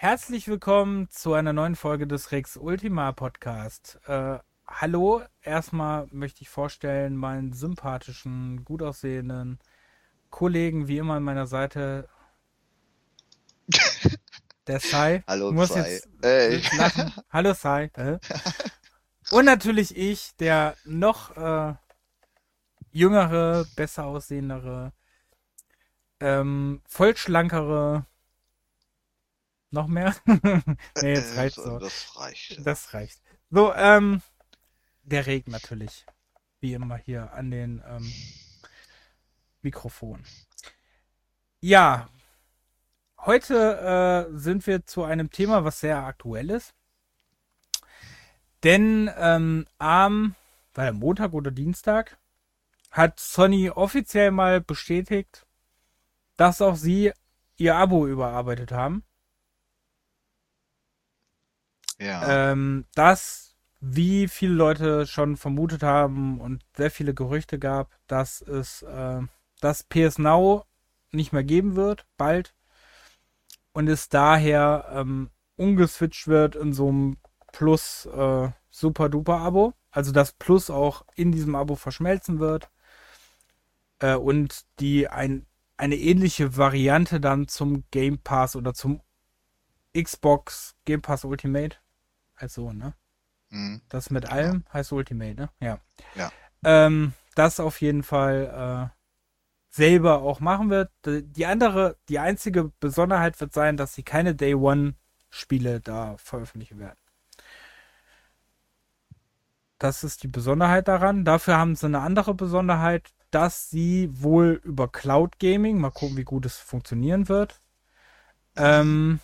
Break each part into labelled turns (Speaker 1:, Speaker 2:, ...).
Speaker 1: Herzlich willkommen zu einer neuen Folge des Rex Ultima Podcast. Hallo, erstmal möchte ich vorstellen meinen sympathischen, gut aussehenden Kollegen, wie immer an meiner Seite, der Sai.
Speaker 2: Hallo
Speaker 1: Muss
Speaker 2: zwei.
Speaker 1: jetzt lachen. Hallo Sai. Und natürlich ich, der noch jüngere, besser aussehendere, voll schlankere, noch mehr? Nee, jetzt reicht's so.
Speaker 2: Das reicht.
Speaker 1: Das reicht. So, der Regen natürlich. Wie immer hier an den Mikrofon. Ja, heute sind wir zu einem Thema, was sehr aktuell ist. Denn war der Montag oder Dienstag, hat Sony offiziell mal bestätigt, dass auch sie ihr Abo überarbeitet haben.
Speaker 2: Ja.
Speaker 1: Dass, wie viele Leute schon vermutet haben und sehr viele Gerüchte gab, dass es das PS Now nicht mehr geben wird, bald. Und es daher umgeswitcht wird in so einem Plus Super Duper Abo. Also das Plus auch in diesem Abo verschmelzen wird. Und die eine ähnliche Variante dann zum Game Pass oder zum Xbox Game Pass Ultimate. Also, ne?
Speaker 2: Mhm.
Speaker 1: Das mit
Speaker 2: Genau.
Speaker 1: allem heißt Ultimate, ne? Ja.
Speaker 2: Ja.
Speaker 1: Das auf jeden Fall selber auch machen wird. Die einzige Besonderheit wird sein, dass sie keine Day One Spiele da veröffentlichen werden. Das ist die Besonderheit daran. Dafür haben sie eine andere Besonderheit, dass sie wohl über Cloud Gaming, mal gucken, wie gut es funktionieren wird,
Speaker 2: Mhm.
Speaker 1: ähm,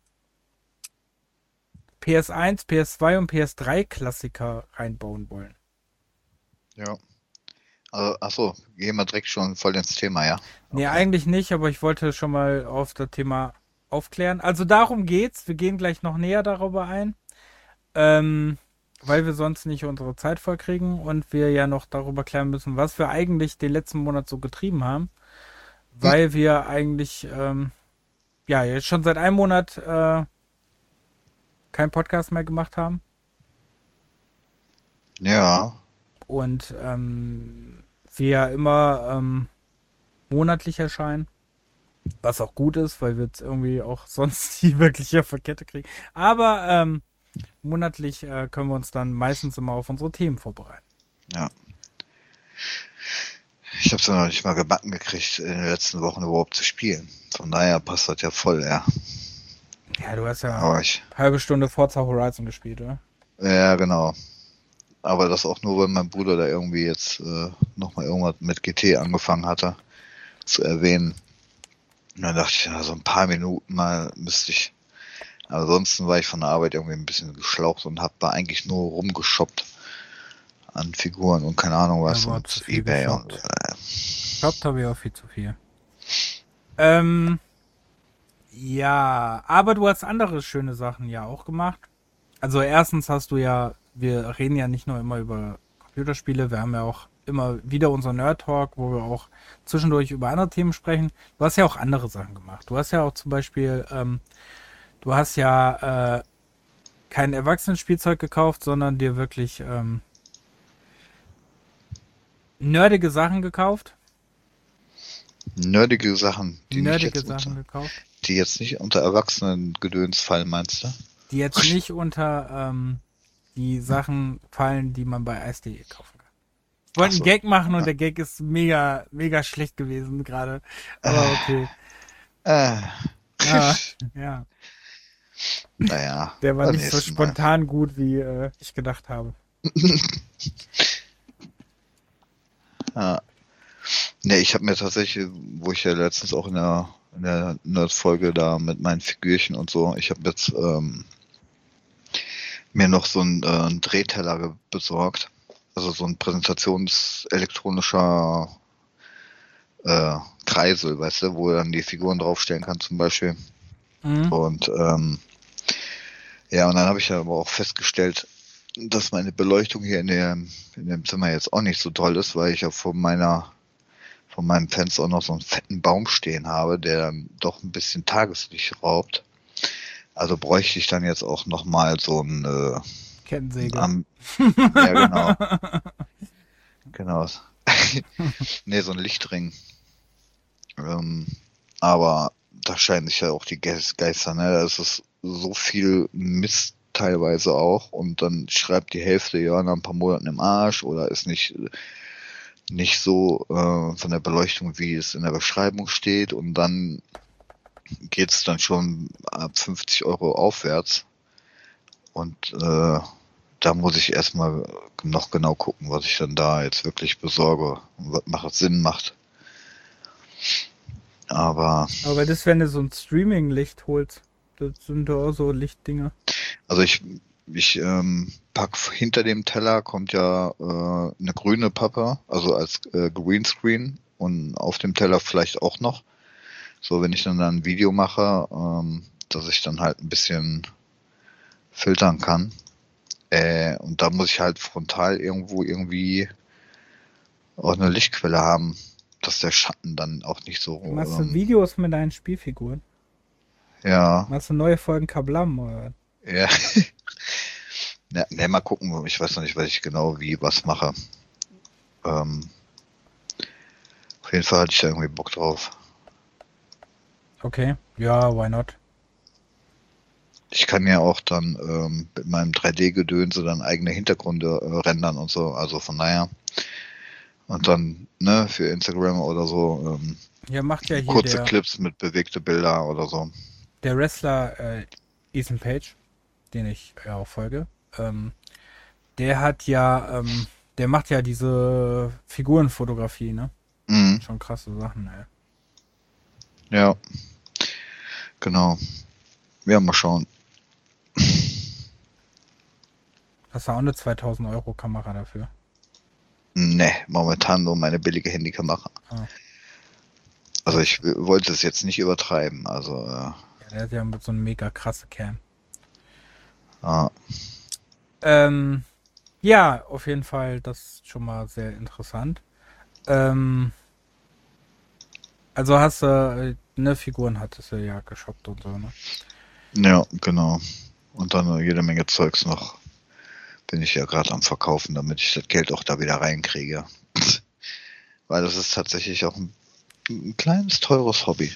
Speaker 1: PS1, PS2 und PS3 Klassiker reinbauen wollen.
Speaker 2: Ja. Also, achso, gehen wir direkt schon voll ins Thema, ja?
Speaker 1: Nee,
Speaker 2: Okay.
Speaker 1: eigentlich nicht, aber ich wollte schon mal auf das Thema aufklären. Also darum geht's. Wir gehen gleich noch näher darüber ein, ähm, weil wir sonst nicht unsere Zeit vollkriegen und wir ja noch darüber klären müssen, was wir eigentlich den letzten Monat so getrieben haben,
Speaker 2: Hm.
Speaker 1: weil wir eigentlich ja jetzt schon seit einem Monat keinen Podcast mehr gemacht haben
Speaker 2: Ja.
Speaker 1: und wir ja immer monatlich erscheinen. Was auch gut ist, weil wir jetzt irgendwie auch sonst die wirkliche Verkette kriegen. Aber monatlich können wir uns dann meistens immer auf unsere Themen vorbereiten.
Speaker 2: Ja. Ich hab's ja noch nicht mal gebacken gekriegt, in den letzten Wochen überhaupt zu spielen. Von daher passt das ja voll, ja.
Speaker 1: Ja, du hast ja
Speaker 2: Aber ich.
Speaker 1: halbe Stunde Forza Horizon gespielt, oder?
Speaker 2: Ja, genau. Aber das auch nur, weil mein Bruder da irgendwie jetzt nochmal irgendwas mit GT angefangen hatte zu erwähnen. Und dann dachte ich, ja, so ein paar Minuten mal müsste ich. Ansonsten war ich von der Arbeit irgendwie ein bisschen geschlaucht und habe da eigentlich nur rumgeshoppt an Figuren und keine Ahnung
Speaker 1: Ja,
Speaker 2: was
Speaker 1: war zu
Speaker 2: und
Speaker 1: viel
Speaker 2: eBay und
Speaker 1: geshoppt. Geshoppt habe ich auch viel zu viel. Ähm, ja, aber du hast andere schöne Sachen ja auch gemacht. Also erstens hast du ja, wir reden ja nicht nur immer über Computerspiele, wir haben ja auch immer wieder unser Nerd Talk, wo wir auch zwischendurch über andere Themen sprechen. Du hast ja auch andere Sachen gemacht. Du hast ja auch zum Beispiel, du hast ja kein Erwachsenenspielzeug gekauft, sondern dir wirklich nerdige Sachen gekauft.
Speaker 2: nerdige Sachen,
Speaker 1: Nerdige Sachen gekauft,
Speaker 2: die jetzt nicht unter Erwachsenengedöns fallen, meinst du?
Speaker 1: die jetzt nicht unter die Sachen fallen, die man bei Ice.de kaufen kann. Ich
Speaker 2: Ach
Speaker 1: wollte einen
Speaker 2: so.
Speaker 1: Gag machen und
Speaker 2: Ja.
Speaker 1: der Gag ist mega, mega schlecht gewesen gerade. Aber okay.
Speaker 2: Äh,
Speaker 1: Ah, ja.
Speaker 2: naja,
Speaker 1: Der war
Speaker 2: beim
Speaker 1: nicht so
Speaker 2: nächsten Mal.
Speaker 1: spontan gut, wie ich gedacht habe.
Speaker 2: Ja. Ne, ich habe mir tatsächlich, wo ich ja letztens auch in der Nerd-Folge da mit meinen Figürchen und so, ich habe jetzt mir noch so einen Drehteller besorgt. Also so ein präsentationselektronischer Kreisel, weißt du, wo du dann die Figuren draufstellen kannst zum Beispiel.
Speaker 1: Mhm.
Speaker 2: Und ja, und dann habe ich ja aber auch festgestellt, dass meine Beleuchtung hier in dem Zimmer jetzt auch nicht so toll ist, weil ich ja von meinem Fenster auch noch so einen fetten Baum stehen habe, der dann doch ein bisschen Tageslicht raubt. Also bräuchte ich dann jetzt auch nochmal so ein
Speaker 1: Kettensäge.
Speaker 2: ja, genau. Genau. Nee, so ein Lichtring. Ähm, aber da scheinen sich ja auch die Geister, ne? Da ist es so viel Mist teilweise auch und dann schreibt die Hälfte ja nach ein paar Monaten im Arsch oder ist nicht so von der Beleuchtung, wie es in der Beschreibung steht und dann geht's dann schon ab 50 € aufwärts und da muss ich erstmal noch genau gucken, was ich dann da jetzt wirklich besorge und was Sinn macht. Aber
Speaker 1: Aber das, wenn du so ein Streaming-Licht holst, das sind doch auch so Lichtdinger.
Speaker 2: also ich pack hinter dem Teller kommt ja eine grüne Pappe, also als Greenscreen und auf dem Teller vielleicht auch noch. So, wenn ich dann ein Video mache, dass ich dann halt ein bisschen filtern kann. Und da muss ich halt frontal irgendwo irgendwie auch eine Lichtquelle haben, dass der Schatten dann auch nicht so,
Speaker 1: Machst du Videos mit deinen Spielfiguren?
Speaker 2: ja,
Speaker 1: Machst du neue Folgen Kablam? Oder?
Speaker 2: ja, ja, ne, mal gucken, ich weiß noch nicht, was ich genau wie was mache. Ähm, auf jeden Fall hatte ich da irgendwie Bock drauf.
Speaker 1: Okay, ja, why not?
Speaker 2: Ich kann ja auch dann mit meinem 3D-Gedönse dann eigene Hintergründe rendern und so, also von daher. Und dann, ne, für Instagram oder so,
Speaker 1: Ja, macht ja hier
Speaker 2: kurze Clips mit bewegte Bilder oder so.
Speaker 1: der Wrestler Ethan Page, den ich ja auch folge. Der hat ja, der macht ja diese Figurenfotografie, ne?
Speaker 2: Mhm.
Speaker 1: Schon krasse Sachen, ey.
Speaker 2: Ja, genau. Ja, mal schauen.
Speaker 1: Hast du auch eine 2000 € Kamera dafür?
Speaker 2: Ne, momentan nur meine billige Handykamera.
Speaker 1: Ah.
Speaker 2: Also ich wollte es jetzt nicht übertreiben, also
Speaker 1: Ja, der hat ja mit so eine mega krasse Cam.
Speaker 2: ah,
Speaker 1: Ja, auf jeden Fall, das ist schon mal sehr interessant. Also hast du, ne, Figuren hattest du ja geshoppt und so, ne?
Speaker 2: ja, genau. Und dann jede Menge Zeugs noch. Bin ich ja gerade am Verkaufen, damit ich das Geld auch da wieder reinkriege. Weil das ist tatsächlich auch ein kleines, teures Hobby.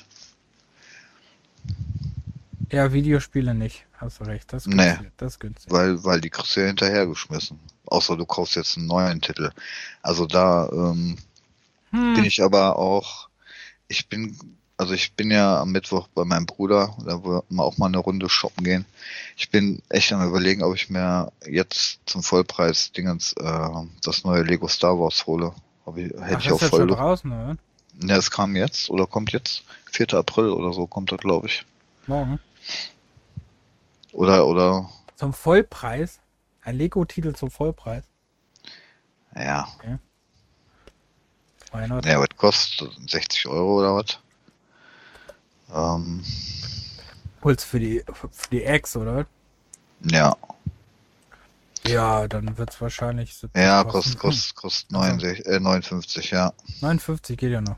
Speaker 1: Ja, Videospiele nicht, hast du recht, das ist
Speaker 2: Nee,
Speaker 1: günstig. Das ist günstig.
Speaker 2: weil die kriegst du ja hinterhergeschmissen. Außer du kaufst jetzt einen neuen Titel. Also da bin ich aber auch, ich bin ja am Mittwoch bei meinem Bruder, da wollen wir auch mal eine Runde shoppen gehen. Ich bin echt am Überlegen, ob ich mir jetzt zum Vollpreis das neue Lego Star Wars hole. Hätte
Speaker 1: Ach,
Speaker 2: ich auch
Speaker 1: ist jetzt schon
Speaker 2: voll.
Speaker 1: draußen, oder?
Speaker 2: Ja, es kam jetzt oder kommt jetzt. 4. April oder so kommt das, glaube ich.
Speaker 1: Morgen.
Speaker 2: Oder,
Speaker 1: Zum Vollpreis? Ein Lego-Titel zum Vollpreis?
Speaker 2: ja.
Speaker 1: Okay. Why not?
Speaker 2: Ja, was kostet 60 € oder was?
Speaker 1: Holst für die Eggs, oder?
Speaker 2: Ja.
Speaker 1: Ja, dann wird es wahrscheinlich 70
Speaker 2: Ja,
Speaker 1: kosten.
Speaker 2: kostet 59, ja.
Speaker 1: 59 geht ja noch.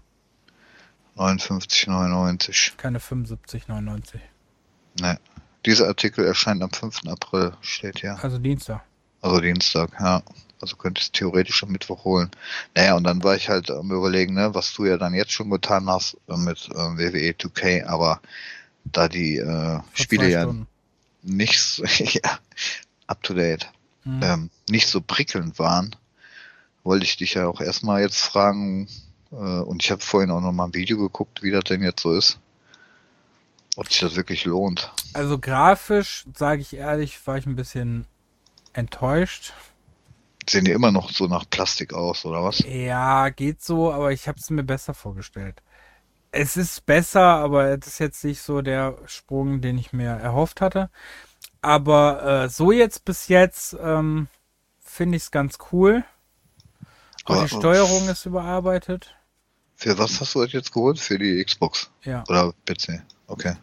Speaker 2: 59,99.
Speaker 1: Keine 75,99.
Speaker 2: Ne. Dieser Artikel erscheint am 5. April, steht hier.
Speaker 1: Also Dienstag.
Speaker 2: Also Dienstag, ja. Also könnte ich es theoretisch am Mittwoch holen. Naja, und dann war ich halt am Überlegen, ne, was du ja dann jetzt schon getan hast mit WWE 2K, aber da die
Speaker 1: Vor
Speaker 2: Spiele
Speaker 1: 2
Speaker 2: ja
Speaker 1: Stunden.
Speaker 2: nicht so, ja, up to date,
Speaker 1: Hm.
Speaker 2: nicht so prickelnd waren, wollte ich dich ja auch erstmal jetzt fragen, und ich habe vorhin auch noch mal ein Video geguckt, wie das denn jetzt so ist. Ob sich das wirklich lohnt.
Speaker 1: Also grafisch, sage ich ehrlich, war ich ein bisschen enttäuscht.
Speaker 2: Sehen die immer noch so nach Plastik aus, oder was?
Speaker 1: Ja, geht so, aber ich habe es mir besser vorgestellt. Es ist besser, aber es ist jetzt nicht so der Sprung, den ich mir erhofft hatte. Aber so jetzt bis jetzt finde ich es ganz cool. Auch
Speaker 2: Aber
Speaker 1: die Steuerung ist überarbeitet.
Speaker 2: für was hast du das jetzt geholt? Für die Xbox?
Speaker 1: Ja,
Speaker 2: Oder PC? Okay.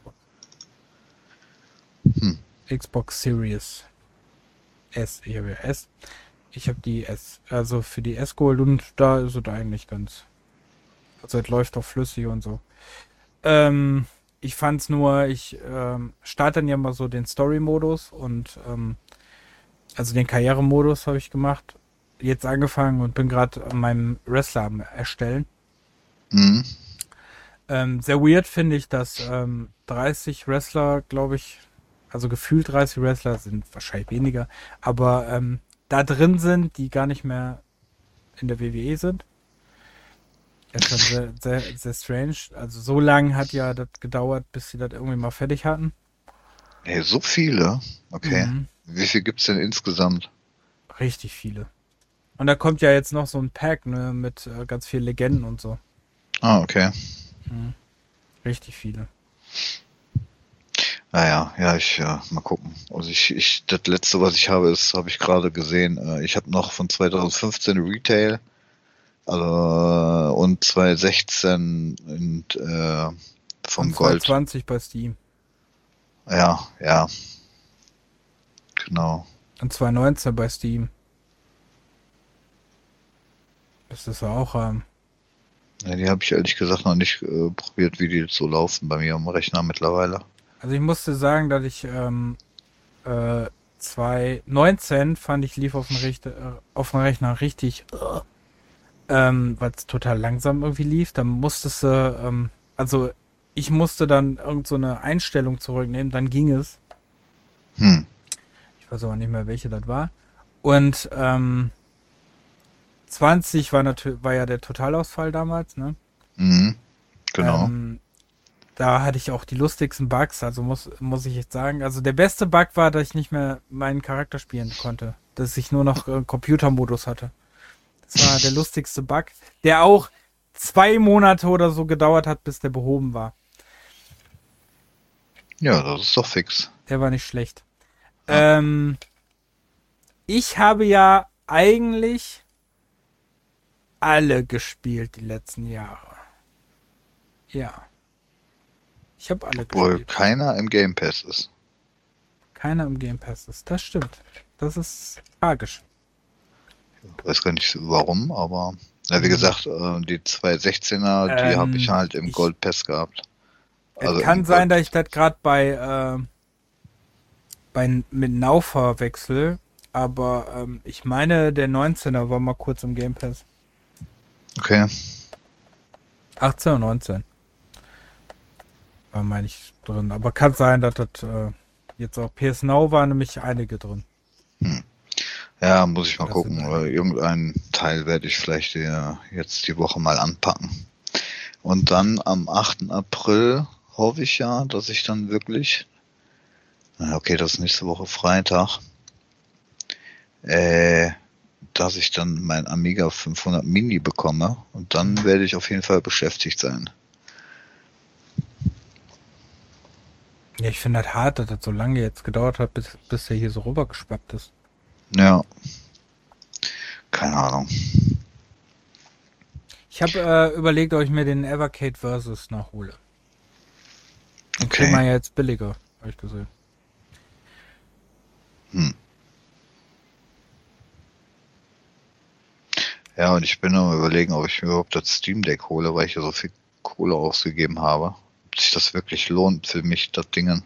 Speaker 1: Xbox Series S. Ich habe ja S. Ich habe die S. Also für die S geholt und da ist es eigentlich ganz. Also es läuft auch flüssig und so. Ich fand's nur, ich starte dann ja mal so den Story-Modus und also den Karrieremodus habe ich gemacht. Jetzt angefangen und bin gerade an meinem Wrestler am Erstellen.
Speaker 2: Mhm.
Speaker 1: Sehr weird finde ich, dass 30 Wrestler, glaube ich, also gefühlt 30 Wrestler, sind wahrscheinlich weniger, aber da drin sind, die gar nicht mehr in der WWE sind. Ist schon sehr, sehr, sehr strange. Also so lange hat ja das gedauert, bis sie das irgendwie mal fertig hatten.
Speaker 2: Hey, so viele? Okay.
Speaker 1: Mhm.
Speaker 2: Wie viel gibt's denn insgesamt?
Speaker 1: Richtig viele. Und da kommt ja jetzt noch so ein Pack, ne, mit ganz vielen Legenden und so.
Speaker 2: Ah, okay.
Speaker 1: Mhm. Richtig viele.
Speaker 2: Naja, ja, mal gucken. Also das letzte, was ich habe, habe ich gerade gesehen. Ich habe noch von 2015 Retail, also und 2016 und,
Speaker 1: Und
Speaker 2: vom Gold.
Speaker 1: 220 bei Steam.
Speaker 2: Ja, ja, genau.
Speaker 1: Und 219 bei Steam. Das ist ja auch,
Speaker 2: Ja, die habe ich ehrlich gesagt noch nicht probiert, wie die jetzt so laufen bei mir am Rechner mittlerweile.
Speaker 1: also ich musste sagen, dass ich 2019 fand ich lief auf dem Rechner richtig, weil es total langsam irgendwie lief. Dann musstest du, also ich musste dann irgend so eine Einstellung zurücknehmen, dann ging es.
Speaker 2: Hm,
Speaker 1: Ich weiß aber nicht mehr, welche das war. Und 20 war ja der Totalausfall damals, ne?
Speaker 2: mhm, genau.
Speaker 1: Ähm, Da hatte ich auch die lustigsten Bugs, also muss ich jetzt sagen. Also der beste Bug war, dass ich nicht mehr meinen Charakter spielen konnte. Dass ich nur noch Computermodus hatte. Das war der lustigste Bug, der auch 2 Monate oder so gedauert hat, bis der behoben war.
Speaker 2: Ja, das ist doch fix.
Speaker 1: Der war nicht schlecht.
Speaker 2: Ja.
Speaker 1: Ähm, Ich habe ja eigentlich alle gespielt die letzten Jahre. Ja, ich habe alle
Speaker 2: Obwohl
Speaker 1: gespielt.
Speaker 2: keiner im Game Pass ist.
Speaker 1: Keiner im Game Pass ist. Das stimmt. Das ist tragisch.
Speaker 2: Weiß gar nicht warum, aber ja, wie
Speaker 1: Mhm.
Speaker 2: gesagt, die 216er, die habe ich halt im
Speaker 1: Ich
Speaker 2: Gold Pass gehabt.
Speaker 1: Es
Speaker 2: Also
Speaker 1: kann
Speaker 2: im
Speaker 1: sein,
Speaker 2: Gold.
Speaker 1: dass ich das gerade mit Now verwechsel, aber ich meine, der 19er war mal kurz im Game Pass.
Speaker 2: Okay.
Speaker 1: 18 und 19 war, meine ich, drin. Aber kann sein, dass das jetzt auch PS Now war, nämlich einige drin.
Speaker 2: Hm. Ja, muss ich mal
Speaker 1: Das sind
Speaker 2: gucken.
Speaker 1: einige.
Speaker 2: Irgendeinen Teil werde ich vielleicht jetzt die Woche mal anpacken. Und dann am 8. April hoffe ich ja, dass ich dann wirklich, okay, das ist nächste Woche Freitag, äh, dass ich dann mein Amiga 500 Mini bekomme und dann werde ich auf jeden Fall beschäftigt sein.
Speaker 1: Ja, ich finde das hart, dass das so lange jetzt gedauert hat, bis der hier so rübergeschwappt ist.
Speaker 2: Ja, keine Ahnung.
Speaker 1: Ich habe überlegt, ob ich mir den Evercade Versus nachhole. Den kriegt
Speaker 2: Okay.
Speaker 1: man ja jetzt billiger, habe ich gesehen.
Speaker 2: Hm. Ja, und ich bin nur überlegen, ob ich mir überhaupt das Steam Deck hole, weil ich ja so viel Kohle ausgegeben habe. Ob sich das wirklich lohnt für mich, das Dingen.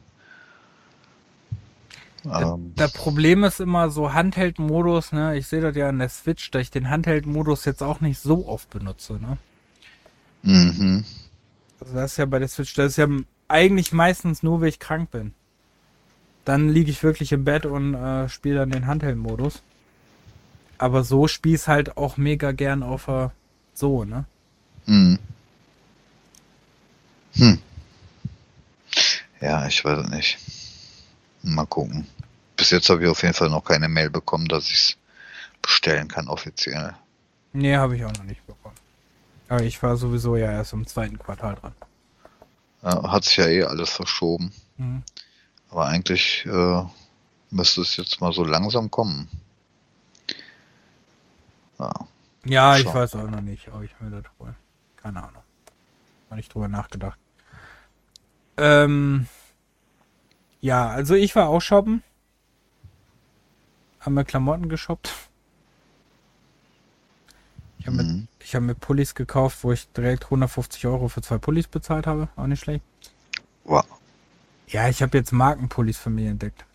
Speaker 2: Ähm,
Speaker 1: Das Problem ist immer so Handheld-Modus, ne? Ich sehe das ja an der Switch, dass ich den Handheld-Modus jetzt auch nicht so oft benutze, ne?
Speaker 2: mhm.
Speaker 1: Also das ist ja bei der Switch, das ist ja eigentlich meistens nur, wenn ich krank bin. Dann liege ich wirklich im Bett und spiele dann den Handheld-Modus. Aber so spiele ich halt auch mega gern auf so, ne?
Speaker 2: Mhm. Hm. Ja, ich weiß es nicht. Mal gucken. Bis jetzt habe ich auf jeden Fall noch keine Mail bekommen, dass ich es bestellen kann offiziell.
Speaker 1: Nee, habe ich auch noch nicht bekommen. Aber ich war sowieso ja erst im zweiten Quartal dran.
Speaker 2: Hat sich ja eh alles verschoben.
Speaker 1: Mhm.
Speaker 2: Aber eigentlich müsste es jetzt mal so langsam kommen. Ja,
Speaker 1: Ja, ich
Speaker 2: schon.
Speaker 1: weiß auch noch nicht, ob ich mir das hole. Keine Ahnung. Habe nicht drüber nachgedacht. Ähm, ja, also ich war auch shoppen. Haben mir Klamotten geshoppt. Ich habe mir,
Speaker 2: Mhm.
Speaker 1: ich hab mir Pullis gekauft, wo ich direkt 150 € für 2 Pullis bezahlt habe. Auch nicht schlecht.
Speaker 2: Wow.
Speaker 1: Ja, ich habe jetzt Markenpullis von mir entdeckt.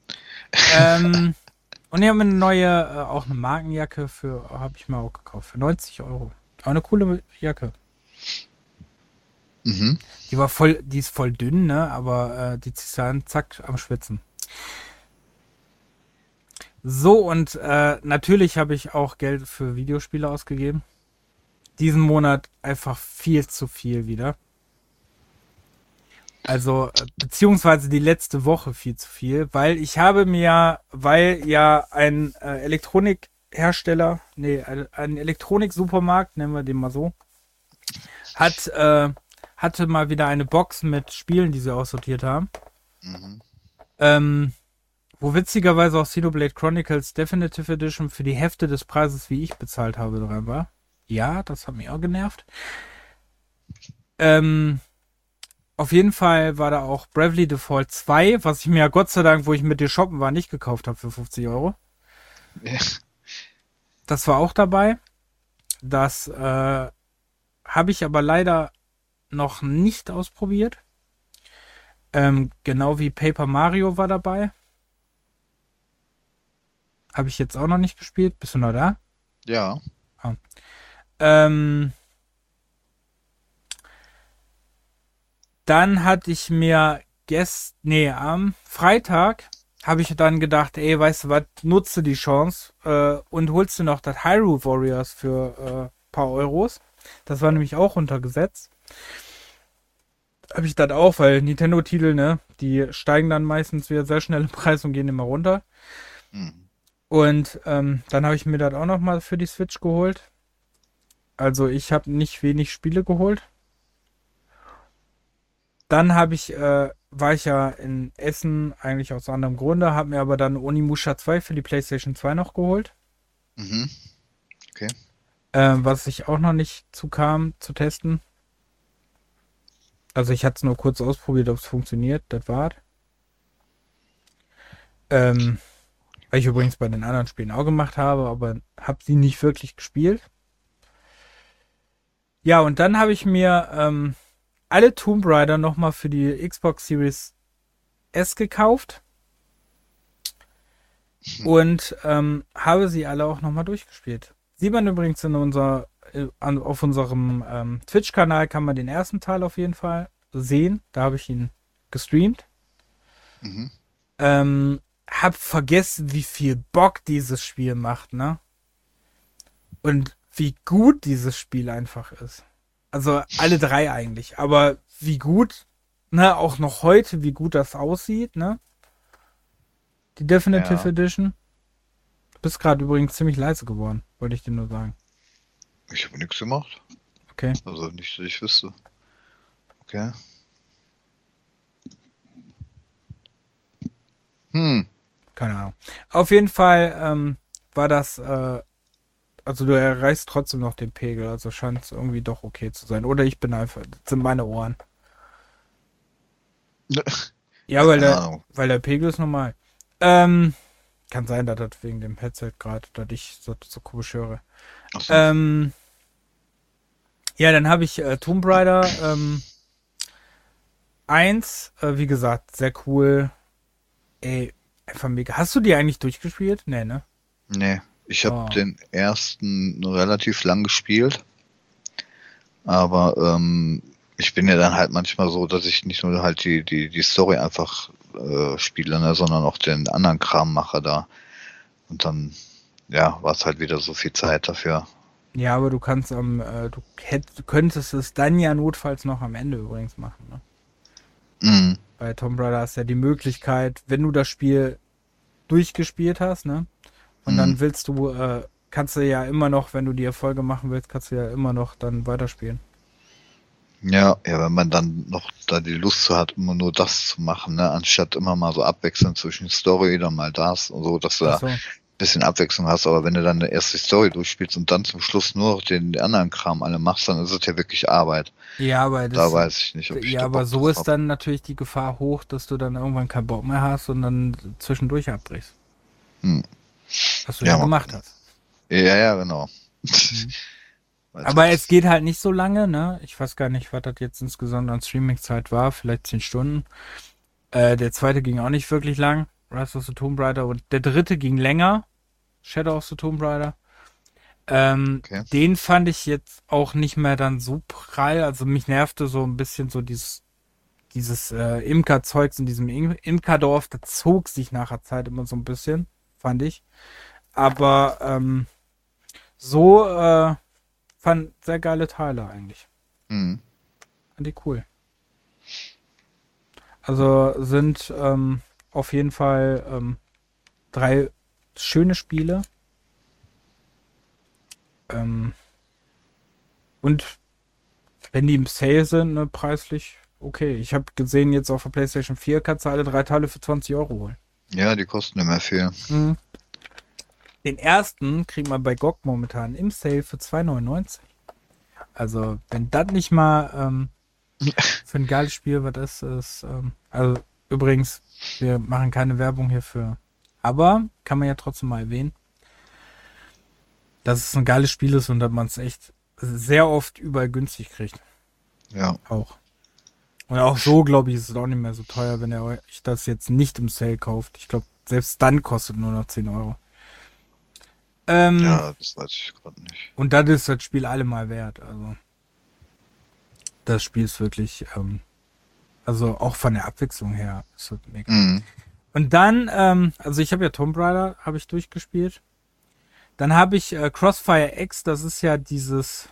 Speaker 1: Und ich habe eine neue, auch eine Markenjacke habe ich mir auch gekauft, für 90 Euro. Auch eine coole Jacke.
Speaker 2: Mhm.
Speaker 1: Die ist voll dünn, ne? Aber die ziehst du an, zack, am Schwitzen. So, und natürlich habe ich auch Geld für Videospiele ausgegeben. Diesen Monat einfach viel zu viel wieder. Also, beziehungsweise die letzte Woche viel zu viel, weil ja ein Elektronikhersteller, nee, ein Elektroniksupermarkt, nennen wir den mal so, hat, hatte mal wieder eine Box mit Spielen, die sie aussortiert haben.
Speaker 2: Mhm.
Speaker 1: Wo witzigerweise auch Xenoblade Chronicles Definitive Edition für die Hälfte des Preises, wie ich bezahlt habe, dran war. Ja, das hat mich auch genervt. Auf jeden Fall war da auch Bravely Default 2, was ich mir ja Gott sei Dank, wo ich mit dir shoppen war, nicht gekauft habe für 50 Euro.
Speaker 2: Ja.
Speaker 1: Das war auch dabei. Das habe ich aber leider noch nicht ausprobiert. Genau wie Paper Mario war dabei. Habe ich jetzt auch noch nicht gespielt. Bist du noch da?
Speaker 2: Ja.
Speaker 1: Ah. Ähm, Dann hatte ich mir am Freitag habe ich dann gedacht, ey, weißt du was, nutze die Chance und holst du noch das Hyrule Warriors für paar Euros. Das war nämlich auch runtergesetzt. Habe ich dann auch, weil Nintendo-Titel, ne, die steigen dann meistens wieder sehr schnell im Preis und gehen immer runter.
Speaker 2: Mhm.
Speaker 1: Und dann habe ich mir das auch noch mal für die Switch geholt. Also ich habe nicht wenig Spiele geholt. Dann war ich ja in Essen eigentlich aus anderem Grunde, habe mir aber dann Onimusha 2 für die PlayStation 2 noch geholt.
Speaker 2: Mhm. Okay.
Speaker 1: Was ich auch noch nicht zukam zu testen. Also ich hatte es nur kurz ausprobiert, ob es funktioniert. Das war's. Weil ich übrigens bei den anderen Spielen auch gemacht habe, aber habe sie nicht wirklich gespielt. Ja, und dann habe ich mir alle Tomb Raider nochmal für die Xbox Series S gekauft und habe sie alle auch nochmal durchgespielt. Sieht man übrigens auf unserem Twitch-Kanal, kann man den ersten Teil auf jeden Fall sehen. Da habe ich ihn gestreamt.
Speaker 2: Mhm.
Speaker 1: Hab vergessen, wie viel Bock dieses Spiel macht, ne? Und wie gut dieses Spiel einfach ist. Also alle drei eigentlich. Aber wie gut, ne, auch noch heute, wie gut das aussieht, ne? Die Definitive
Speaker 2: Ja.
Speaker 1: Edition. Du bist gerade übrigens ziemlich leise geworden, wollte ich dir nur sagen.
Speaker 2: Ich habe nichts gemacht.
Speaker 1: Okay.
Speaker 2: Also nicht, dass ich wüsste. Okay. Hm.
Speaker 1: Keine Ahnung. Auf jeden Fall war das, also du erreichst trotzdem noch den Pegel, also scheint es irgendwie doch okay zu sein. Oder ich bin einfach, das sind meine Ohren. Ja,
Speaker 2: Ja, keine Ahnung.
Speaker 1: weil der Pegel ist normal. Ähm, Kann sein, dass das wegen dem Headset gerade, dass ich so komisch höre.
Speaker 2: Achso.
Speaker 1: Ja, dann habe ich Tomb Raider 1, wie gesagt, sehr cool. Ey, einfach mega. Hast du die eigentlich durchgespielt? Nee, ne?
Speaker 2: Nee. Ich habe
Speaker 1: Oh.
Speaker 2: den ersten relativ lang gespielt, aber ich bin ja dann halt manchmal so, dass ich nicht nur halt die Story einfach spiele, ne, sondern auch den anderen Kram mache da. Und dann, ja, war es halt wieder so viel Zeit dafür.
Speaker 1: Ja, aber du kannst du könntest es dann ja notfalls noch am Ende übrigens machen, ne?
Speaker 2: Mhm.
Speaker 1: Bei Tomb Raider hast du ja die Möglichkeit, wenn du das Spiel durchgespielt hast, ne? Und
Speaker 2: Mhm.
Speaker 1: dann kannst du ja immer noch, wenn du die Erfolge machen willst, kannst du ja immer noch dann weiterspielen.
Speaker 2: Ja, ja, wenn man dann noch da die Lust zu hat, immer nur das zu machen, ne, anstatt immer mal so abwechselnd zwischen Story, dann mal das und so, dass du
Speaker 1: Ach
Speaker 2: da
Speaker 1: so.
Speaker 2: ein bisschen Abwechslung hast, aber wenn du dann erst die Story durchspielst und dann zum Schluss nur noch den anderen Kram alle machst, dann ist es ja wirklich Arbeit.
Speaker 1: Ja,
Speaker 2: Da weiß ich nicht, ob ich
Speaker 1: ja,
Speaker 2: da
Speaker 1: aber
Speaker 2: Bock
Speaker 1: so
Speaker 2: drauf
Speaker 1: ist
Speaker 2: habe.
Speaker 1: dann natürlich die Gefahr hoch, dass du dann irgendwann keinen Bock mehr hast und dann zwischendurch abbrichst.
Speaker 2: Hm.
Speaker 1: Was du ja
Speaker 2: Ja, mal
Speaker 1: gemacht
Speaker 2: gucken.
Speaker 1: hast.
Speaker 2: Ja, ja, genau.
Speaker 1: Mhm. Aber es geht halt nicht so lange, ne? Ich weiß gar nicht, was das jetzt insgesamt an Streaming-Zeit war. Vielleicht 10 Stunden. Der zweite ging auch nicht wirklich lang. Rise of the Tomb Raider. Und der dritte ging länger. Shadow of the Tomb Raider.
Speaker 2: Okay.
Speaker 1: Den fand ich jetzt auch nicht mehr dann so prall. Also mich nervte so ein bisschen so dieses Imker-Zeugs in diesem Imkerdorf. Das zog sich nach der Zeit immer so ein bisschen, fand ich. Aber so fand sehr geile Teile eigentlich.
Speaker 2: Mhm.
Speaker 1: Fand die cool. Also sind auf jeden Fall 3 schöne Spiele. Und wenn die im Sale sind, ne, preislich okay. Ich habe gesehen, jetzt auf der PlayStation 4 kannst du alle 3 Teile für 20 Euro holen.
Speaker 2: Ja, die kosten nicht mehr viel.
Speaker 1: Mhm. Den ersten kriegt man bei GOG momentan im Sale für 2,99. Also, wenn das nicht mal für ein geiles Spiel was ist, also übrigens, wir machen keine Werbung hierfür. Aber kann man ja trotzdem mal erwähnen, dass es ein geiles Spiel ist und dass man es echt sehr oft überall günstig kriegt.
Speaker 2: Ja.
Speaker 1: Auch. Und auch so, glaube ich, ist es auch nicht mehr so teuer, wenn ihr euch das jetzt nicht im Sale kauft. Ich glaube, selbst dann kostet nur noch 10 Euro.
Speaker 2: Ja, das weiß ich gerade nicht.
Speaker 1: Und das ist das Spiel allemal wert. Also, das Spiel ist wirklich, also auch von der Abwechslung her, ist das mega.
Speaker 2: Mhm.
Speaker 1: Und dann, also ich habe ja Tomb Raider, habe ich durchgespielt. Dann habe ich Crossfire X, das ist ja dieses,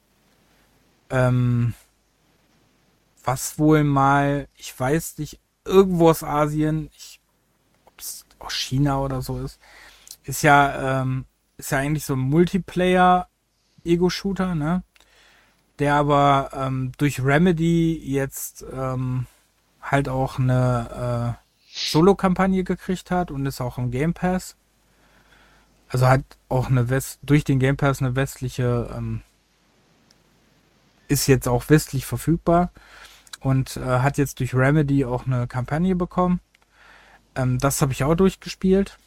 Speaker 1: was wohl mal, ich weiß nicht, irgendwo aus Asien, ob es aus China oder so ist ja eigentlich so ein Multiplayer-Ego-Shooter, ne? Der aber durch Remedy jetzt halt auch eine Solo-Kampagne gekriegt hat und ist auch im Game Pass. Also hat auch durch den Game Pass eine westliche, ist jetzt auch westlich verfügbar und hat jetzt durch Remedy auch eine Kampagne bekommen. Das habe ich auch durchgespielt.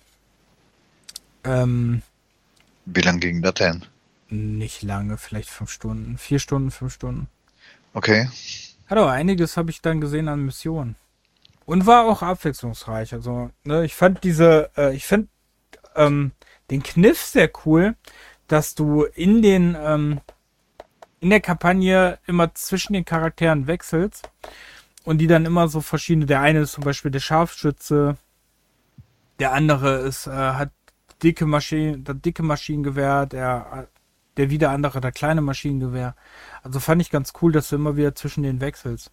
Speaker 2: Wie lang ging das denn?
Speaker 1: Nicht lange, vielleicht 5 Stunden. 4 Stunden, 5 Stunden.
Speaker 2: Okay.
Speaker 1: Hat aber einiges habe ich dann gesehen an Missionen. Und war auch abwechslungsreich. Also, ne, ich fand den Kniff sehr cool, dass du in der Kampagne immer zwischen den Charakteren wechselst und die dann immer so verschiedene, der eine ist zum Beispiel der Scharfschütze, der andere hat das dicke Maschinengewehr, der wieder andere das kleine Maschinengewehr. Also fand ich ganz cool, dass du immer wieder zwischen den wechselst.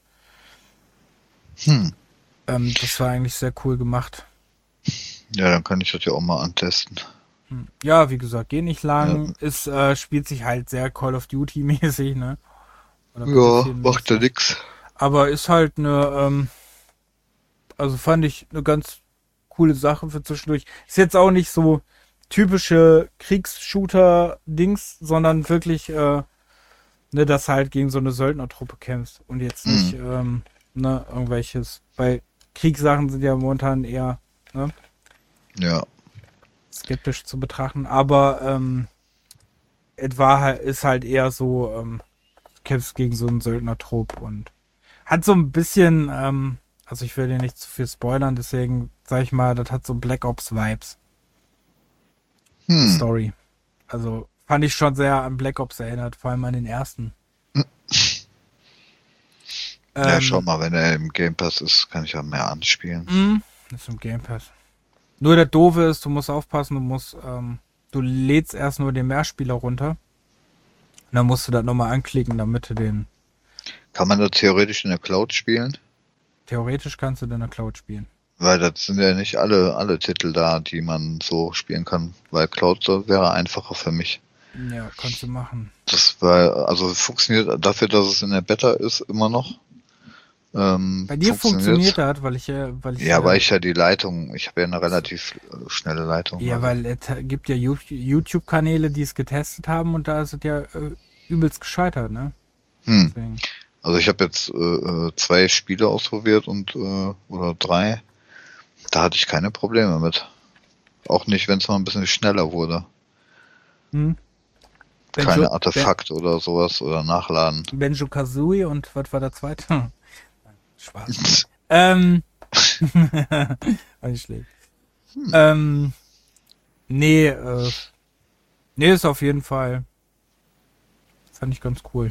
Speaker 1: Das war eigentlich sehr cool gemacht.
Speaker 2: Ja, dann kann ich das ja auch mal antesten.
Speaker 1: Ja, wie gesagt, geht nicht lang. Es spielt sich halt sehr Call of Duty mäßig, ne? Oder
Speaker 2: Ja,
Speaker 1: Battlefield
Speaker 2: macht ja
Speaker 1: mäßig.
Speaker 2: nix.
Speaker 1: Aber ist halt also fand ich eine ganz coole Sache für zwischendurch. Ist jetzt auch nicht so typische Kriegsshooter-Dings, sondern wirklich, dass halt gegen so eine Söldnertruppe kämpfst und jetzt nicht, irgendwelches. Weil Kriegssachen sind ja momentan eher, ne?
Speaker 2: Ja.
Speaker 1: Skeptisch zu betrachten, aber ist halt eher so, kämpfst gegen so einen Söldnertrupp und hat so ein bisschen, also ich will dir nicht zu viel spoilern, deswegen sag ich mal, das hat so Black Ops Vibes. Story. Also fand ich schon sehr an Black Ops erinnert, vor allem an den ersten.
Speaker 2: Ja, schau mal, wenn er im Game Pass ist, kann ich ja mehr anspielen.
Speaker 1: Das ist im Game Pass. Nur der Doofe ist, du musst aufpassen, du lädst erst nur den Mehrspieler runter. Und dann musst du das nochmal anklicken, damit du den.
Speaker 2: Kann man das theoretisch in der Cloud spielen?
Speaker 1: Theoretisch kannst du in der Cloud spielen.
Speaker 2: Weil das sind ja nicht alle Titel da, die man so spielen kann. Weil Cloud wäre einfacher für mich.
Speaker 1: Ja, kannst du machen.
Speaker 2: Das war, also funktioniert dafür, dass es in der Beta ist, immer noch.
Speaker 1: Bei dir funktioniert das, weil ich
Speaker 2: ja, weil ich ja die Leitung, ich habe ja eine relativ schnelle Leitung.
Speaker 1: Ja, weil es gibt ja YouTube-Kanäle, die es getestet haben und da ist es ja übelst gescheitert, ne? Deswegen.
Speaker 2: Also ich habe jetzt 2 Spiele ausprobiert oder 3. Da hatte ich keine Probleme mit. Auch nicht, wenn es mal ein bisschen schneller wurde. keine Artefakte oder sowas oder nachladen.
Speaker 1: Banjo-Kazooie und was war der zweite? Spaß. War nicht schlecht. Nee, ist auf jeden Fall. Fand ich ganz cool.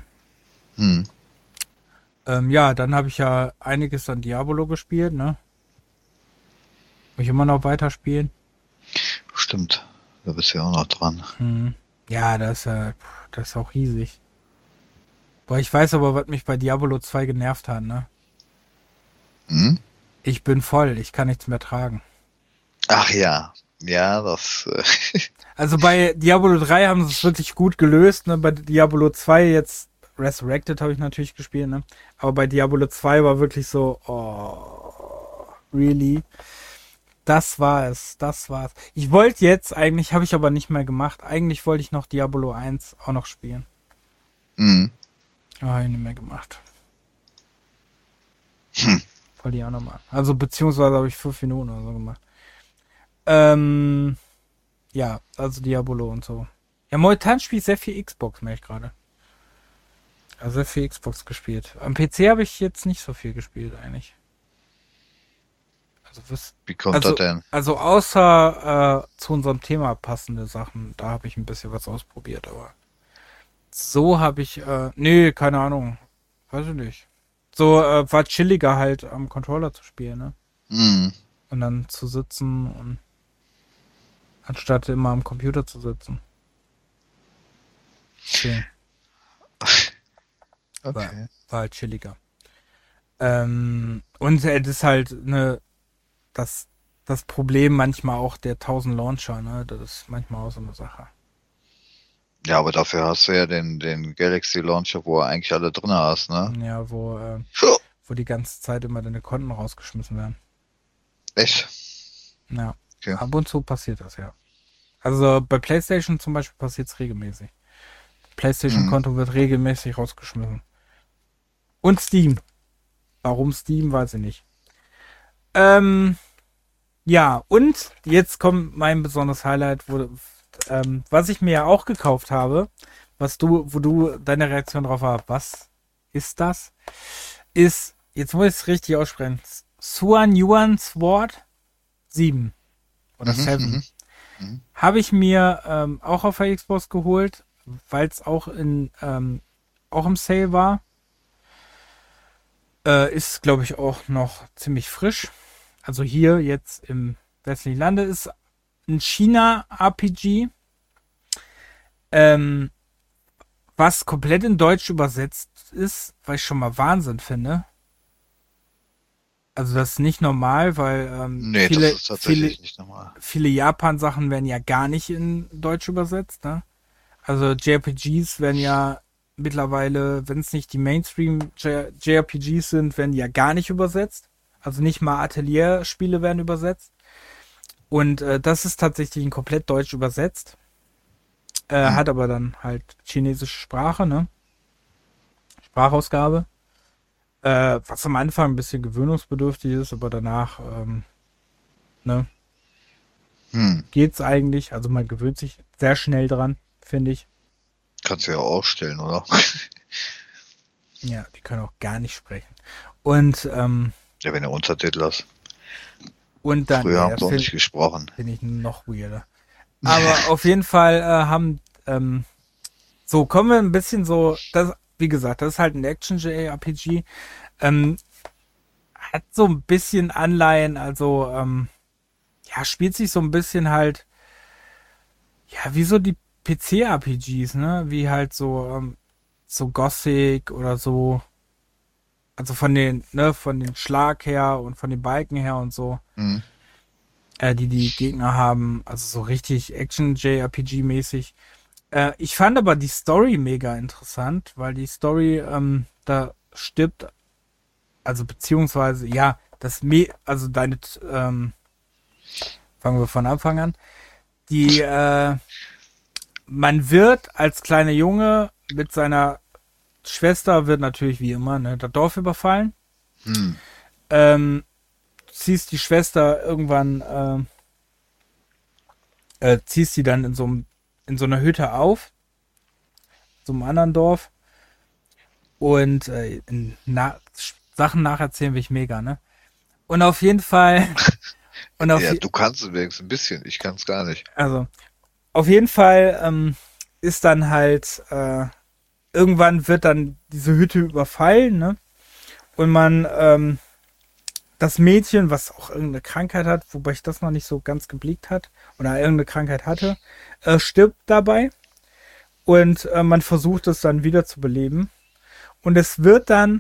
Speaker 1: Ja, dann habe ich ja einiges an Diablo gespielt, ne? Muss ich immer noch weiterspielen?
Speaker 2: Stimmt, da bist du ja auch noch dran.
Speaker 1: Ja, das ist auch riesig. Boah, ich weiß aber, was mich bei Diablo 2 genervt hat, ne? Ich bin voll, ich kann nichts mehr tragen.
Speaker 2: Ach ja, das...
Speaker 1: Also bei Diablo 3 haben sie es wirklich gut gelöst, ne? Bei Diablo 2 jetzt, Resurrected habe ich natürlich gespielt, ne? Aber bei Diablo 2 war wirklich so, oh, really? Das war es. Ich wollte jetzt, eigentlich habe ich aber nicht mehr gemacht, eigentlich wollte ich noch Diablo 1 auch noch spielen. Aber habe ich nicht mehr gemacht. Wollte ich auch noch mal. Also beziehungsweise habe ich 5 Minuten oder so gemacht. Ja, also Diablo und so. Ja, momentan spiele ich sehr viel Xbox, merke ich gerade. Also sehr viel Xbox gespielt. Am PC habe ich jetzt nicht so viel gespielt, eigentlich. Also
Speaker 2: wie kommt das denn?
Speaker 1: Also außer zu unserem Thema passende Sachen, da habe ich ein bisschen was ausprobiert, aber so habe ich, nee, keine Ahnung. Weiß ich nicht. So war chilliger halt am Controller zu spielen, ne? Und dann zu sitzen und anstatt immer am Computer zu sitzen. Okay.
Speaker 2: Okay.
Speaker 1: War halt chilliger. Und das ist halt das Problem manchmal auch der 1000 Launcher, ne? Das ist manchmal auch so eine Sache.
Speaker 2: Ja, aber dafür hast du ja den Galaxy Launcher, wo du eigentlich alle drin hast, ne?
Speaker 1: Ja, wo die ganze Zeit immer deine Konten rausgeschmissen werden.
Speaker 2: Echt?
Speaker 1: Ja.
Speaker 2: Okay.
Speaker 1: Ab und zu passiert das, ja. Also bei PlayStation zum Beispiel passiert es regelmäßig. PlayStation-Konto wird regelmäßig rausgeschmissen. Und Steam. Warum Steam, weiß ich nicht. Ja, und jetzt kommt mein besonderes Highlight, was ich mir ja auch gekauft habe, wo du deine Reaktion drauf war, was ist das? Ist, jetzt muss ich es richtig aussprechen, Suan Yuan Sword 7 oder 7. Habe ich mir auch auf der Xbox geholt, weil es auch auch im Sale war. Ist, glaube ich, auch noch ziemlich frisch. Also hier jetzt im westlichen Lande ist ein China-RPG, was komplett in Deutsch übersetzt ist, was ich schon mal Wahnsinn finde. Also das ist nicht normal, weil
Speaker 2: nee, das ist tatsächlich nicht normal.
Speaker 1: Viele Japan-Sachen werden ja gar nicht in Deutsch übersetzt, ne? Also JRPGs werden ja mittlerweile, wenn es nicht die Mainstream-JRPGs sind, werden die ja gar nicht übersetzt. Also nicht mal Atelier-Spiele werden übersetzt. Und das ist tatsächlich ein komplett deutsch übersetzt. Hat aber dann halt chinesische Sprache, ne? Sprachausgabe. Was am Anfang ein bisschen gewöhnungsbedürftig ist, aber danach, ne? Geht's eigentlich. Also man gewöhnt sich sehr schnell dran, finde ich.
Speaker 2: Kannst du ja auch ausstellen, oder?
Speaker 1: Ja, die können auch gar nicht sprechen. Und,
Speaker 2: ja, wenn du Untertitel hast.
Speaker 1: Und dann,
Speaker 2: früher haben sie auch nicht gesprochen.
Speaker 1: Bin ich noch weirder. Aber auf jeden Fall so kommen wir ein bisschen so, wie gesagt, das ist halt ein Action-JRPG. Hat so ein bisschen Anleihen, also ja, spielt sich so ein bisschen halt, ja, wie so die PC-RPGs, ne? Wie halt so Gothic oder so. Also von den Schlag her und von den Balken her und so. Die Gegner haben, also so richtig Action-JRPG-mäßig. Ich fand aber die Story mega interessant, weil die Story, da stirbt, also beziehungsweise, ja, also deine, fangen wir von Anfang an. Man wird als kleiner Junge mit seiner Schwester, wird natürlich wie immer, ne, das Dorf überfallen. Ziehst die Schwester irgendwann, ziehst sie dann in so einer Hütte auf so einem anderen Dorf. Und Sachen nacherzählen will ich mega, ne? Und auf jeden Fall, und auf,
Speaker 2: Ja, du kannst es wenigstens ein bisschen, ich kann es gar nicht.
Speaker 1: also, auf jeden Fall ist dann halt, irgendwann wird dann diese Hütte überfallen, ne? Und das Mädchen, was auch irgendeine Krankheit hat, wobei ich das noch nicht so ganz geblickt hat, oder irgendeine Krankheit hatte, stirbt dabei. Und man versucht es dann wieder zu beleben. Und es wird dann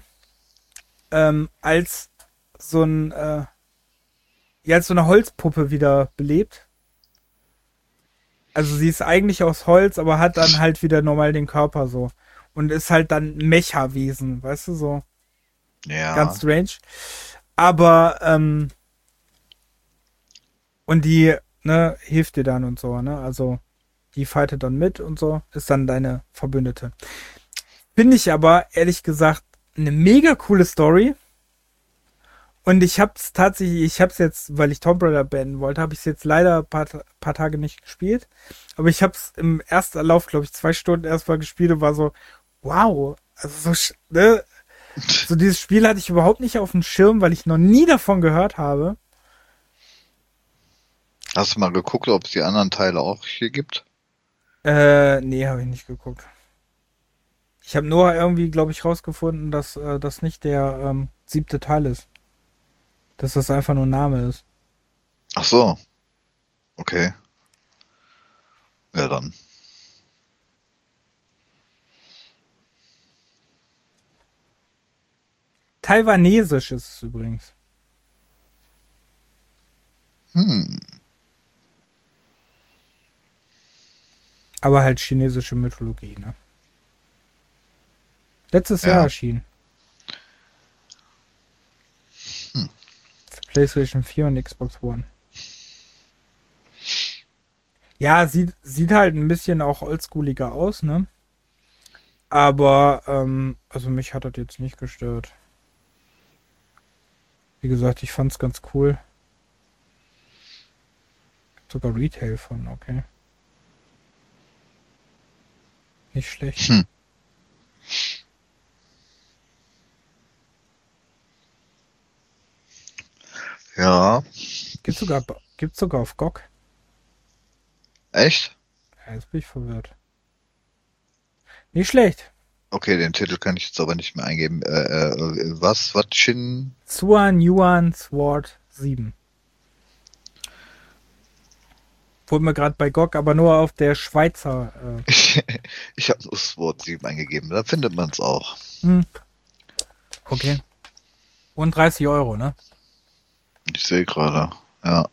Speaker 1: als so als so eine Holzpuppe wieder belebt. Also sie ist eigentlich aus Holz, aber hat dann halt wieder normal den Körper so. Und ist halt dann Mecha-Wesen, weißt du, so ganz
Speaker 2: Ja,
Speaker 1: strange. Aber, und die, ne, hilft dir dann und so, ne? Also, die fightet dann mit und so, ist dann deine Verbündete. Finde ich aber, ehrlich gesagt, eine mega coole Story. Und ich hab's jetzt, weil ich Tomb Raider beenden wollte, habe ich es jetzt leider paar Tage nicht gespielt. Aber ich hab's im ersten Lauf, glaube ich, 2 Stunden erstmal gespielt und war so, wow. Also ne? So dieses Spiel hatte ich überhaupt nicht auf dem Schirm, weil ich noch nie davon gehört habe.
Speaker 2: hast du mal geguckt, ob es die anderen Teile auch hier gibt?
Speaker 1: Nee, habe ich nicht geguckt. Ich habe nur irgendwie, glaube ich, rausgefunden, dass das nicht der 7. Teil ist. Dass das einfach nur ein Name ist.
Speaker 2: Ach so, okay. Ja, dann.
Speaker 1: Taiwanesisch ist es übrigens.
Speaker 2: Hm,
Speaker 1: Aber halt chinesische Mythologie, ne? Letztes Jahr
Speaker 2: ja.
Speaker 1: erschienen.
Speaker 2: Hm.
Speaker 1: Für PlayStation 4 und Xbox One. Ja, sieht halt ein bisschen auch oldschooliger aus, ne? Aber, also mich hat das jetzt nicht gestört. Wie gesagt, ich fand's ganz cool. Gibt sogar Retail von, okay. Nicht schlecht.
Speaker 2: Hm. Ja,
Speaker 1: Gibt's sogar auf GOG.
Speaker 2: echt?
Speaker 1: Ja, jetzt bin ich verwirrt. Nicht schlecht.
Speaker 2: Okay, den Titel kann ich jetzt aber nicht mehr eingeben. Was? Shin?
Speaker 1: Zuan Yuan Sword 7. Wurde mir gerade bei GOG, aber nur auf der Schweizer.
Speaker 2: Ich habe nur das Wort 7 eingegeben, da findet man es auch.
Speaker 1: Okay. Und 30 Euro, ne?
Speaker 2: Ich sehe gerade, ja.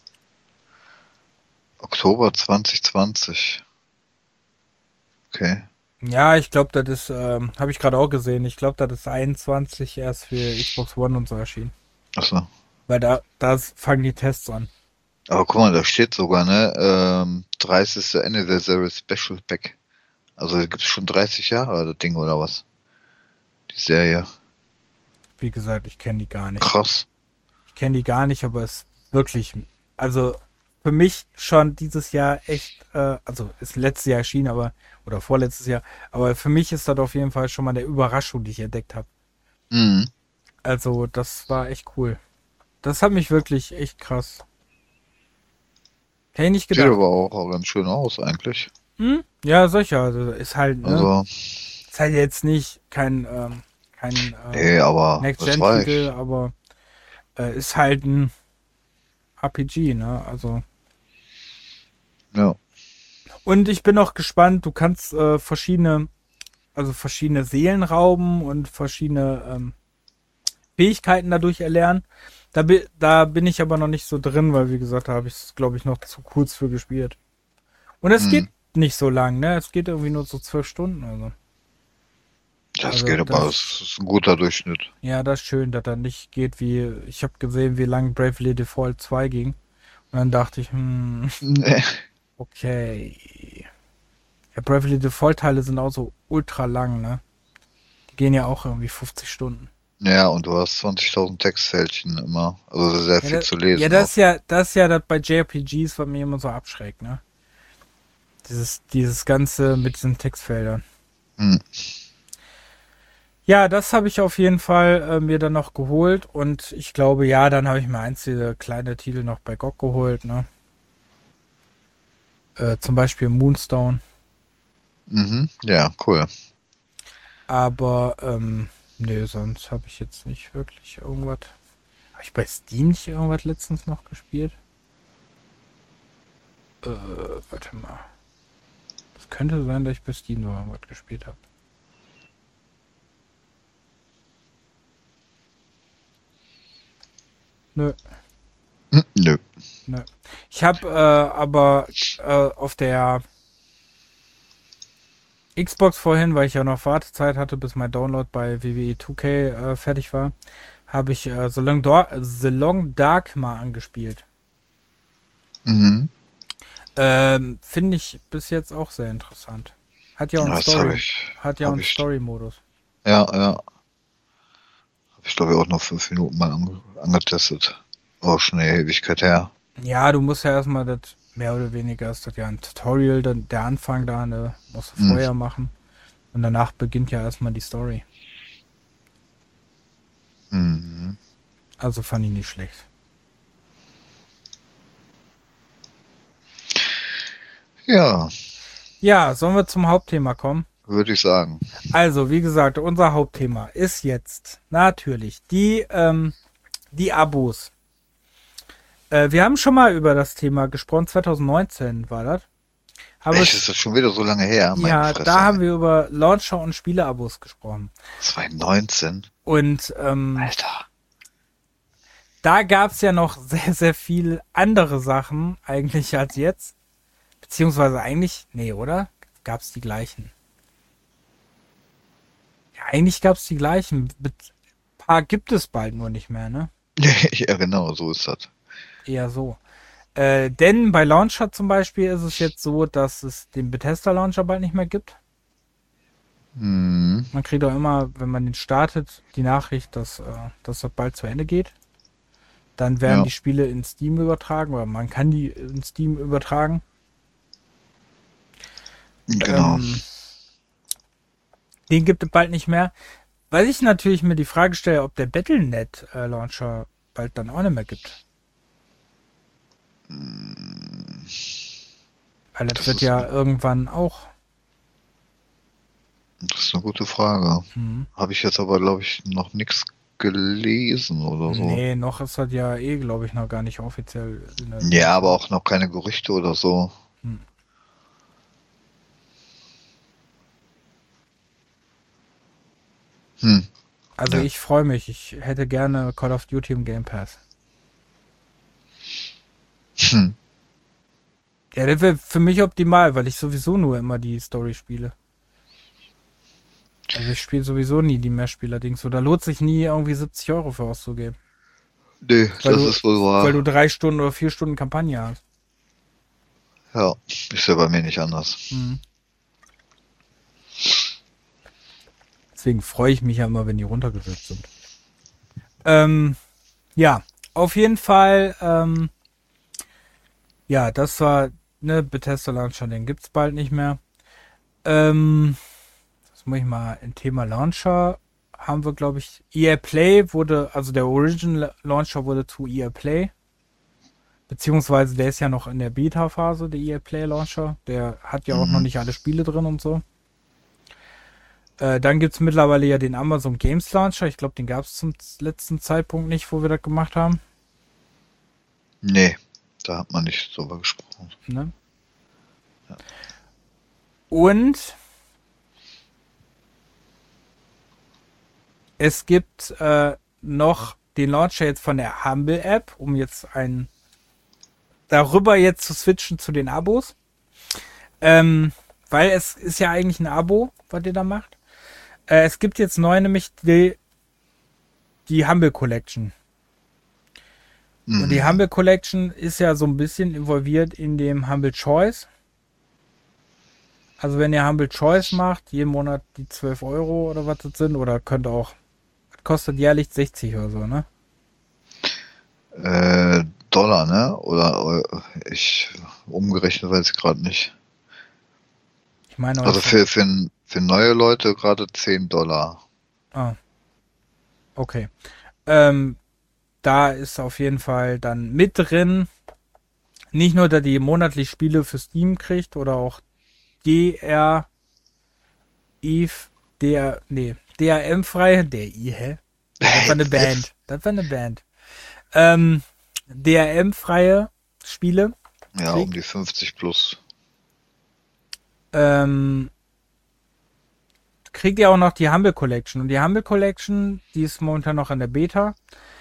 Speaker 2: Oktober 2020. Okay.
Speaker 1: Ja, ich glaube, das ist, habe ich gerade auch gesehen. Ich glaube, das ist 21 erst für Xbox One und so erschienen.
Speaker 2: Achso.
Speaker 1: Weil da fangen die Tests an.
Speaker 2: Aber guck mal, da steht sogar, ne? 30. Anniversary Special Pack. Also gibt es schon 30 Jahre, das Ding, oder was? Die Serie.
Speaker 1: Wie gesagt, ich kenne die gar nicht.
Speaker 2: Krass.
Speaker 1: Ich kenne die gar nicht, aber es ist wirklich, also für mich schon dieses Jahr echt, also ist letztes Jahr erschienen, oder vorletztes Jahr, aber für mich ist das auf jeden Fall schon mal der Überraschung, die ich entdeckt habe.
Speaker 2: Mhm.
Speaker 1: Also das war echt cool. Das hat mich wirklich echt krass. Hätte ich nicht
Speaker 2: Sieht
Speaker 1: gedacht.
Speaker 2: aber auch ganz schön aus, eigentlich.
Speaker 1: Ja, sicher, also ist halt, ne,
Speaker 2: Also,
Speaker 1: ist halt jetzt nicht kein
Speaker 2: nee, aber das
Speaker 1: Next-Gen-Titel,
Speaker 2: reicht.
Speaker 1: aber ist halt ein RPG, ne, also.
Speaker 2: Ja.
Speaker 1: Und ich bin auch gespannt, du kannst verschiedene Seelen rauben und verschiedene Fähigkeiten dadurch erlernen. Da bin ich aber noch nicht so drin, weil wie gesagt, da habe ich es, glaube ich, noch zu kurz für gespielt. Und es
Speaker 2: Mhm.
Speaker 1: geht nicht so lang, ne? Es geht irgendwie nur so 12 Stunden.
Speaker 2: Das
Speaker 1: Also
Speaker 2: geht aber,
Speaker 1: das,
Speaker 2: das ist ein guter Durchschnitt.
Speaker 1: ja, das ist schön, dass das nicht geht wie, ich habe gesehen, wie lang Bravely Default 2 ging. Und dann dachte ich,
Speaker 2: Nee.
Speaker 1: okay. Ja, Bravely Default Teile sind auch so ultra lang, ne? Die gehen ja auch irgendwie 50 Stunden.
Speaker 2: Ja, und du hast 20.000 Textfeldchen immer. Also sehr
Speaker 1: Ja,
Speaker 2: viel zu lesen
Speaker 1: das
Speaker 2: auch.
Speaker 1: ist ja, das ist ja das bei JRPGs, was mir immer so abschreckt, ne? Dieses Ganze mit diesen Textfeldern.
Speaker 2: Hm.
Speaker 1: Ja, das habe ich auf jeden Fall mir dann noch geholt und ich glaube, ja, dann habe ich mir einzelne kleine Titel noch bei GOG geholt, ne? Zum Beispiel Moonstone.
Speaker 2: Mhm. Ja, cool.
Speaker 1: Aber, nö, sonst habe ich jetzt nicht wirklich irgendwas. Habe ich bei Steam nicht irgendwas letztens noch gespielt? Warte mal. Es könnte sein, dass ich bei Steam noch irgendwas gespielt habe. Nö,
Speaker 2: Nö.
Speaker 1: nö. Ich habe aber auf der Xbox vorhin, weil ich ja noch Wartezeit hatte, bis mein Download bei WWE 2K fertig war, habe ich The Long Dark mal angespielt.
Speaker 2: Mhm.
Speaker 1: Finde ich bis jetzt auch sehr interessant. Hat ja auch einen
Speaker 2: Das habe ich,
Speaker 1: Story-Modus.
Speaker 2: ja, ja, habe ich glaube ich auch noch 5 Minuten mal angetestet. Auch schon eine Ewigkeit her.
Speaker 1: Ja, du musst ja erstmal das, mehr oder weniger ist das ja ein Tutorial, der Anfang da, ne, musst du
Speaker 2: Hm.
Speaker 1: vorher machen. Und danach beginnt ja erstmal die Story.
Speaker 2: Mhm.
Speaker 1: Also fand ich nicht schlecht.
Speaker 2: Ja,
Speaker 1: Ja, sollen wir zum Hauptthema kommen?
Speaker 2: würde ich sagen.
Speaker 1: Also, wie gesagt, unser Hauptthema ist jetzt natürlich die Abos. Wir haben schon mal über das Thema gesprochen, 2019 war das. Haben
Speaker 2: Echt,
Speaker 1: es,
Speaker 2: ist das schon wieder so lange her? Meine
Speaker 1: ja, da
Speaker 2: Fresse.
Speaker 1: haben wir über Launcher und Spieleabos gesprochen.
Speaker 2: 2019?
Speaker 1: Und
Speaker 2: Alter.
Speaker 1: da gab es ja noch sehr, sehr viel andere Sachen eigentlich als jetzt. Beziehungsweise eigentlich, nee, oder? Gab es die gleichen? Ja, eigentlich gab es die gleichen. Ein paar gibt es bald nur nicht mehr, ne?
Speaker 2: Ja, genau, so ist das.
Speaker 1: Eher so. Denn bei Launcher zum Beispiel ist es jetzt so, dass es den Bethesda Launcher bald nicht mehr gibt.
Speaker 2: Mhm.
Speaker 1: Man kriegt auch immer, wenn man den startet, die Nachricht, dass das bald zu Ende geht. Dann werden
Speaker 2: Ja,
Speaker 1: die Spiele in Steam übertragen oder man kann die in Steam übertragen.
Speaker 2: genau.
Speaker 1: Ähm, den gibt es bald nicht mehr. Weil ich natürlich mir die Frage stelle, ob der Battle.net Launcher bald dann auch nicht mehr gibt. Weil das
Speaker 2: Das
Speaker 1: wird
Speaker 2: ist,
Speaker 1: ja irgendwann auch.
Speaker 2: das ist eine gute Frage.
Speaker 1: Hm.
Speaker 2: Habe ich jetzt aber, glaube ich, noch nichts gelesen oder so.
Speaker 1: Nee, noch ist das ja eh, glaube ich, noch gar nicht offiziell in der
Speaker 2: Ja, aber
Speaker 1: Entwicklung.
Speaker 2: auch noch keine Gerüchte oder so.
Speaker 1: Hm.
Speaker 2: Hm.
Speaker 1: Also
Speaker 2: Ja.
Speaker 1: ich freue mich. Ich hätte gerne Call of Duty im Game Pass.
Speaker 2: Hm.
Speaker 1: Ja, das wäre für mich optimal, weil ich sowieso nur immer die Story spiele. Also ich spiele sowieso nie die Mehrspieler-Dings. So, da lohnt sich nie irgendwie 70 € für auszugeben.
Speaker 2: Nee,
Speaker 1: Weil
Speaker 2: das
Speaker 1: du,
Speaker 2: ist wohl
Speaker 1: weil du
Speaker 2: wahr.
Speaker 1: 3 Stunden oder 4 Stunden Kampagne hast.
Speaker 2: Ja, ist ja bei mir nicht anders.
Speaker 1: Mhm. Deswegen freue ich mich ja immer, wenn die runtergesetzt sind. Ähm, ja, auf jeden Fall, ja, das war, ne, Bethesda Launcher, den gibt's bald nicht mehr. Das muss ich mal im Thema Launcher haben wir, glaube ich, EA Play wurde, also der Original Launcher wurde zu EA Play. Beziehungsweise der ist ja noch in der Beta-Phase, der EA Play Launcher. Der hat ja auch noch
Speaker 2: Mhm.
Speaker 1: nicht alle Spiele drin und so. Dann gibt es mittlerweile ja den Amazon Games Launcher. Ich glaube, den gab es zum letzten Zeitpunkt nicht, wo wir das gemacht haben.
Speaker 2: Nee, da hat man nicht drüber gesprochen.
Speaker 1: Ne? Und es gibt noch den Launcher jetzt von der Humble App, um jetzt darüber jetzt zu switchen zu den Abos. Weil es ist ja eigentlich ein Abo, was ihr da macht. Es gibt jetzt neu nämlich die Humble Collection. Und die
Speaker 2: Mhm.
Speaker 1: Humble Collection ist ja so ein bisschen involviert in dem Humble Choice. Also wenn ihr Humble Choice macht, jeden Monat die 12 € oder was das sind, oder könnt auch, das kostet jährlich 60 oder so, ne?
Speaker 2: Dollar, ne? Oder ich umgerechnet weiß ich gerade nicht.
Speaker 1: Ich meine,
Speaker 2: Also für Für neue Leute gerade $10.
Speaker 1: Ah, okay. Ähm, Da ist auf jeden Fall dann mit drin, nicht nur, dass die monatlich Spiele für Steam kriegt oder auch DR, Eve, DRM-frei, hä? Nee, das war eine Band. Das war eine Band. Ähm, DRM-freie Spiele
Speaker 2: Ja, um
Speaker 1: kriegt.
Speaker 2: die 50 plus.
Speaker 1: Ähm, Kriegt ihr auch noch die Humble Collection. Und die Humble Collection, die ist momentan noch in der Beta.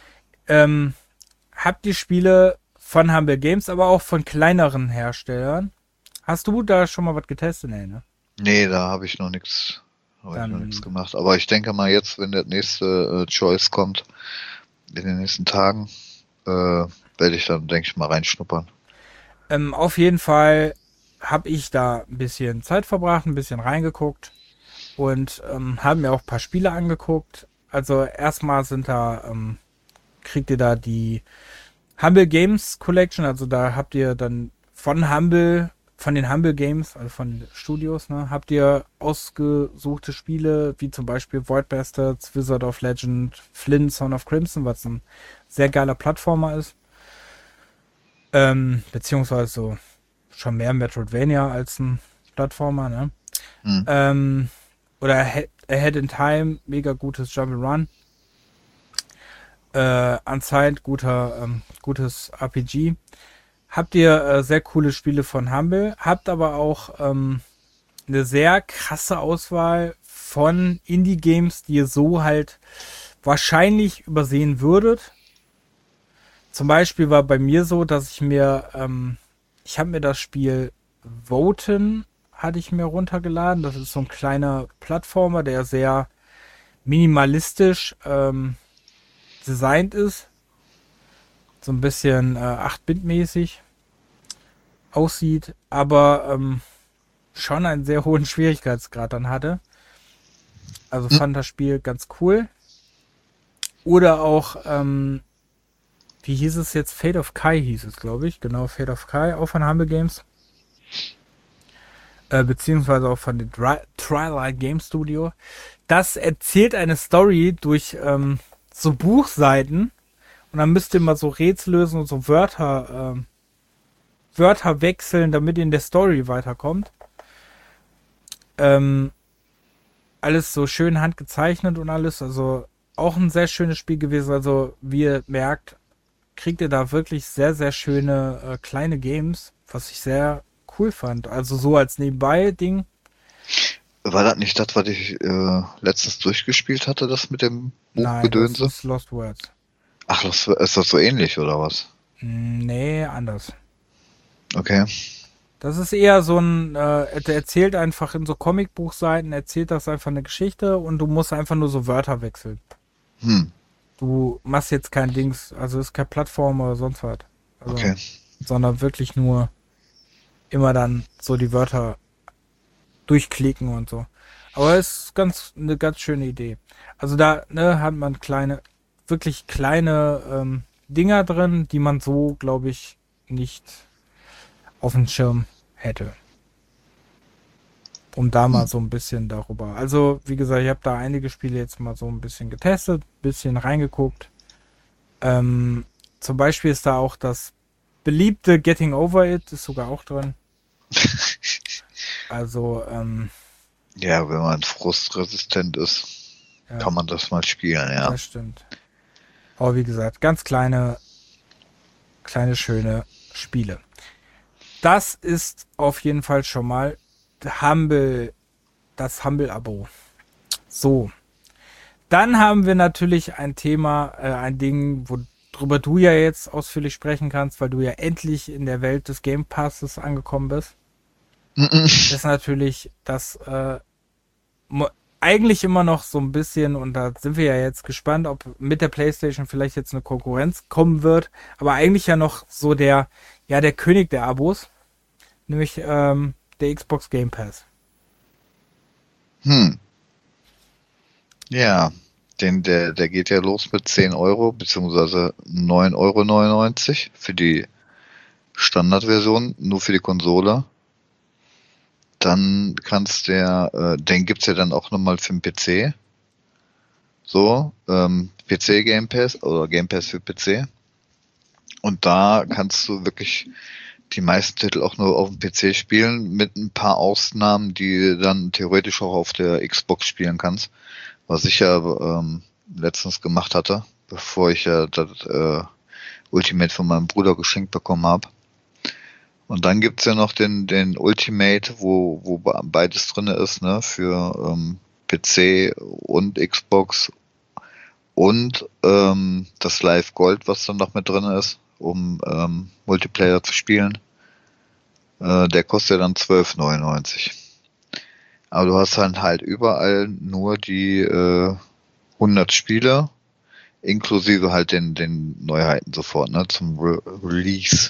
Speaker 1: Habt ihr Spiele von Humble Games, aber auch von kleineren Herstellern? Hast du da schon mal was getestet? Nee, ne?
Speaker 2: Nee, da habe ich noch nichts
Speaker 1: Dann,
Speaker 2: gemacht. Aber ich denke mal jetzt, wenn der nächste Choice kommt, in den nächsten Tagen, werde ich dann, denke ich mal, reinschnuppern.
Speaker 1: auf jeden Fall habe ich da ein bisschen Zeit verbracht, ein bisschen reingeguckt und haben mir auch ein paar Spiele angeguckt. Also erstmal kriegt ihr da die Humble Games Collection, also da habt ihr dann von den Humble Games, also von den Studios, ne, habt ihr ausgesuchte Spiele, wie zum Beispiel Void Bastards, Wizard of Legend, Flynn, Son of Crimson, was ein sehr geiler Plattformer ist. Beziehungsweise so schon mehr Metroidvania als ein Plattformer, ne?
Speaker 2: Hm.
Speaker 1: Oder Ahead in Time, mega gutes Jump'n'Run. Unsigned, gutes RPG. Habt ihr sehr coole Spiele von Humble, habt aber auch eine sehr krasse Auswahl von Indie-Games, die ihr so halt wahrscheinlich übersehen würdet. Zum Beispiel war bei mir so, dass ich habe mir das Spiel Voten hatte ich mir runtergeladen. Das ist so ein kleiner Plattformer, der sehr minimalistisch designt ist. So ein bisschen 8-Bit-mäßig aussieht, aber schon einen sehr hohen Schwierigkeitsgrad dann hatte. Also fand das Spiel ganz cool. Oder auch, wie hieß es jetzt? Fate of Kai hieß es, glaube ich. Genau, Fate of Kai, auch von Humble Games. Beziehungsweise auch von dem Twilight Game Studio. Das erzählt eine Story durch so Buchseiten und dann müsst ihr mal so Rätsel lösen und so Wörter wechseln, damit ihr in der Story weiterkommt. Alles so schön handgezeichnet und alles. Also auch ein sehr schönes Spiel gewesen. Also wie ihr merkt, kriegt ihr da wirklich sehr, sehr schöne kleine Games, was ich sehr cool fand. Also so als Nebenbei-Ding.
Speaker 2: War das nicht das, was ich letztens durchgespielt hatte, das mit dem
Speaker 1: Nein, das
Speaker 2: Buchgedönse?
Speaker 1: ist Lost Words.
Speaker 2: Ach, ist das so ähnlich, oder was?
Speaker 1: Nee, anders.
Speaker 2: Okay.
Speaker 1: Das ist eher so der erzählt einfach in so Comicbuchseiten, erzählt das einfach eine Geschichte und du musst einfach nur so Wörter wechseln.
Speaker 2: Hm,
Speaker 1: Du machst jetzt kein Dings, also ist kein Plattform oder sonst was. Also,
Speaker 2: okay.
Speaker 1: sondern wirklich nur immer dann so die Wörter durchklicken und so. Aber es ist eine ganz schöne Idee. Also da, ne, hat man wirklich kleine Dinger drin, die man so, glaube ich, nicht auf dem Schirm hätte. Um da
Speaker 2: Hm.
Speaker 1: mal so ein bisschen darüber. Also, wie gesagt, ich habe da einige Spiele jetzt mal so ein bisschen getestet, bisschen reingeguckt. Zum Beispiel ist da auch das beliebte Getting Over It, ist sogar auch drin. Also,
Speaker 2: Ja, wenn man frustresistent ist,
Speaker 1: ja,
Speaker 2: kann man das mal spielen, ja.
Speaker 1: das stimmt. Aber wie gesagt, ganz kleine, schöne Spiele. Das ist auf jeden Fall schon mal das Humble-Abo. So. Dann haben wir natürlich ein Thema, ein Ding, worüber du ja jetzt ausführlich sprechen kannst, weil du ja endlich in der Welt des Game Passes angekommen bist. Das ist natürlich das eigentlich immer noch so ein bisschen, und da sind wir ja jetzt gespannt, ob mit der PlayStation vielleicht jetzt eine Konkurrenz kommen wird, aber eigentlich ja noch so der König der Abos, nämlich der Xbox Game Pass.
Speaker 2: Hm. Ja, der geht ja los mit 10 Euro, beziehungsweise 9,99 € für die Standardversion, nur für die Konsole. Dann den gibt's ja dann auch nochmal für den PC. So, PC Game Pass oder Game Pass für PC. Und da kannst du wirklich die meisten Titel auch nur auf dem PC spielen, mit ein paar Ausnahmen, die du dann theoretisch auch auf der Xbox spielen kannst. Was ich ja letztens gemacht hatte, bevor ich ja das Ultimate von meinem Bruder geschenkt bekommen habe. Und dann gibt's ja noch den Ultimate, wo beides drin ist, ne, für PC und Xbox und das Live Gold, was dann noch mit drin ist, um Multiplayer zu spielen. Der kostet ja dann 12,99. Aber du hast dann halt überall nur die 100 Spiele, inklusive halt den Neuheiten sofort, ne, zum Release.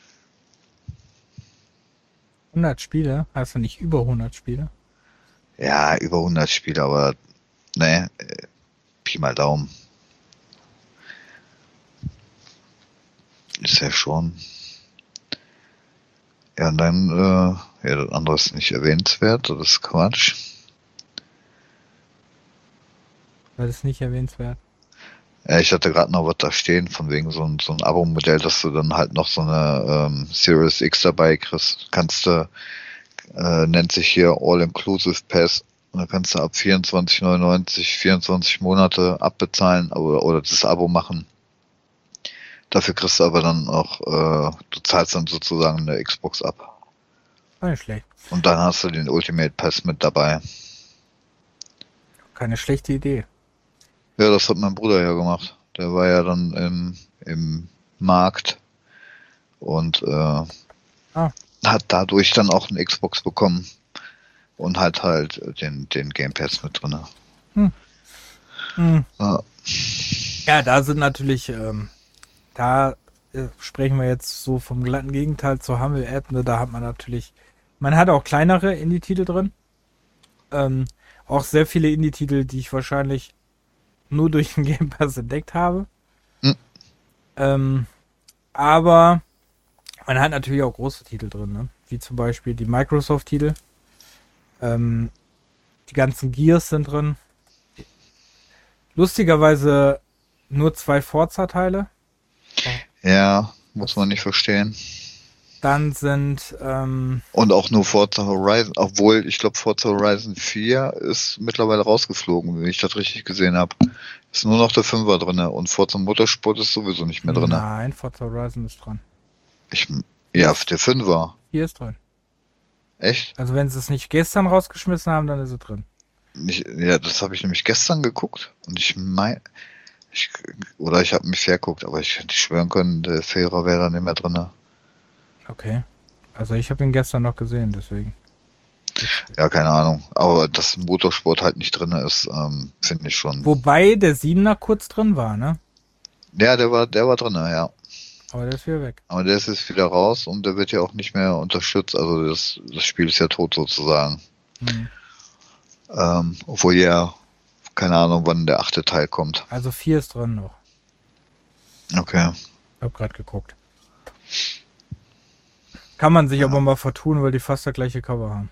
Speaker 1: 100 Spiele? Heißt ja nicht über 100 Spiele?
Speaker 2: Ja, über 100 Spiele, aber ne, Pi mal Daumen. Ist ja schon. Ja, und dann, ja, das andere ist nicht erwähnenswert, das ist Quatsch.
Speaker 1: Das ist nicht erwähnenswert.
Speaker 2: Ja, ich hatte gerade noch was da stehen, von wegen so ein Abo-Modell, dass du dann halt noch so eine Series X dabei kriegst. Nennt sich hier All-Inclusive Pass. Und da kannst du ab 24,99 24 Monate abbezahlen oder das Abo machen. Dafür kriegst du aber dann auch, du zahlst dann sozusagen eine Xbox ab.
Speaker 1: Nicht schlecht.
Speaker 2: Und dann hast du den Ultimate Pass mit dabei.
Speaker 1: Keine schlechte Idee.
Speaker 2: Ja, das hat mein Bruder ja gemacht. Der war ja dann im Markt und hat dadurch dann auch eine Xbox bekommen und hat halt den Game Pass mit drin.
Speaker 1: Ja, da sind natürlich, da sprechen wir jetzt so vom glatten Gegenteil zur Humble-App, ne, da hat man natürlich, man hat auch kleinere Indie-Titel drin. Auch sehr viele Indie-Titel, die ich wahrscheinlich nur durch den Game Pass entdeckt habe. Aber man hat natürlich auch große Titel drin, ne? Wie zum Beispiel die Microsoft-Titel. Die ganzen Gears sind drin. Lustigerweise nur 2 Forza-Teile.
Speaker 2: Ja, muss man nicht verstehen.
Speaker 1: Dann sind
Speaker 2: und auch nur Forza Horizon, obwohl ich glaube Forza Horizon 4 ist mittlerweile rausgeflogen, wenn ich das richtig gesehen habe. Ist nur noch der 5er drin und Forza Motorsport ist sowieso nicht mehr drin.
Speaker 1: Nein, Forza Horizon ist dran.
Speaker 2: Ja, der 5er.
Speaker 1: Hier ist drin.
Speaker 2: Echt?
Speaker 1: Also wenn sie es nicht gestern rausgeschmissen haben, dann ist es drin.
Speaker 2: Ja, das habe ich nämlich gestern geguckt und ich habe mich verguckt, aber ich hätte schwören können, der Vierer wäre da nicht mehr drin.
Speaker 1: Okay. Also ich habe ihn gestern noch gesehen, deswegen.
Speaker 2: Ja, keine Ahnung. Aber dass Motorsport halt nicht drin ist, finde ich schon.
Speaker 1: Wobei der 7er kurz drin war, ne?
Speaker 2: Ja, der war drin, ja.
Speaker 1: Aber der ist wieder weg.
Speaker 2: Aber der ist jetzt wieder raus und der wird ja auch nicht mehr unterstützt. Also das Spiel ist ja tot sozusagen. Obwohl ja, keine Ahnung, wann der 8. Teil kommt.
Speaker 1: Also 4 ist drin noch.
Speaker 2: Okay.
Speaker 1: Ich hab gerade geguckt. Kann man sich aber mal vertun, weil die fast das gleiche Cover haben.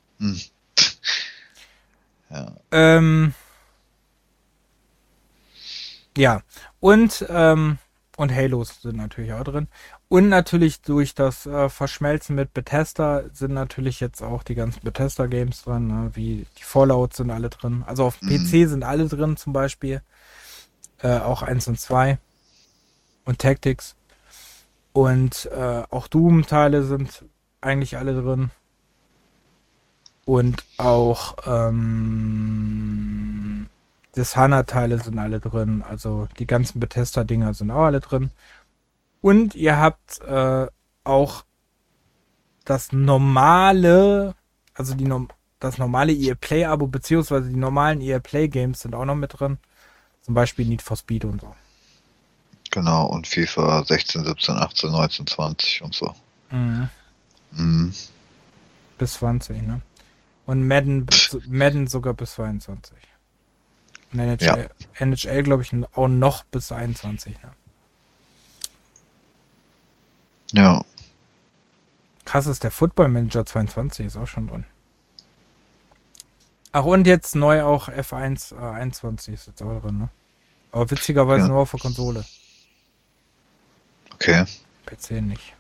Speaker 2: Ja.
Speaker 1: Ja. Und Halos sind natürlich auch drin. Und natürlich durch das Verschmelzen mit Bethesda sind natürlich jetzt auch die ganzen Bethesda-Games drin, ne? Wie die Fallout sind alle drin. Also auf PC sind alle drin zum Beispiel. Auch 1 und 2. Und Tactics. Und auch Doom-Teile sind eigentlich alle drin. Und auch das HANA-Teile sind alle drin. Also die ganzen Bethesda-Dinger sind auch alle drin. Und ihr habt auch das normale, also das normale EA Play-Abo, beziehungsweise die normalen EA Play-Games sind auch noch mit drin. Zum Beispiel Need for Speed und so.
Speaker 2: Genau, und FIFA 16, 17, 18, 19, 20 und so.
Speaker 1: Bis 20, ne? Und Madden sogar bis 22. Und NHL glaube ich, auch noch bis 21, ne?
Speaker 2: Ja.
Speaker 1: Krass ist, der Football Manager 22 ist auch schon drin. Ach, und jetzt neu auch F1 21 ist jetzt auch drin, ne? Aber witzigerweise
Speaker 2: Ja.
Speaker 1: nur auf der Konsole.
Speaker 2: Okay.
Speaker 1: PC nicht.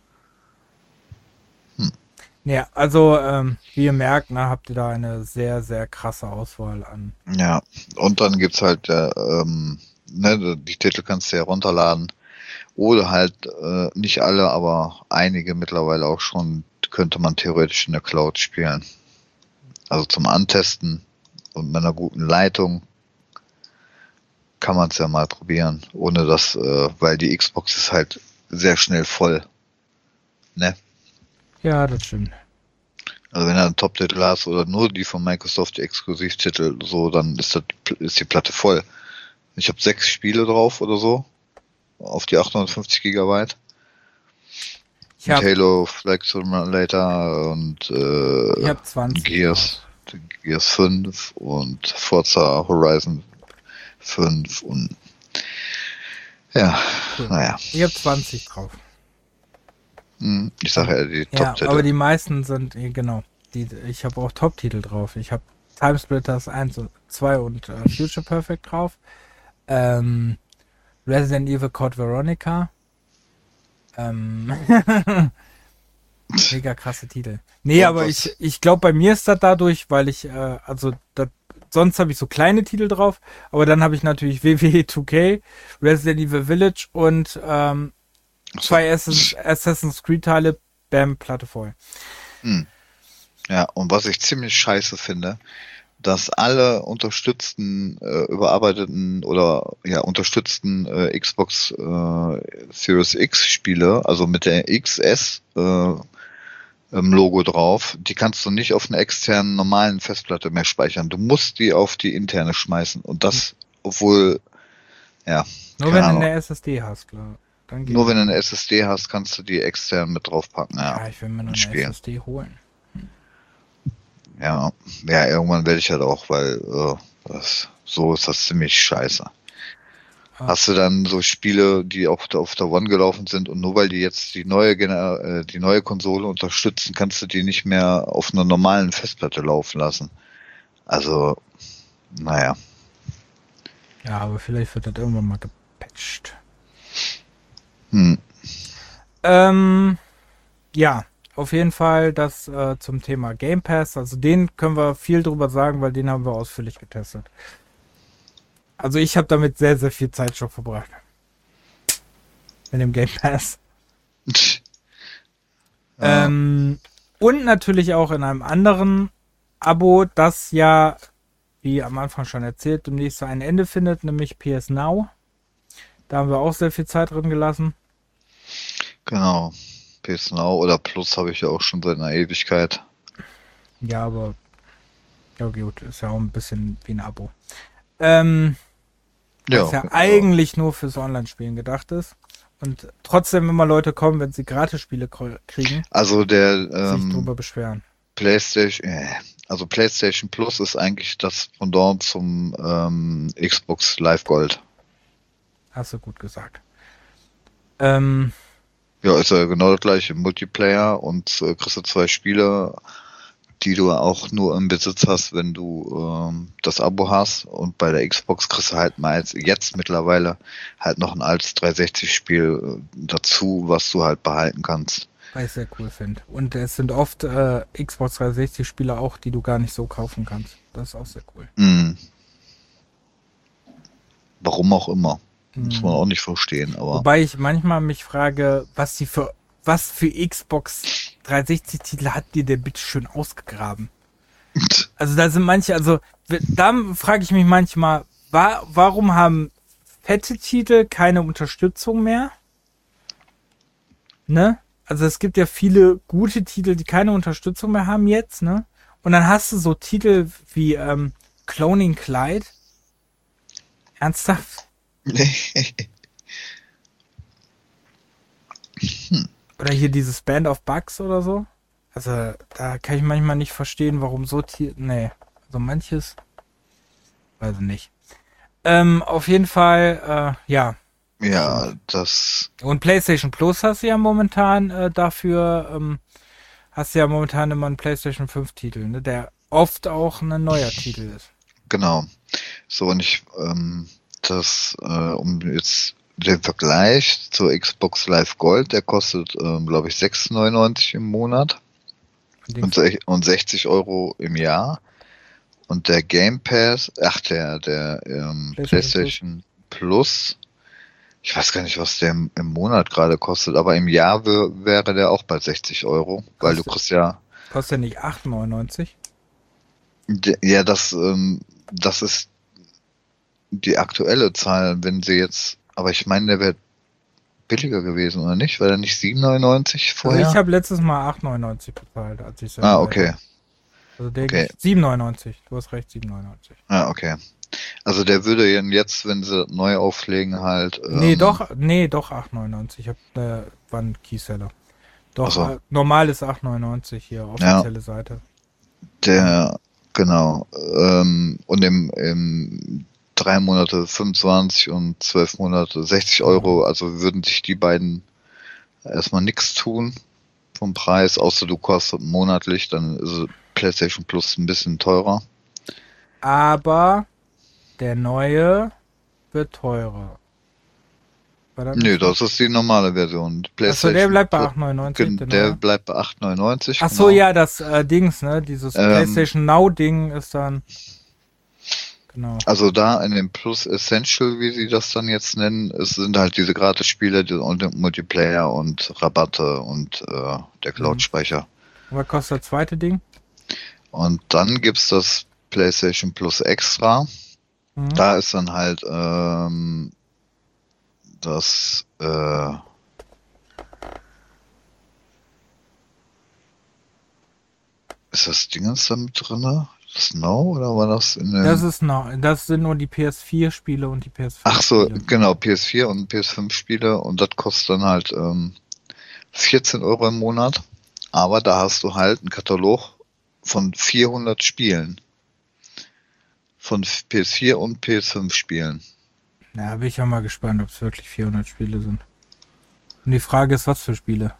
Speaker 1: Ja, also, wie ihr merkt, habt ihr da eine sehr, sehr krasse Auswahl an.
Speaker 2: Ja. Und dann gibt's halt, die Titel kannst du ja runterladen. Oder halt, nicht alle, aber einige mittlerweile auch schon, könnte man theoretisch in der Cloud spielen. Also zum Antesten und mit einer guten Leitung kann man es ja mal probieren. Ohne dass, weil die Xbox ist halt sehr schnell voll. Ne?
Speaker 1: Ja, das stimmt.
Speaker 2: Also wenn du einen Top-Titel hast oder nur die von Microsoft, die Exklusivtitel, so, dann ist die Platte voll. Ich habe 6 Spiele drauf oder so. Auf die 850 Gigabyte.
Speaker 1: Ich habe
Speaker 2: Halo, Flight Simulator und
Speaker 1: hab 20.
Speaker 2: Gears 5 und Forza Horizon 5 und ja,
Speaker 1: Cool.
Speaker 2: naja.
Speaker 1: Ich habe 20 drauf.
Speaker 2: Ich sage ja, die
Speaker 1: Ja,
Speaker 2: Top-Titel.
Speaker 1: aber die meisten sind, genau. Ich habe auch Top-Titel drauf. Ich habe Timesplitters 1 und 2 und Future Perfect drauf. Resident Evil Code Veronica. Mega krasse Titel. Nee,
Speaker 2: Und
Speaker 1: aber
Speaker 2: was?
Speaker 1: ich glaube, bei mir ist das dadurch, weil ich, sonst habe ich so kleine Titel drauf, aber dann habe ich natürlich WWE 2K, Resident Evil Village und zwei Assassin's Creed Teile, bam, Platte voll.
Speaker 2: Ja, und was ich ziemlich scheiße finde, dass alle unterstützten, überarbeiteten oder ja unterstützten Xbox Series X Spiele, also mit der XS Logo drauf, die kannst du nicht auf einer externen normalen Festplatte mehr speichern. Du musst die auf die interne schmeißen und das, obwohl, ja,
Speaker 1: Nur
Speaker 2: keine
Speaker 1: wenn du
Speaker 2: Ahnung.
Speaker 1: eine SSD hast, klar. Dann geht
Speaker 2: Nur wenn du
Speaker 1: das.
Speaker 2: eine SSD hast, kannst du die extern mit draufpacken. Ja,
Speaker 1: Ja, ich will mir noch eine
Speaker 2: spielen.
Speaker 1: SSD holen.
Speaker 2: Ja, ja, irgendwann werde ich halt auch, weil so ist das ziemlich scheiße. Hast du dann so Spiele, die auf der One gelaufen sind und nur weil die jetzt die neue Konsole unterstützen, kannst du die nicht mehr auf einer normalen Festplatte laufen lassen. Also, naja.
Speaker 1: Ja, aber vielleicht wird das irgendwann mal gepatcht. Ja, auf jeden Fall das zum Thema Game Pass. Also den können wir viel drüber sagen, weil den haben wir ausführlich getestet. Also ich habe damit sehr, sehr viel Zeit schon verbracht. Mit dem Game Pass. Und natürlich auch in einem anderen Abo, das ja, wie am Anfang schon erzählt, demnächst so ein Ende findet, nämlich PS Now. Da haben wir auch sehr viel Zeit drin gelassen.
Speaker 2: Genau. PS Now oder Plus habe ich ja auch schon seit einer Ewigkeit.
Speaker 1: Ja, aber ja gut, ist ja auch ein bisschen wie ein Abo. Was ja eigentlich nur fürs Online-Spielen gedacht ist. Und trotzdem immer Leute kommen, wenn sie Gratis-Spiele kriegen,
Speaker 2: Also der
Speaker 1: sich drüber beschweren.
Speaker 2: PlayStation Plus ist eigentlich das Pendant zum Xbox Live Gold.
Speaker 1: Hast du gut gesagt.
Speaker 2: Ja, ist ja genau das gleiche. Multiplayer und kriegst du 2 Spiele, die du auch nur im Besitz hast, wenn du das Abo hast. Und bei der Xbox kriegst du halt mal jetzt mittlerweile halt noch ein altes 360-Spiel dazu, was du halt behalten kannst.
Speaker 1: Was ich sehr cool finde. Und es sind oft Xbox 360 Spiele auch, die du gar nicht so kaufen kannst. Das ist auch sehr cool.
Speaker 2: Warum auch immer. Muss man auch nicht verstehen, aber.
Speaker 1: Wobei ich manchmal mich frage, was für Xbox 360 Titel hat die denn bitte schön ausgegraben? Also da sind manche, da frage ich mich manchmal, warum haben fette Titel keine Unterstützung mehr? Ne? Also es gibt ja viele gute Titel, die keine Unterstützung mehr haben jetzt, ne? Und dann hast du so Titel wie Cloning Clyde. Ernsthaft? Oder hier dieses Band of Bugs oder so. Also da kann ich manchmal nicht verstehen, warum so nee, also manches weiß ich nicht. Auf jeden Fall, ja.
Speaker 2: Ja, das.
Speaker 1: Und PlayStation Plus hast du ja momentan dafür, hast du ja momentan immer einen PlayStation 5 Titel, ne? Der oft auch ein neuer Titel ist.
Speaker 2: Genau. So, und um jetzt den Vergleich zur Xbox Live Gold, der kostet, glaube ich, 6,99 im Monat und 60 Euro im Jahr. Und der Game Pass, der PlayStation Plus, ich weiß gar nicht, was der im Monat gerade kostet, aber im Jahr wäre der auch bei 60 Euro, weil du kriegst ja...
Speaker 1: Kostet der nicht 8,99?
Speaker 2: Ja, das ist die aktuelle Zahl, wenn sie jetzt, aber ich meine, der wäre billiger gewesen, oder nicht? War der nicht 7,99 vorher?
Speaker 1: Also ich habe letztes Mal 8,99 bezahlt, als ich
Speaker 2: okay.
Speaker 1: Also der 7,99. Du hast recht, 7,99.
Speaker 2: Okay. Also der würde jetzt, wenn sie neu auflegen, halt...
Speaker 1: Nee, doch 8,99. Ich habe war ein Keyseller. Doch,
Speaker 2: so.
Speaker 1: Normal ist 8,99 hier, offizielle Seite.
Speaker 2: Genau. Und im 3 Monate 25 und 12 Monate 60 Euro, also würden sich die beiden erstmal nichts tun vom Preis, außer du kostet monatlich, dann ist PlayStation Plus ein bisschen teurer.
Speaker 1: Aber der neue wird teurer.
Speaker 2: Nö, das ist die normale Version.
Speaker 1: Achso, der bleibt bei 8,99.
Speaker 2: Der bleibt bei 8,99.
Speaker 1: Achso, genau. Ja, das Dings, ne? Dieses PlayStation Now-Ding ist dann... Genau.
Speaker 2: Also da in dem Plus Essential, wie sie das dann jetzt nennen, es sind halt diese Gratis-Spiele und Multiplayer und Rabatte und der Cloud-Speicher.
Speaker 1: Was kostet das zweite Ding?
Speaker 2: Und dann gibt's das PlayStation Plus Extra. Da ist dann halt ist das Dingens da mit drin? Das Now oder war das in den...
Speaker 1: Das ist Now. Das sind nur die PS4-Spiele und die PS5.
Speaker 2: Ach so, genau, PS4 und PS5-Spiele und das kostet dann halt 14 Euro im Monat. Aber da hast du halt einen Katalog von 400 Spielen. Von PS4 und PS5 Spielen.
Speaker 1: Ja, bin ich ja mal gespannt, ob es wirklich 400 Spiele sind. Und die Frage ist, was für Spiele?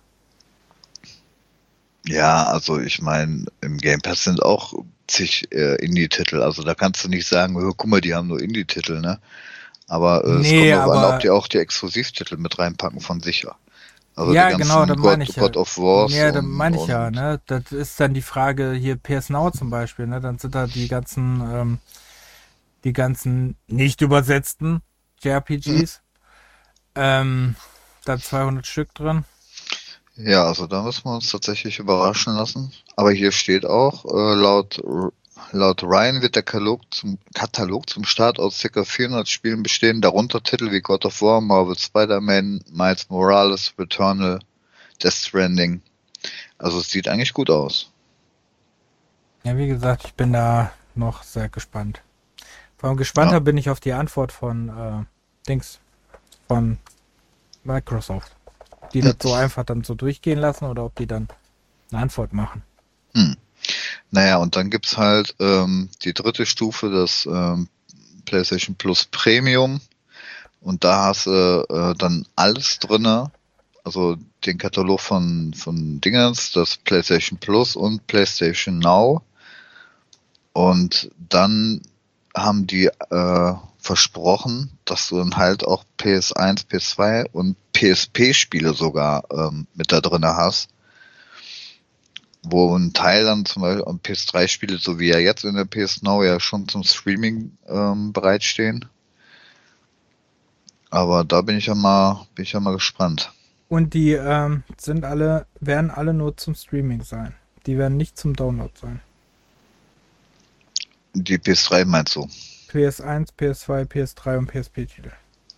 Speaker 2: Ja, also ich meine, im Game Pass sind auch zig Indie-Titel. Also da kannst du nicht sagen, oh, guck mal, die haben nur Indie-Titel, ne? Aber es kommt darauf an, ob die auch die Exklusivtitel mit reinpacken von sicher. Also
Speaker 1: ja, genau, da meine ich
Speaker 2: God of Wars.
Speaker 1: Ja, da meine ich ja, ne? Das ist dann die Frage hier PS Now zum Beispiel, ne? Dann sind da die ganzen nicht übersetzten JRPGs. Da 200 Stück drin.
Speaker 2: Ja, also da müssen wir uns tatsächlich überraschen lassen. Aber hier steht auch, laut Ryan wird der Katalog zum Start aus ca. 400 Spielen bestehen, darunter Titel wie God of War, Marvel Spider-Man, Miles Morales, Returnal, Death Stranding. Also es sieht eigentlich gut aus.
Speaker 1: Ja, wie gesagt, ich bin da noch sehr gespannt. Vor allem gespannter bin ich auf die Antwort von von Microsoft. Die das so einfach dann so durchgehen lassen oder ob die dann eine Antwort machen.
Speaker 2: Naja, und dann gibt's halt die dritte Stufe, das PlayStation Plus Premium. Und da hast du dann alles drinne, also den Katalog von Dingens, das PlayStation Plus und PlayStation Now. Und dann haben die versprochen, dass du dann halt auch PS1, PS2 und PSP-Spiele sogar mit da drin hast. Wo ein Teil dann zum Beispiel PS3-Spiele, so wie ja jetzt in der PS Now, ja schon zum Streaming bereitstehen. Aber da bin ich ja mal gespannt.
Speaker 1: Und die werden alle nur zum Streaming sein. Die werden nicht zum Download sein.
Speaker 2: Die PS3 meinst du?
Speaker 1: PS1, PS2, PS3 und PSP-Titel.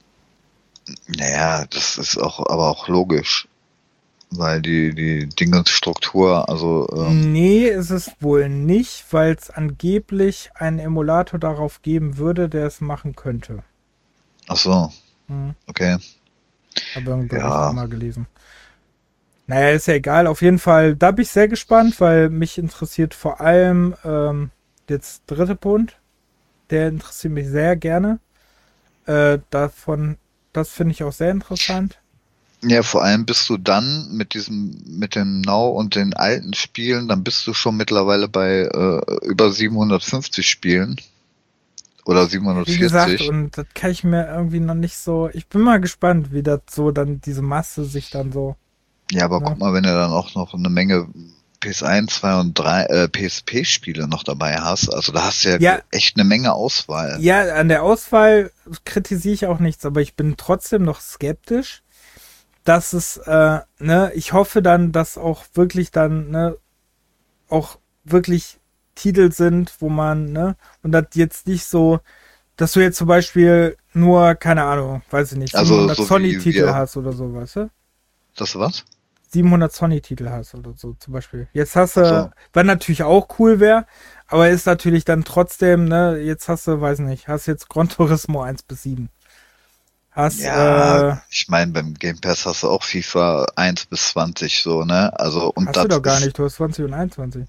Speaker 2: Naja, das ist aber auch logisch. Weil die Dingensstruktur, also...
Speaker 1: Nee, ist es wohl nicht, weil es angeblich einen Emulator darauf geben würde, der es machen könnte.
Speaker 2: Ach so. Okay.
Speaker 1: Habe irgendwie mal gelesen. Naja, ist ja egal. Auf jeden Fall, da bin ich sehr gespannt, weil mich interessiert vor allem jetzt dritte Punkt. Der interessiert mich sehr gerne. Das finde ich auch sehr interessant.
Speaker 2: Ja, vor allem bist du dann mit dem Now und den alten Spielen, dann bist du schon mittlerweile bei über 750 Spielen oder
Speaker 1: Wie gesagt,
Speaker 2: 740.
Speaker 1: und das kann ich mir irgendwie noch nicht so. Ich bin mal gespannt, wie das so dann, diese Masse sich dann so.
Speaker 2: Ja, aber
Speaker 1: Ne?
Speaker 2: guck mal, wenn du dann auch noch eine Menge PS1, 2 und 3 PSP-Spiele noch dabei hast, also da hast du ja
Speaker 1: Ja,
Speaker 2: echt eine Menge Auswahl.
Speaker 1: ja, an der Auswahl kritisiere ich auch nichts, aber ich bin trotzdem noch skeptisch, dass es, ne, ich hoffe dann, dass auch wirklich dann, ne, auch wirklich Titel sind, wo man, ne, und das jetzt nicht so, dass du jetzt zum Beispiel nur, keine Ahnung, weiß ich nicht,
Speaker 2: Also
Speaker 1: 700
Speaker 2: so wie
Speaker 1: Sony-Titel
Speaker 2: wir,
Speaker 1: hast oder so, weißt du?
Speaker 2: das was?
Speaker 1: 700 Sony-Titel hast oder so zum Beispiel. Jetzt hast du,
Speaker 2: Also,
Speaker 1: was natürlich auch cool wäre, aber ist natürlich dann trotzdem, ne, jetzt hast du, weiß nicht, hast jetzt Gran Turismo 1 bis 7. Hast,
Speaker 2: ja, ich meine, beim Game Pass hast du auch FIFA 1 bis 20 so, ne? Also, und
Speaker 1: hast du
Speaker 2: das
Speaker 1: doch gar
Speaker 2: ist,
Speaker 1: nicht, du hast 20 und 21.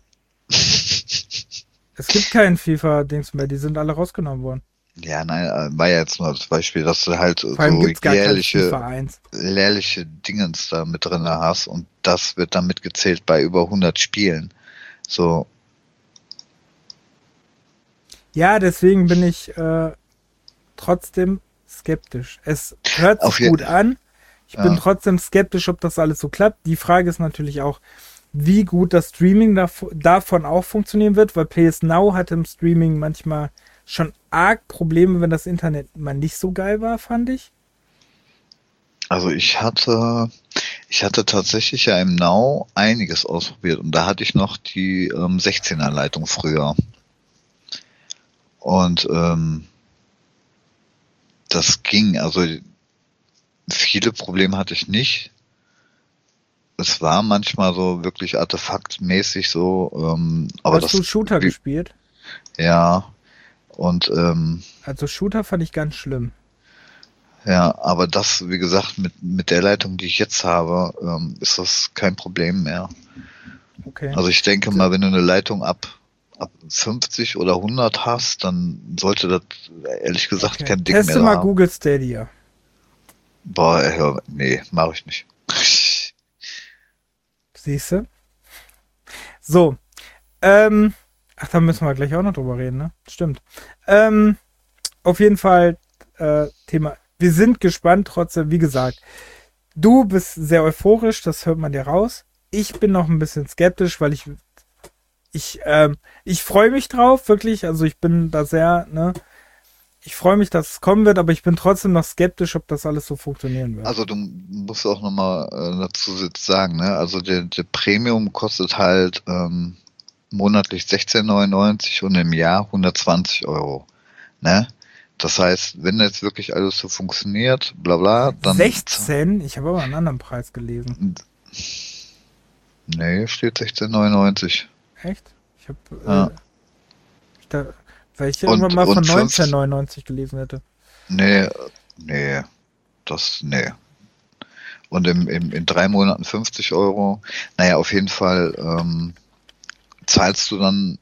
Speaker 1: Es gibt keinen FIFA-Dings mehr, die sind alle rausgenommen worden.
Speaker 2: ja, nein, war ja jetzt nur das Beispiel, dass du halt
Speaker 1: Vor allem
Speaker 2: so
Speaker 1: gibt's gar kein FIFA 1.
Speaker 2: jährliche Dingens da mit drin hast und das wird dann mitgezählt bei über 100 Spielen. So,
Speaker 1: Ja, deswegen bin ich trotzdem skeptisch. Es hört
Speaker 2: auf
Speaker 1: sich
Speaker 2: je
Speaker 1: gut an. Ich bin
Speaker 2: ja,
Speaker 1: trotzdem skeptisch, ob das alles so klappt. Die Frage ist natürlich auch, wie gut das Streaming davon auch funktionieren wird, weil PS Now hat im Streaming manchmal schon arg Probleme, wenn das Internet mal nicht so geil war, fand ich.
Speaker 2: also ich hatte tatsächlich ja im Now einiges ausprobiert und da hatte ich noch die 16er Leitung früher. Und das ging, also viele Probleme hatte ich nicht. Es war manchmal so wirklich artefaktmäßig so, aber
Speaker 1: Hast du
Speaker 2: das,
Speaker 1: Shooter gespielt?
Speaker 2: ja, und
Speaker 1: Also Shooter fand ich ganz schlimm.
Speaker 2: ja, aber das, wie gesagt, mit der Leitung, die ich jetzt habe, ist das kein Problem mehr.
Speaker 1: Okay.
Speaker 2: Also ich denke mal, wenn du eine Leitung ab 50 oder 100 hast, dann sollte das ehrlich gesagt
Speaker 1: Okay.
Speaker 2: kein Ding mehr
Speaker 1: Teste mal
Speaker 2: haben.
Speaker 1: Google Stadia.
Speaker 2: Boah, nee, mache ich nicht.
Speaker 1: Siehst du? So. Ach, da müssen wir gleich auch noch drüber reden, ne? Stimmt. Ähm, auf jeden Fall Thema. Wir sind gespannt, trotzdem, wie gesagt, du bist sehr euphorisch, das hört man dir raus. Ich bin noch ein bisschen skeptisch, weil ich freue mich drauf, wirklich. Also ich bin da sehr, ne? Ich freue mich, dass es kommen wird, aber ich bin trotzdem noch skeptisch, ob das alles so funktionieren wird.
Speaker 2: Also du musst auch nochmal dazu jetzt sagen, ne? Also der Premium kostet halt monatlich 16,99 und im Jahr 120 Euro. Ne? Das heißt, wenn jetzt wirklich alles so funktioniert, bla bla, dann
Speaker 1: 16? Ich habe aber einen anderen Preis gelesen.
Speaker 2: nee, steht 16,99.
Speaker 1: Echt? Ich habe
Speaker 2: Ja.
Speaker 1: da, weil ich irgendwann mal von 1999 gelesen hätte.
Speaker 2: Nee, nee, nee. Und in 3 Monaten 50 Euro. Naja, auf jeden Fall zahlst du dann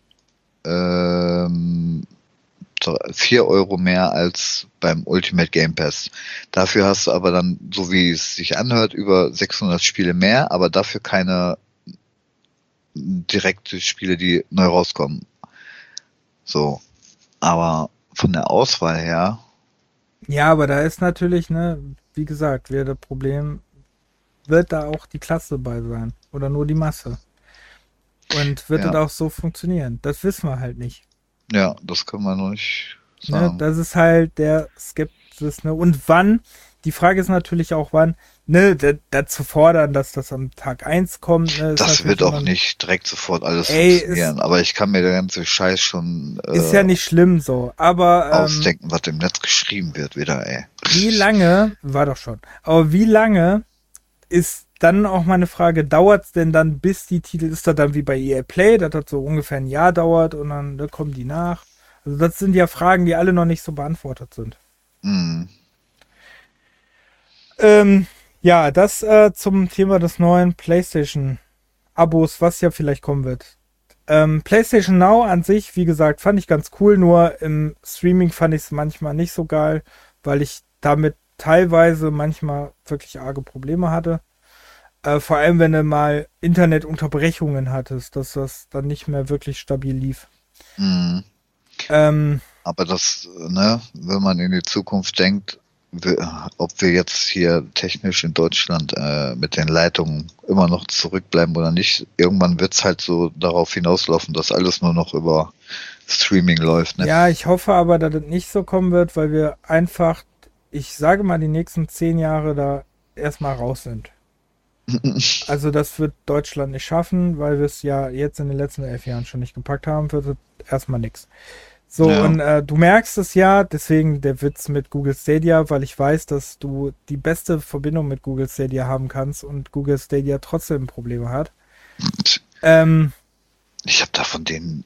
Speaker 2: 4 Euro mehr als beim Ultimate Game Pass. Dafür hast du aber dann, so wie es sich anhört, über 600 Spiele mehr, aber dafür keine direkte Spiele, die neu rauskommen. So. Aber von der Auswahl her,
Speaker 1: Ja, aber da ist natürlich, ne, wie gesagt, wieder das Problem, wird da auch die Klasse bei sein oder nur die Masse? Und wird das
Speaker 2: ja,
Speaker 1: auch so funktionieren? Das wissen wir halt nicht.
Speaker 2: ja, das können wir noch nicht
Speaker 1: Ne?
Speaker 2: sagen.
Speaker 1: Das ist halt der Skepsis, ne? Und wann? Die Frage ist natürlich auch, wann, ne, dazu fordern, dass das am Tag eins kommt, ne, ist
Speaker 2: Das
Speaker 1: natürlich
Speaker 2: wird auch
Speaker 1: immer,
Speaker 2: nicht direkt sofort alles
Speaker 1: ey,
Speaker 2: funktionieren, aber ich kann mir der ganze Scheiß schon
Speaker 1: ist ja nicht schlimm so. Aber
Speaker 2: ausdenken, was im Netz geschrieben wird wieder, ey.
Speaker 1: wie lange, war doch schon, aber wie lange ist dann auch meine Frage, dauert es denn dann, bis die Titel, ist das dann wie bei EA Play, dass das so ungefähr ein Jahr dauert und dann da kommen die nach? Also das sind ja Fragen, die alle noch nicht so beantwortet sind.
Speaker 2: Hm.
Speaker 1: Ja, das zum Thema des neuen PlayStation-Abos, was ja vielleicht kommen wird. PlayStation Now an sich, wie gesagt, fand ich ganz cool, nur im Streaming fand ich es manchmal nicht so geil, weil ich damit teilweise manchmal wirklich arge Probleme hatte. Vor allem, wenn du mal Internetunterbrechungen hattest, dass das dann nicht mehr wirklich stabil lief.
Speaker 2: Mhm.
Speaker 1: Ähm,
Speaker 2: Aber das, ne, wenn man in die Zukunft denkt, ob wir jetzt hier technisch in Deutschland mit den Leitungen immer noch zurückbleiben oder nicht, irgendwann wird es halt so darauf hinauslaufen, dass alles nur noch über Streaming läuft, ne?
Speaker 1: ja, ich hoffe aber, dass das nicht so kommen wird, weil wir einfach, ich sage mal, die nächsten 10 Jahre da erstmal raus sind. Also das wird Deutschland nicht schaffen, weil wir es ja jetzt in den letzten 11 Jahren schon nicht gepackt haben, wird es erstmal nichts. So,
Speaker 2: Ja.
Speaker 1: und du merkst es ja, deswegen der Witz mit Google Stadia, weil ich weiß, dass du die beste Verbindung mit Google Stadia haben kannst und Google Stadia trotzdem Probleme hat. Ähm,
Speaker 2: Ich habe da von denen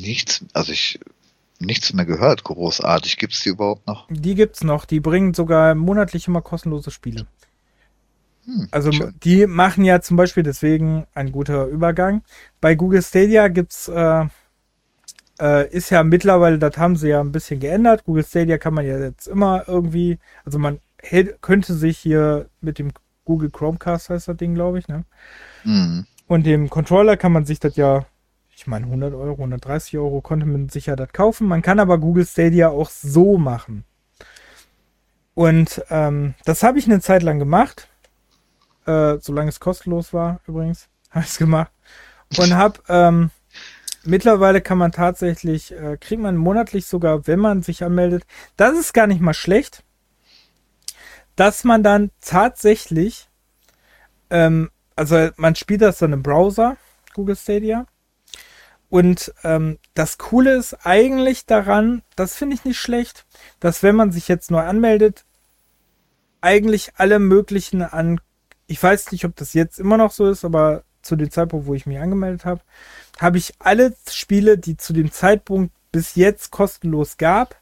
Speaker 2: nichts mehr gehört, großartig. Gibt es die überhaupt noch?
Speaker 1: Die gibt's noch, die bringen sogar monatlich immer kostenlose Spiele. Also
Speaker 2: Schön.
Speaker 1: die machen ja zum Beispiel deswegen ein guter Übergang. Bei Google Stadia gibt's ist ja mittlerweile, das haben sie ja ein bisschen geändert. Google Stadia kann man ja jetzt immer irgendwie, also man könnte sich hier mit dem Google Chromecast, heißt das Ding, glaube ich, ne?
Speaker 2: Mhm.
Speaker 1: Und dem Controller kann man sich das ja, ich meine 100 Euro, 130 Euro konnte man sich ja das kaufen. Man kann aber Google Stadia auch so machen. Und das habe ich eine Zeit lang gemacht, solange es kostenlos war übrigens, habe ich es gemacht. Und habe mittlerweile kann man tatsächlich, kriegt man monatlich sogar, wenn man sich anmeldet, das ist gar nicht mal schlecht, dass man dann tatsächlich, also man spielt das dann im Browser, Google Stadia. Und das Coole ist eigentlich daran, das finde ich nicht schlecht, dass wenn man sich jetzt neu anmeldet, eigentlich alle möglichen ich weiß nicht, ob das jetzt immer noch so ist, aber zu dem Zeitpunkt, wo ich mich angemeldet habe, habe ich alle Spiele, die zu dem Zeitpunkt bis jetzt kostenlos gab,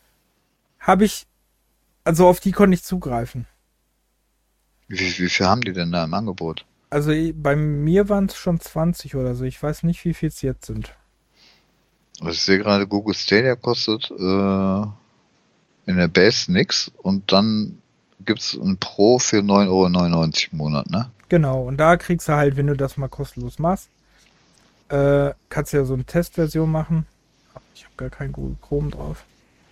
Speaker 1: also auf die konnte ich zugreifen.
Speaker 2: Wie viel haben die denn da im Angebot?
Speaker 1: Also bei mir waren es schon 20 oder so. Ich weiß nicht, wie viel es jetzt sind.
Speaker 2: Also ich sehe gerade, Google Stadia kostet in der Base nix und dann gibt's ein Pro für 9,99 € im Monat, ne?
Speaker 1: Genau, und da kriegst du halt, wenn du das mal kostenlos machst, kannst du ja so eine Testversion machen. Ich habe gar kein Google Chrome drauf.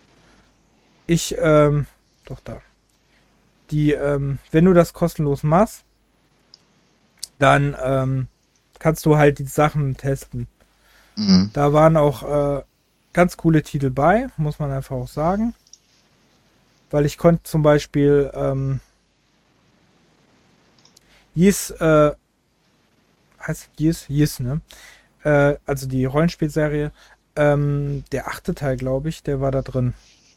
Speaker 1: Doch da. Wenn du das kostenlos machst, dann kannst du halt die Sachen testen.
Speaker 2: Mhm.
Speaker 1: Da waren auch ganz coole Titel bei, muss man einfach auch sagen. Weil ich konnte zum Beispiel Yes, heißt Yes, ne? Also die Rollenspielserie. Der 8. Teil, glaube ich, der war da drin.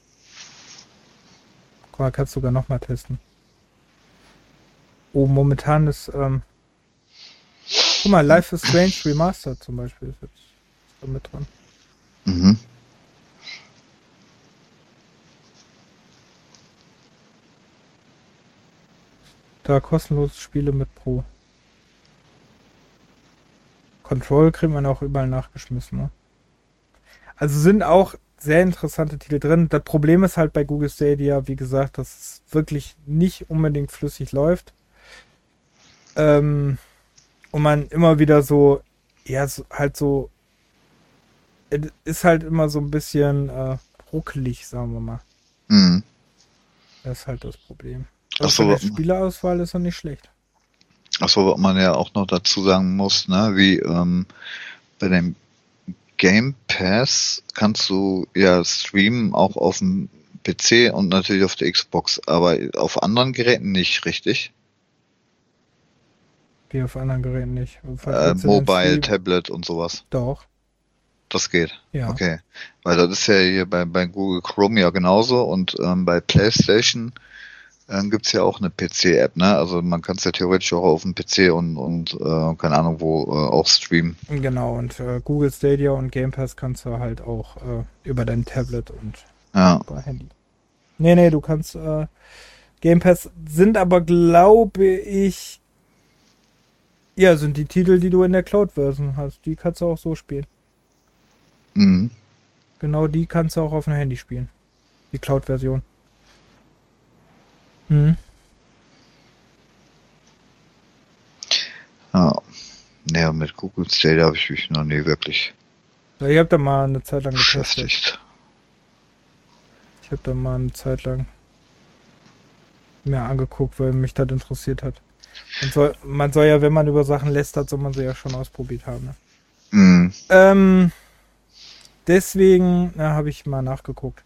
Speaker 1: Guck mal, kannst du sogar nochmal testen. Oh, momentan ist, guck mal, Life is Strange Remastered zum Beispiel ist jetzt da mit drin.
Speaker 2: Mhm.
Speaker 1: Da kostenlose Spiele mit Pro. Control kriegt man auch überall nachgeschmissen, ne? Also sind auch sehr interessante Titel drin. Das Problem ist halt bei Google Stadia, wie gesagt, dass es wirklich nicht unbedingt flüssig läuft. Und man immer wieder so, ja, halt so, ist halt immer so ein bisschen ruckelig, sagen wir mal.
Speaker 2: Mhm.
Speaker 1: Das ist halt das Problem.
Speaker 2: Ach
Speaker 1: Aber
Speaker 2: so,
Speaker 1: von der Spielerauswahl ist er nicht schlecht.
Speaker 2: was man ja auch noch dazu sagen muss, ne, wie bei dem Game Pass kannst du ja streamen auch auf dem PC und natürlich auf der Xbox, aber auf anderen Geräten nicht, richtig?
Speaker 1: Wie auf anderen Geräten nicht. Was willst du denn
Speaker 2: Mobile,
Speaker 1: streamen?
Speaker 2: Tablet und sowas.
Speaker 1: Doch,
Speaker 2: Das geht.
Speaker 1: ja.
Speaker 2: Okay. Weil das ist ja hier bei Google Chrome ja genauso und bei PlayStation gibt's ja auch eine PC-App, ne? Also man kann es ja theoretisch auch auf dem PC und keine Ahnung wo auch streamen.
Speaker 1: Genau, und Google Stadia und Game Pass kannst du halt auch über dein Tablet und
Speaker 2: Ja.
Speaker 1: über Handy. Nee, du kannst Game Pass sind aber, glaube ich, ja, sind die Titel, die du in der Cloud-Version hast. Die kannst du auch so spielen.
Speaker 2: Mhm.
Speaker 1: Genau die kannst du auch auf dem Handy spielen. Die Cloud-Version. Hm.
Speaker 2: Ja. Naja, mit Google Stadia habe ich mich noch nie wirklich
Speaker 1: Ja, ich habe da mal eine Zeit lang getestet.
Speaker 2: beschäftigt.
Speaker 1: Ich habe da mal eine Zeit lang mir angeguckt, weil mich das interessiert hat. Man soll ja, wenn man über Sachen lästert, soll man sie ja schon ausprobiert haben. Ne?
Speaker 2: Mhm.
Speaker 1: Deswegen habe ich mal nachgeguckt.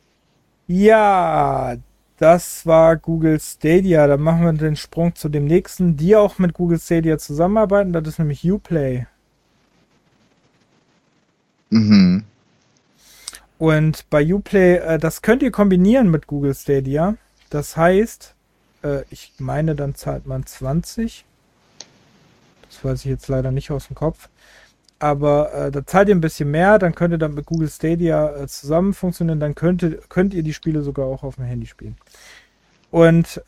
Speaker 1: Ja, das war Google Stadia. Dann machen wir den Sprung zu dem nächsten, die auch mit Google Stadia zusammenarbeiten. Das ist nämlich Uplay.
Speaker 2: Mhm.
Speaker 1: Und bei Uplay, das könnt ihr kombinieren mit Google Stadia. Das heißt, ich meine, dann zahlt man 20. Das weiß ich jetzt leider nicht aus dem Kopf. Aber da zahlt ihr ein bisschen mehr, dann könnt ihr dann mit Google Stadia zusammen funktionieren. Dann könnt ihr die Spiele sogar auch auf dem Handy spielen. Und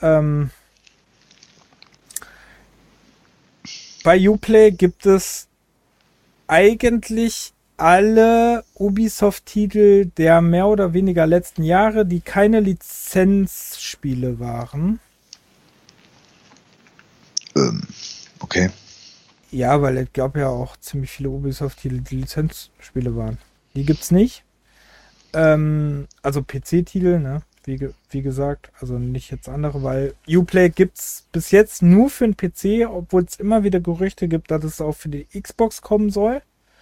Speaker 1: bei Uplay gibt es eigentlich alle Ubisoft-Titel der mehr oder weniger letzten Jahre, die keine Lizenzspiele waren.
Speaker 2: Okay.
Speaker 1: Ja, weil es gab ja auch ziemlich viele Ubisoft-Titel, die Lizenzspiele waren. Die gibt's nicht. Also PC-Titel, ne? Wie gesagt, also nicht jetzt andere, weil Uplay gibt's bis jetzt nur für den PC, obwohl es immer wieder Gerüchte gibt, dass es auch für die Xbox kommen soll.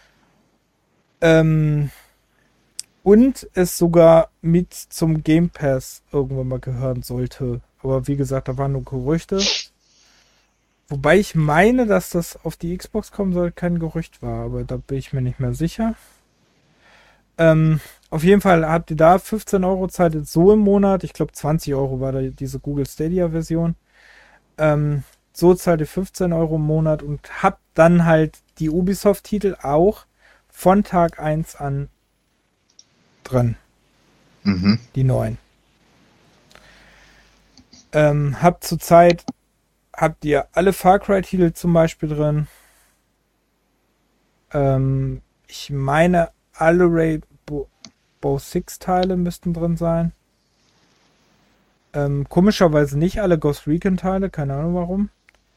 Speaker 1: Und es sogar mit zum Game Pass irgendwann mal gehören sollte. Aber wie gesagt, da waren nur Gerüchte. Wobei ich meine, dass das auf die Xbox kommen soll, kein Gerücht war, aber da bin ich mir nicht mehr sicher. Auf jeden Fall habt ihr da 15 Euro Zeit jetzt so im Monat. Ich glaube 20 Euro war da diese Google Stadia Version. So zahlt ihr 15 Euro im Monat und habt dann halt die Ubisoft-Titel auch von Tag 1 an drin.
Speaker 2: Mhm.
Speaker 1: Die neuen. Habt ihr alle Far Cry-Titel zum Beispiel drin. Ich meine, alle Rainbow Six Teile müssten drin sein. Komischerweise nicht alle Ghost Recon Teile, keine Ahnung warum.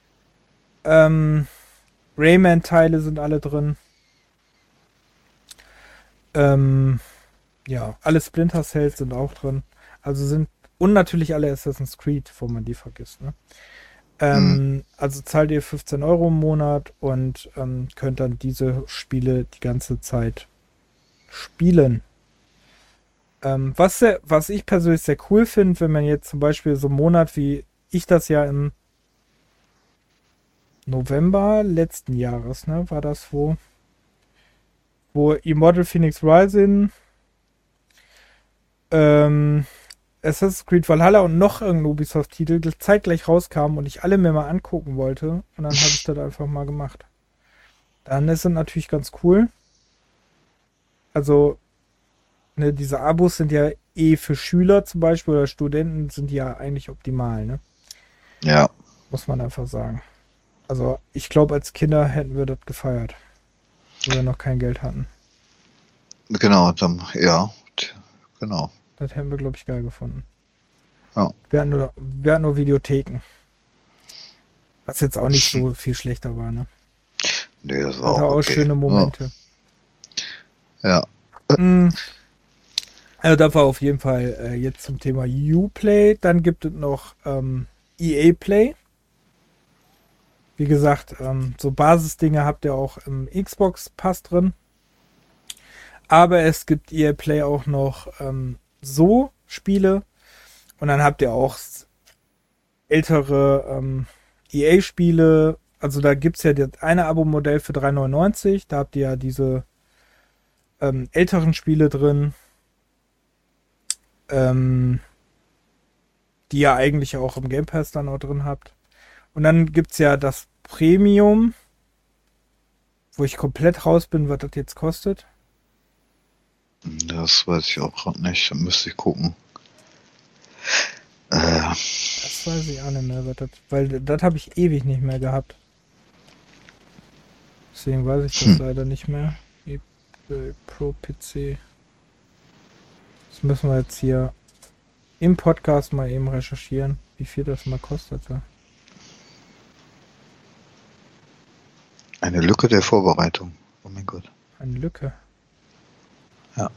Speaker 1: Rayman Teile sind alle drin. Ja, alle Splinter Cells sind auch drin. Und natürlich alle Assassin's Creed, wo man die vergisst, ne? Also zahlt ihr 15 Euro im Monat und könnt dann diese Spiele die ganze Zeit spielen. Was ich persönlich sehr cool finde, wenn man jetzt zum Beispiel so einen Monat wie ich das ja im November letzten Jahres, ne, war das wo Immortal Phoenix Rising, Assassin's Creed Valhalla und noch irgendein Ubisoft-Titel zeitgleich rauskamen und ich alle mir mal angucken wollte. Und dann habe ich das einfach mal gemacht. Dann ist es natürlich ganz cool. Also, ne, diese Abos sind ja für Schüler zum Beispiel oder Studenten sind ja eigentlich optimal, ne?
Speaker 2: Ja.
Speaker 1: Muss man einfach sagen. Also, ich glaube, als Kinder hätten wir das gefeiert. Wo wir noch kein Geld hatten.
Speaker 2: Genau, dann, ja, genau.
Speaker 1: Das hätten wir, glaube ich, geil gefunden.
Speaker 2: Ja.
Speaker 1: Wir hatten nur Videotheken. Was jetzt auch nicht so viel schlechter war, ne?
Speaker 2: Nee, das war
Speaker 1: Hatte auch
Speaker 2: okay.
Speaker 1: schöne Momente.
Speaker 2: Ja.
Speaker 1: Also das war auf jeden Fall jetzt zum Thema Uplay. Dann gibt es noch EA Play. Wie gesagt, so Basisdinge habt ihr auch im Xbox Pass drin. Aber es gibt EA Play auch noch so Spiele. Und dann habt ihr auch ältere EA-Spiele. Also da gibt es ja das eine Abo-Modell für 3,99. Da habt ihr ja diese älteren Spiele drin. Die ihr eigentlich auch im Game Pass dann auch drin habt. Und dann gibt es ja das Premium, wo ich komplett raus bin, was das jetzt kostet.
Speaker 2: Das weiß ich auch gerade nicht. Da müsste ich gucken.
Speaker 1: Das weiß ich auch nicht mehr, weil das habe ich ewig nicht mehr gehabt. Deswegen weiß ich das leider nicht mehr. Pro PC. Das müssen wir jetzt hier im Podcast mal eben recherchieren. wie viel das mal kostete.
Speaker 2: Eine Lücke der Vorbereitung. Oh mein Gott.
Speaker 1: Eine Lücke.
Speaker 2: Ja.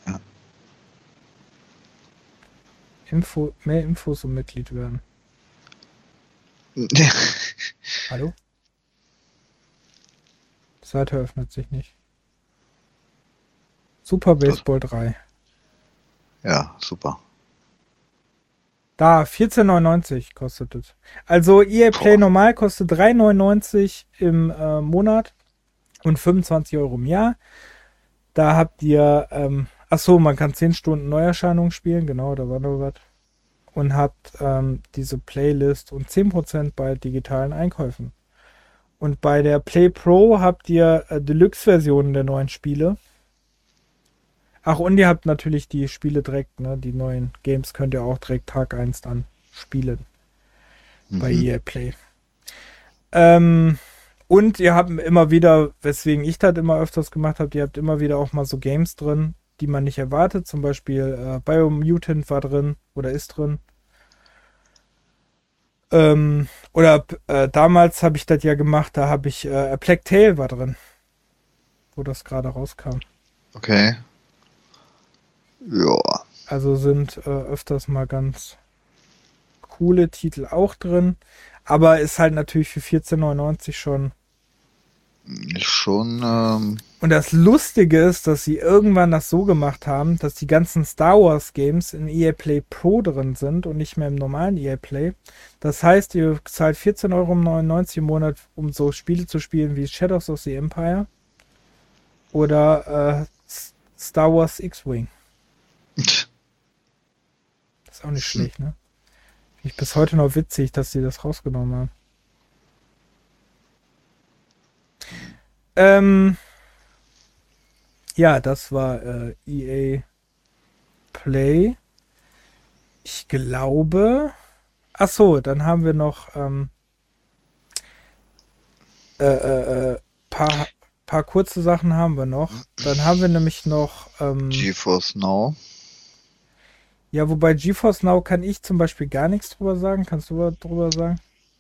Speaker 1: Mehr Infos um Mitglied werden. Hallo? Die Seite öffnet sich nicht. Super Baseball 3.
Speaker 2: Ja, super.
Speaker 1: Da, 14,99 kostet es. Also EA Play normal kostet 3,99 im Monat und 25 Euro im Jahr. Da habt ihr, achso, man kann 10 Stunden Neuerscheinungen spielen, genau, da war noch was. Und habt diese Playlist und 10% bei digitalen Einkäufen. Und bei der Play Pro habt ihr Deluxe-Versionen der neuen Spiele. Ach, und ihr habt natürlich die Spiele direkt, ne? Die neuen Games könnt ihr auch direkt Tag 1 dann spielen. Bei EA Play. Und ihr habt immer wieder, weswegen ich das immer öfters gemacht habe, ihr habt immer wieder auch mal so Games drin, die man nicht erwartet. Zum Beispiel Biomutant war drin oder ist drin. Damals habe ich das ja gemacht, da habe ich A Plague Tale war drin. Wo das gerade rauskam.
Speaker 2: Okay. Ja.
Speaker 1: Also sind öfters mal ganz coole Titel auch drin. Aber ist halt natürlich für 14,99 schon. Und das Lustige ist, dass sie irgendwann das so gemacht haben, dass die ganzen Star Wars Games in EA Play Pro drin sind und nicht mehr im normalen EA Play. Das heißt, ihr zahlt 14,99 Euro im Monat, um so Spiele zu spielen wie Shadows of the Empire oder Star Wars X-Wing. Das ist auch nicht schlecht, ne? Finde ich bis heute noch witzig, dass sie das rausgenommen haben. Ja, das war EA Play. Ich glaube. Achso, dann haben wir noch paar kurze Sachen haben wir noch. Dann haben wir nämlich noch
Speaker 2: GeForce Now.
Speaker 1: Ja, wobei GeForce Now kann ich zum Beispiel gar nichts drüber sagen. Kannst du was drüber sagen?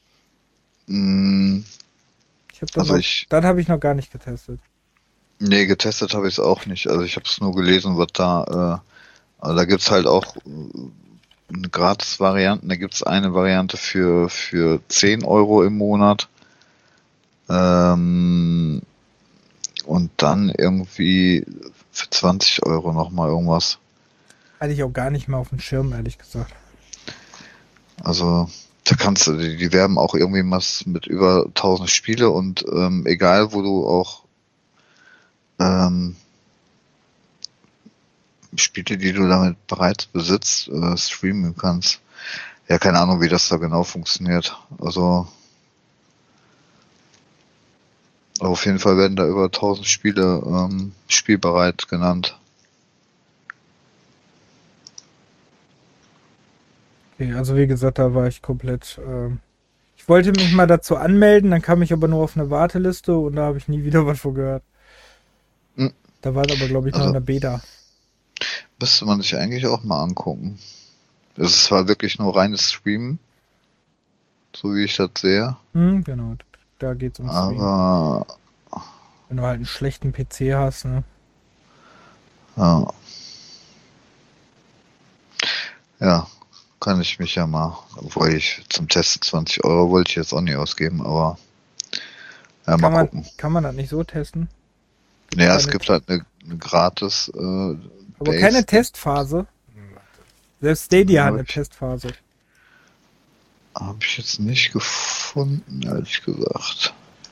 Speaker 1: Das habe ich noch gar nicht getestet.
Speaker 2: Nee, getestet habe ich es auch nicht. Also ich habe es nur gelesen, was da. Also da gibt es halt auch eine Gratis-Variante. Da gibt es eine Variante für 10 Euro im Monat. Und dann irgendwie für 20 Euro nochmal irgendwas.
Speaker 1: Hatte ich auch gar nicht mehr auf dem Schirm, ehrlich gesagt.
Speaker 2: Also da kannst du, die werben auch irgendwie was mit über 1000 Spiele und egal wo du auch Spiele, die du damit bereits besitzt, streamen kannst. Ja, keine Ahnung, wie das da genau funktioniert. Also auf jeden Fall werden da über 1000 Spiele spielbereit genannt.
Speaker 1: Okay, also wie gesagt, da war ich komplett. Ich wollte mich mal dazu anmelden, dann kam ich aber nur auf eine Warteliste und da habe ich nie wieder was von gehört. Da war es aber, glaube ich, noch in der Beta.
Speaker 2: Müsste man sich eigentlich auch mal angucken. Es ist zwar wirklich nur reines Streamen, so wie ich das sehe.
Speaker 1: Genau, da geht's ums Streamen.
Speaker 2: Aber
Speaker 1: wenn du halt einen schlechten PC hast, ne?
Speaker 2: Ja. Ja, kann ich mich ja mal, obwohl ich zum Testen 20 Euro wollte ich jetzt auch nicht ausgeben, aber ja, mal gucken.
Speaker 1: Kann man das nicht so testen?
Speaker 2: Ja, es gibt halt eine gratis
Speaker 1: aber keine Testphase. Selbst Stadia hat eine Testphase.
Speaker 2: Habe ich jetzt nicht gefunden, ehrlich gesagt.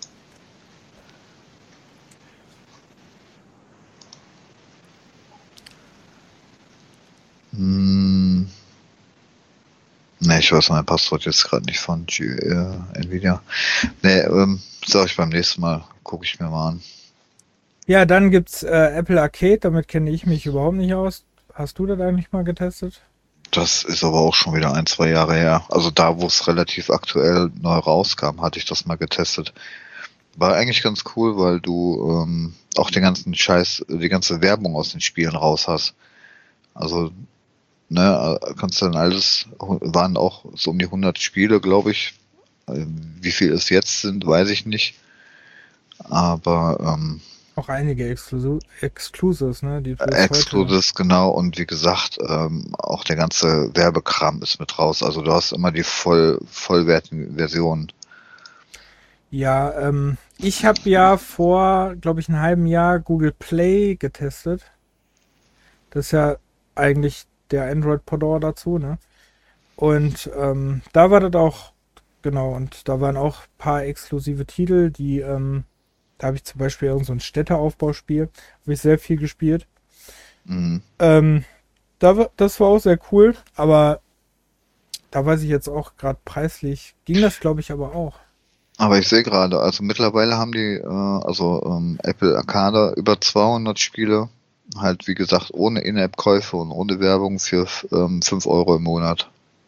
Speaker 2: Ne, ich weiß mein Passwort jetzt gerade nicht von Nvidia. Ne, sag ich beim nächsten Mal, gucke ich mir mal an.
Speaker 1: Ja, dann gibt's Apple Arcade, damit kenne ich mich überhaupt nicht aus. Hast du das eigentlich mal getestet?
Speaker 2: Das ist aber auch schon wieder 1-2 Jahre her. Also da, wo es relativ aktuell neu rauskam, hatte ich das mal getestet. War eigentlich ganz cool, weil du auch den ganzen Scheiß, die ganze Werbung aus den Spielen raus hast. Also ne, kannst dann alles, waren auch so um die 100 Spiele, glaube ich. Wie viel es jetzt sind, weiß ich nicht. Aber
Speaker 1: Auch einige Exclusives, ne? Die du jetzt heute.
Speaker 2: Exodus, genau, und wie gesagt, auch der ganze Werbekram ist mit raus. Also du hast immer die vollwertigen Versionen.
Speaker 1: Ja, ich habe ja vor, glaube ich, einem halben Jahr Google Play getestet. Das ist ja eigentlich der Android-Pendant dazu, ne? Und da war das auch, genau, und da waren auch ein paar exklusive Titel, die, da habe ich zum Beispiel irgend so ein Städteaufbauspiel, habe ich sehr viel gespielt.
Speaker 2: Mhm.
Speaker 1: Ähm, das war auch sehr cool, aber da weiß ich jetzt auch gerade preislich, ging das glaube ich aber auch.
Speaker 2: Aber ich sehe gerade, also mittlerweile haben die, Apple Arcade über 200 Spiele, halt wie gesagt ohne In-App-Käufe und ohne Werbung für 5 Euro im Monat.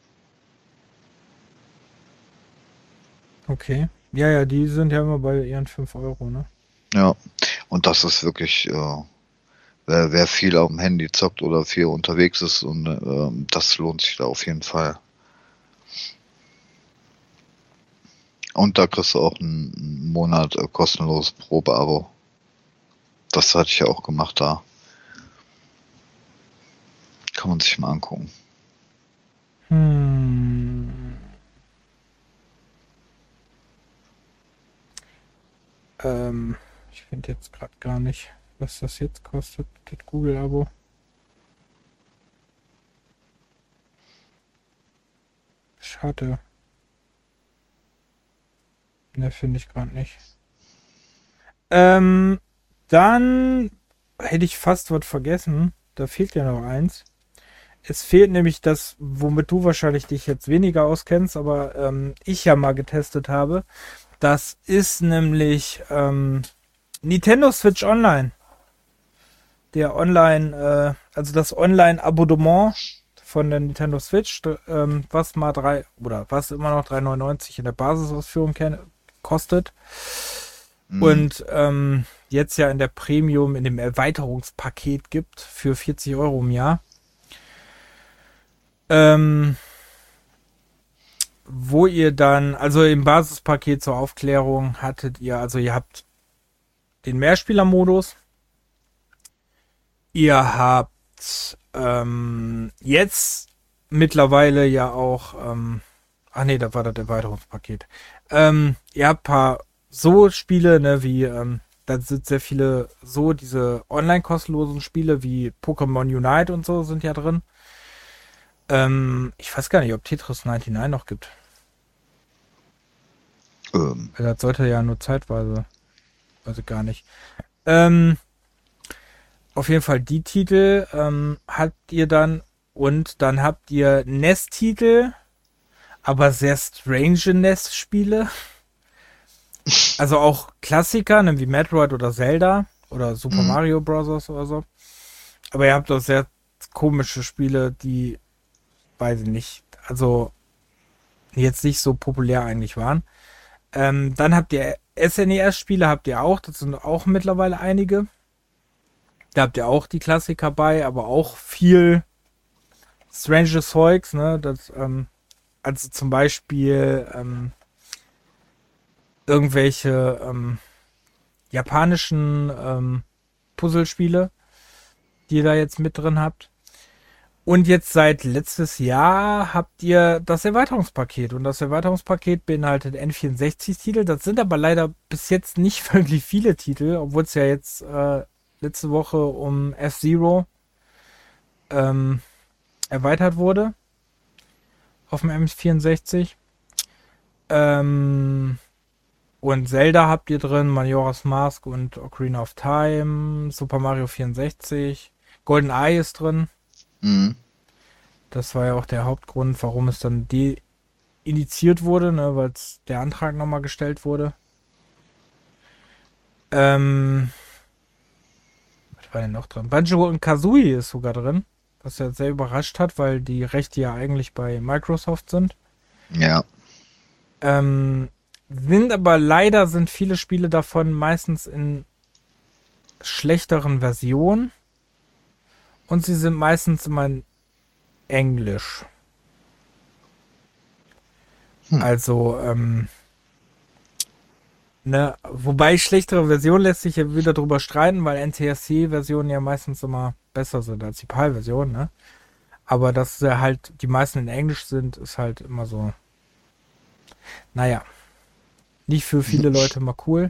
Speaker 1: Okay. Ja, ja, die sind ja immer bei ihren 5 Euro, ne?
Speaker 2: Ja, und das ist wirklich, wer viel auf dem Handy zockt oder viel unterwegs ist, und das lohnt sich da auf jeden Fall. Und da kriegst du auch einen Monat kostenloses Probeabo. Das hatte ich ja auch gemacht da. Kann man sich mal angucken.
Speaker 1: Hm. Ich finde jetzt gerade gar nicht, was das jetzt kostet, das Google-Abo. Schade. Ne, finde ich gerade nicht. Ähm, dann hätte ich fast was vergessen. Da fehlt ja noch eins. Es fehlt nämlich das, womit du wahrscheinlich dich jetzt weniger auskennst, aber ich ja mal getestet habe. Das ist nämlich Nintendo Switch Online. Der Online, also das Online-Abonnement von der Nintendo Switch, was mal was immer noch 3,99 in der Basisausführung kostet.
Speaker 2: Mhm.
Speaker 1: Und jetzt ja in der Premium, in dem Erweiterungspaket gibt für 40 Euro im Jahr. Ähm, wo ihr dann, also im Basispaket zur Aufklärung hattet ihr, also ihr habt den Mehrspielermodus, ihr habt jetzt mittlerweile ja auch, ach nee, da war das Erweiterungspaket. Ihr habt ein paar so Spiele, ne, wie, da sind sehr viele so, diese online kostenlosen Spiele wie Pokémon Unite und so sind ja drin. Ich weiß gar nicht, ob Tetris 99 noch gibt.
Speaker 2: Ähm,
Speaker 1: Weil das sollte ja nur zeitweise. Also gar nicht. Ähm, auf jeden Fall die Titel habt ihr dann und dann habt ihr NES-Titel, aber sehr strange NES-Spiele. Also auch Klassiker, ne, wie Metroid oder Zelda oder Super
Speaker 2: mhm.
Speaker 1: Mario Bros. Oder so. Aber ihr habt auch sehr komische Spiele, die, weiß ich nicht, also jetzt nicht so populär eigentlich waren. Dann habt ihr SNES-Spiele, habt ihr auch, das sind auch mittlerweile einige. Da habt ihr auch die Klassiker bei, aber auch viel strange Zeugs, ne? Also zum Beispiel irgendwelche japanischen Puzzlespiele, die ihr da jetzt mit drin habt. Und jetzt seit letztes Jahr habt ihr das Erweiterungspaket. Und das Erweiterungspaket beinhaltet N64-Titel. Das sind aber leider bis jetzt nicht wirklich viele Titel, obwohl es ja jetzt letzte Woche um F-Zero ähm, erweitert wurde auf dem M64. Ähm, und Zelda habt ihr drin, Majora's Mask und Ocarina of Time, Super Mario 64, Golden Eye ist drin.
Speaker 2: Mhm.
Speaker 1: Das war ja auch der Hauptgrund, warum es dann initiiert wurde, ne, weil der Antrag nochmal gestellt wurde. Ähm, was war denn noch drin? Banjo und Kazooie ist sogar drin, was ja sehr überrascht hat, weil die Rechte ja eigentlich bei Microsoft sind.
Speaker 2: Ja.
Speaker 1: Ähm, sind aber leider sind viele Spiele davon meistens in schlechteren Versionen und sie sind meistens immer Englisch.
Speaker 2: Hm.
Speaker 1: Also, ne, wobei schlechtere Versionen lässt sich ja wieder drüber streiten, weil NTSC-Versionen ja meistens immer besser sind als die PAL-Version, ne? Aber dass sie halt die meisten in Englisch sind, ist halt immer so, naja, nicht für viele Leute mal cool.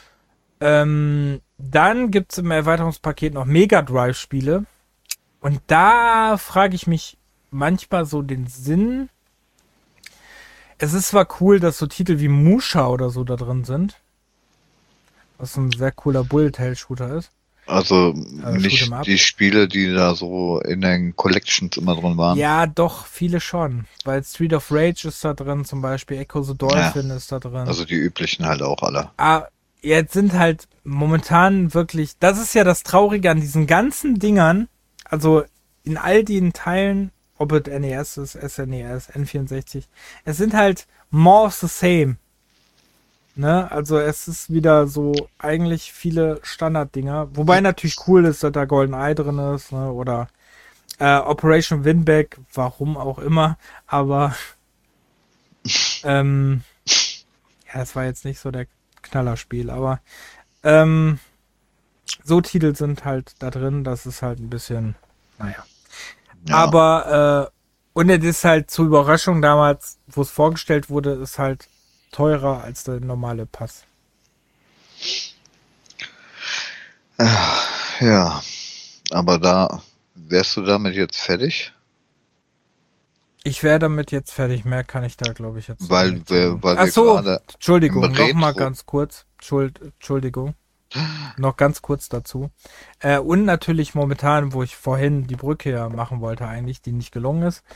Speaker 1: Dann gibt es im Erweiterungspaket noch Mega Drive-Spiele. Und da frage ich mich manchmal so den Sinn. Es ist zwar cool, dass so Titel wie Musha oder so da drin sind. Was ein sehr cooler Bullet-Hell-Shooter ist.
Speaker 2: Also
Speaker 1: Shoot'em
Speaker 2: nicht
Speaker 1: up.
Speaker 2: die Spiele, die da so in den Collections immer drin waren.
Speaker 1: Ja, doch, viele schon. Weil Street of Rage ist da drin, zum Beispiel Echo the Dolphin ist da drin.
Speaker 2: Also die üblichen halt auch alle.
Speaker 1: Jetzt sind halt momentan wirklich, das ist ja das Traurige an diesen ganzen Dingern, also in all den Teilen, ob es NES ist, SNES, N64, es sind halt more of the same. Ne? Also es ist wieder so eigentlich viele Standarddinger, wobei natürlich cool ist, dass da GoldenEye drin ist, ne? Oder Operation Winback, warum auch immer, aber ja, das war jetzt nicht so der Knallerspiel, aber so Titel sind halt da drin, das ist halt ein bisschen, naja.
Speaker 2: Ja.
Speaker 1: Aber und es ist halt zur Überraschung damals, wo es vorgestellt wurde, ist halt teurer als der normale Pass.
Speaker 2: Ja, aber da wärst du damit jetzt fertig?
Speaker 1: Ich wäre damit jetzt fertig, mehr kann ich da glaube ich jetzt
Speaker 2: Weil
Speaker 1: nicht
Speaker 2: wir,
Speaker 1: sagen.
Speaker 2: weil
Speaker 1: Ach
Speaker 2: wir
Speaker 1: so,
Speaker 2: gerade
Speaker 1: Entschuldigung,
Speaker 2: im
Speaker 1: nochmal
Speaker 2: Retro-
Speaker 1: ganz kurz. Entschuldigung. Noch ganz kurz dazu. Und natürlich momentan, wo ich vorhin die Brücke ja machen wollte eigentlich, die nicht gelungen ist.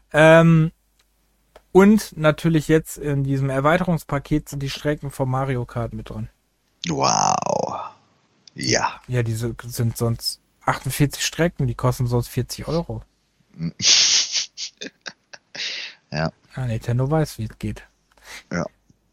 Speaker 1: Und natürlich jetzt in diesem Erweiterungspaket sind die Strecken von Mario Kart mit drin.
Speaker 2: Wow. Ja.
Speaker 1: Ja, diese sind sonst 48 Strecken, die kosten sonst 40 Euro.
Speaker 2: Ja.
Speaker 1: Nintendo weiß, wie es geht.
Speaker 2: Ja.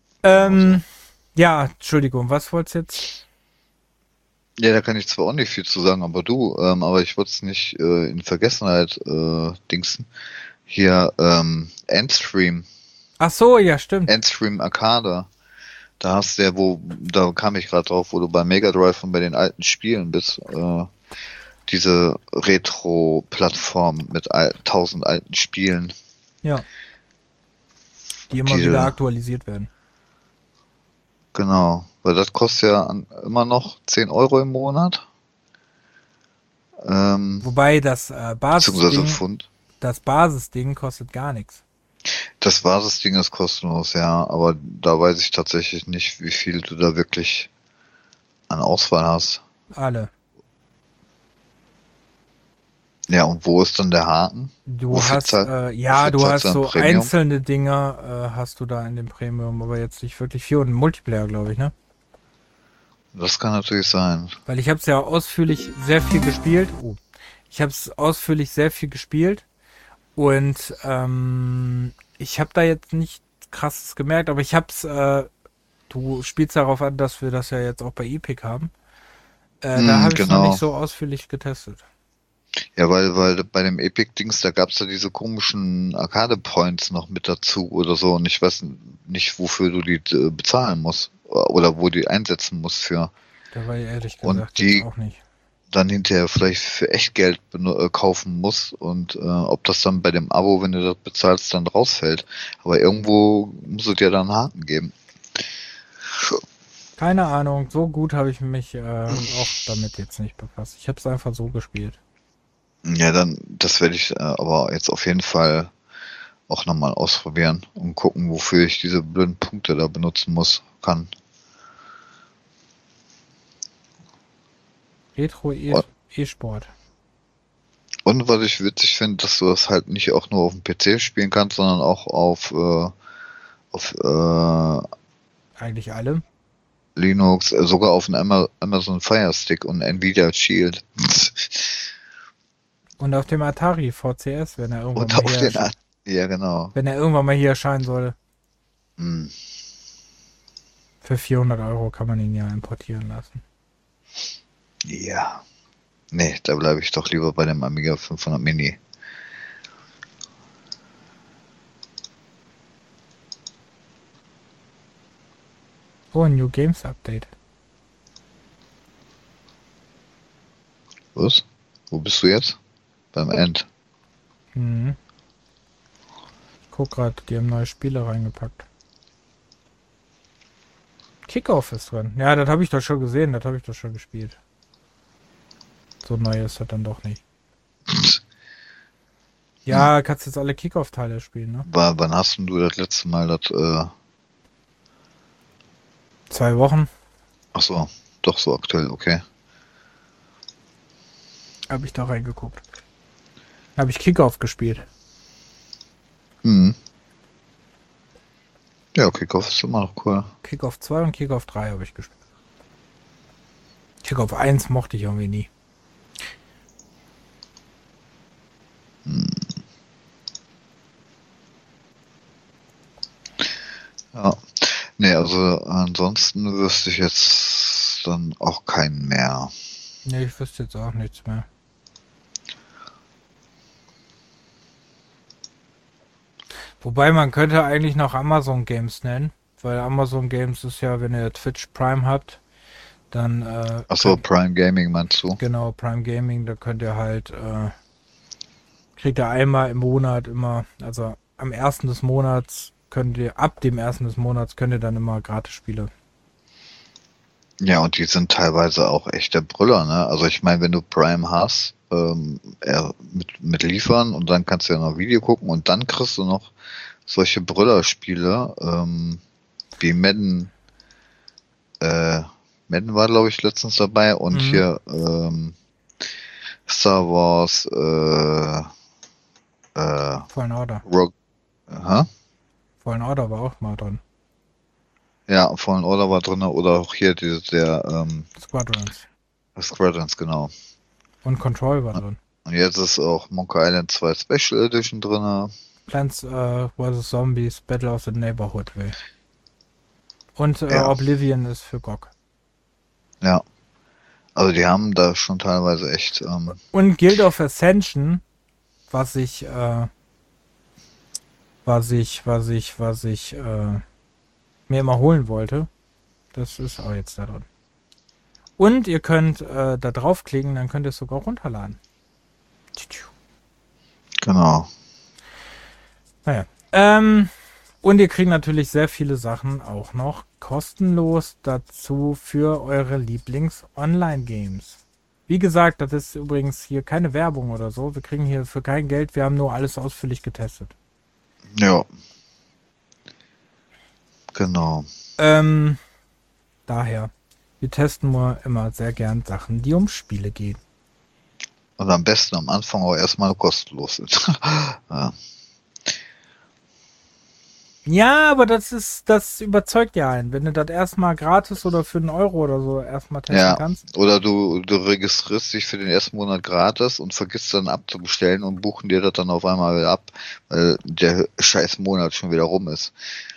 Speaker 1: Ja, Entschuldigung, was wollt's jetzt?
Speaker 2: Ja, da kann ich zwar auch nicht viel zu sagen, aber ich wollte es nicht in Vergessenheit dingsen. Hier, Endstream.
Speaker 1: Ach so, ja, stimmt.
Speaker 2: Endstream Arcade. Da hast du ja, da kam ich gerade drauf, wo du bei Mega Drive und bei den alten Spielen bist, diese Retro-Plattform mit 1000 alten Spielen.
Speaker 1: Ja. Die immer wieder aktualisiert werden.
Speaker 2: Genau, weil das kostet ja immer noch 10 Euro im Monat.
Speaker 1: Wobei das
Speaker 2: Beziehungsweise Pfund.
Speaker 1: Das Basisding kostet gar nichts.
Speaker 2: Das Basisding ist kostenlos, ja, aber da weiß ich tatsächlich nicht, wie viel du da wirklich an Auswahl hast.
Speaker 1: Alle.
Speaker 2: Ja, und wo ist dann der Haken?
Speaker 1: Du hast so einzelne Dinge hast du da in dem Premium, aber jetzt nicht wirklich viel und einen Multiplayer, glaube ich, ne?
Speaker 2: Das kann natürlich sein.
Speaker 1: Weil ich habe es ja ausführlich sehr viel gespielt. Ich habe es ausführlich sehr viel gespielt und ich habe da jetzt nicht krasses gemerkt, aber ich hab's, du spielst darauf an, dass wir das ja jetzt auch bei Epic haben. Da habe ich es noch nicht so ausführlich getestet.
Speaker 2: Ja, weil bei dem Epic-Dings, da gab's ja diese komischen Arcade-Points noch mit dazu oder so und ich weiß nicht, wofür du die bezahlen musst oder wo die einsetzen musst für.
Speaker 1: Da war ich ehrlich gesagt
Speaker 2: und die
Speaker 1: jetzt auch nicht.
Speaker 2: Dann hinterher vielleicht für Echtgeld kaufen muss und ob das dann bei dem Abo, wenn du das bezahlst, dann rausfällt. Aber irgendwo muss es ja dann einen Haken geben.
Speaker 1: Keine Ahnung, so gut habe ich mich auch damit jetzt nicht befasst. Ich habe es einfach so gespielt.
Speaker 2: Ja, dann, das werde ich aber jetzt auf jeden Fall auch nochmal ausprobieren und gucken, wofür ich diese blöden Punkte da benutzen kann.
Speaker 1: Retro E-Sport.
Speaker 2: Und was ich witzig finde, dass du das halt nicht auch nur auf dem PC spielen kannst, sondern auch auf
Speaker 1: eigentlich alle.
Speaker 2: Linux, sogar auf einem Amazon Fire Stick und Nvidia Shield.
Speaker 1: Und auf dem Atari VCS, wenn er irgendwann
Speaker 2: mal hier ja, genau.
Speaker 1: Wenn er irgendwann mal hier erscheinen soll.
Speaker 2: Hm.
Speaker 1: Für 400 Euro kann man ihn ja importieren lassen.
Speaker 2: Ja. Nee, da bleibe ich doch lieber bei dem Amiga 500 Mini.
Speaker 1: Oh, ein New Games Update.
Speaker 2: Was? Wo bist du jetzt? Beim End.
Speaker 1: Mhm. Ich guck gerade, die haben neue Spiele reingepackt. Kickoff ist drin. Ja, das habe ich doch schon gesehen, das habe ich doch schon gespielt. So neu ist das dann doch nicht. Ja, kannst jetzt alle Kickoff-Teile spielen, ne?
Speaker 2: Wann hast denn du das letzte Mal das,
Speaker 1: 2 Wochen
Speaker 2: ach so, doch so aktuell, okay.
Speaker 1: habe ich da reingeguckt. Habe ich Kickoff gespielt.
Speaker 2: Hm. Ja, Kickoff ist immer noch cool.
Speaker 1: Kickoff 2 und Kickoff 3 habe ich gespielt. Kickoff 1 mochte ich irgendwie nie.
Speaker 2: Ja. Nee, also ansonsten wüsste ich jetzt dann auch keinen mehr.
Speaker 1: Ne, ich wüsste jetzt auch nichts mehr. Wobei man könnte eigentlich noch Amazon Games nennen, weil Amazon Games ist ja, wenn ihr Twitch Prime habt, dann
Speaker 2: Achso, Prime Gaming meinst du?
Speaker 1: genau, Prime Gaming, da könnt ihr halt kriegt ihr einmal im Monat immer, also am 1. des Monats könnt ihr, ab dem 1. des Monats könnt ihr dann immer Gratis-Spiele.
Speaker 2: Ja, und die sind teilweise auch echt der Brüller, ne? Also ich meine, wenn du Prime hast, mit liefern und dann kannst du ja noch Video gucken und dann kriegst du noch solche Brüllerspiele, wie Madden, Madden war glaube ich letztens dabei und hier Star Wars,
Speaker 1: Fallen Order.
Speaker 2: Rogue, aha.
Speaker 1: Fallen Order war auch mal drin.
Speaker 2: Ja, Fallen Order war drin oder auch hier der
Speaker 1: Squadrons.
Speaker 2: Squadrons, genau.
Speaker 1: Und Control war drin.
Speaker 2: Und jetzt ist auch Monkey Island 2 Special Edition drin.
Speaker 1: Plants vs. Zombies Battle of the Neighborhood will. Und
Speaker 2: Ja.
Speaker 1: Oblivion ist für GOG.
Speaker 2: Ja. Also die haben da schon teilweise echt.
Speaker 1: Und Guild of Ascension, was ich mir immer holen wollte. Das ist auch jetzt da drin. Und ihr könnt da draufklicken, dann könnt ihr es sogar runterladen.
Speaker 2: Genau.
Speaker 1: Naja. Und ihr kriegt natürlich sehr viele Sachen auch noch kostenlos dazu für eure Lieblings-Online-Games. Wie gesagt, das ist übrigens hier keine Werbung oder so. Wir kriegen hier für kein Geld, wir haben nur alles ausführlich getestet.
Speaker 2: Ja. Genau.
Speaker 1: Daher, wir testen nur immer sehr gern Sachen, die um Spiele gehen.
Speaker 2: Und am besten am Anfang auch erstmal kostenlos sind. Ja.
Speaker 1: Ja, aber das überzeugt ja einen, wenn du das erstmal gratis oder für 1 Euro oder so erstmal testen
Speaker 2: Ja.
Speaker 1: kannst.
Speaker 2: Oder du registrierst dich für den ersten Monat gratis und vergisst dann abzubestellen und buchen dir das dann auf einmal wieder ab, weil der scheiß Monat schon wieder rum ist.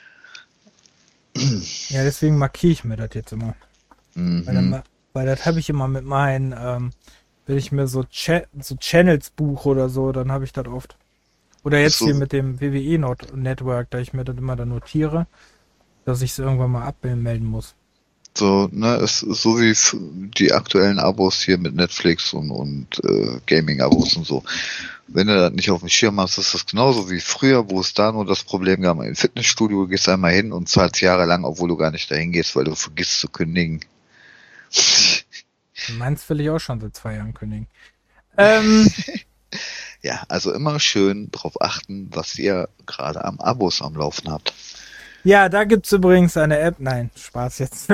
Speaker 1: Ja, deswegen markiere ich mir das jetzt immer.
Speaker 2: Mhm.
Speaker 1: Weil das habe ich immer mit meinen, wenn ich mir so Channels buche oder so, dann habe ich das oft. Oder jetzt
Speaker 2: So.
Speaker 1: hier mit dem WWE-Network, da ich mir das immer dann notiere, dass ich es irgendwann mal abmelden muss.
Speaker 2: So, ne, es ist so wie die aktuellen Abos hier mit Netflix und Gaming-Abos und so. Wenn du das nicht auf dem Schirm hast, ist das genauso wie früher, wo es da nur das Problem gab, im Fitnessstudio gehst einmal hin und zahlst jahrelang, obwohl du gar nicht dahin gehst, weil du vergisst zu kündigen.
Speaker 1: Meins will ich auch schon seit 2 Jahren kündigen.
Speaker 2: Ja, also immer schön drauf achten, was ihr gerade am Abos am Laufen habt.
Speaker 1: Ja, da gibt's übrigens eine App. Nein, Spaß jetzt.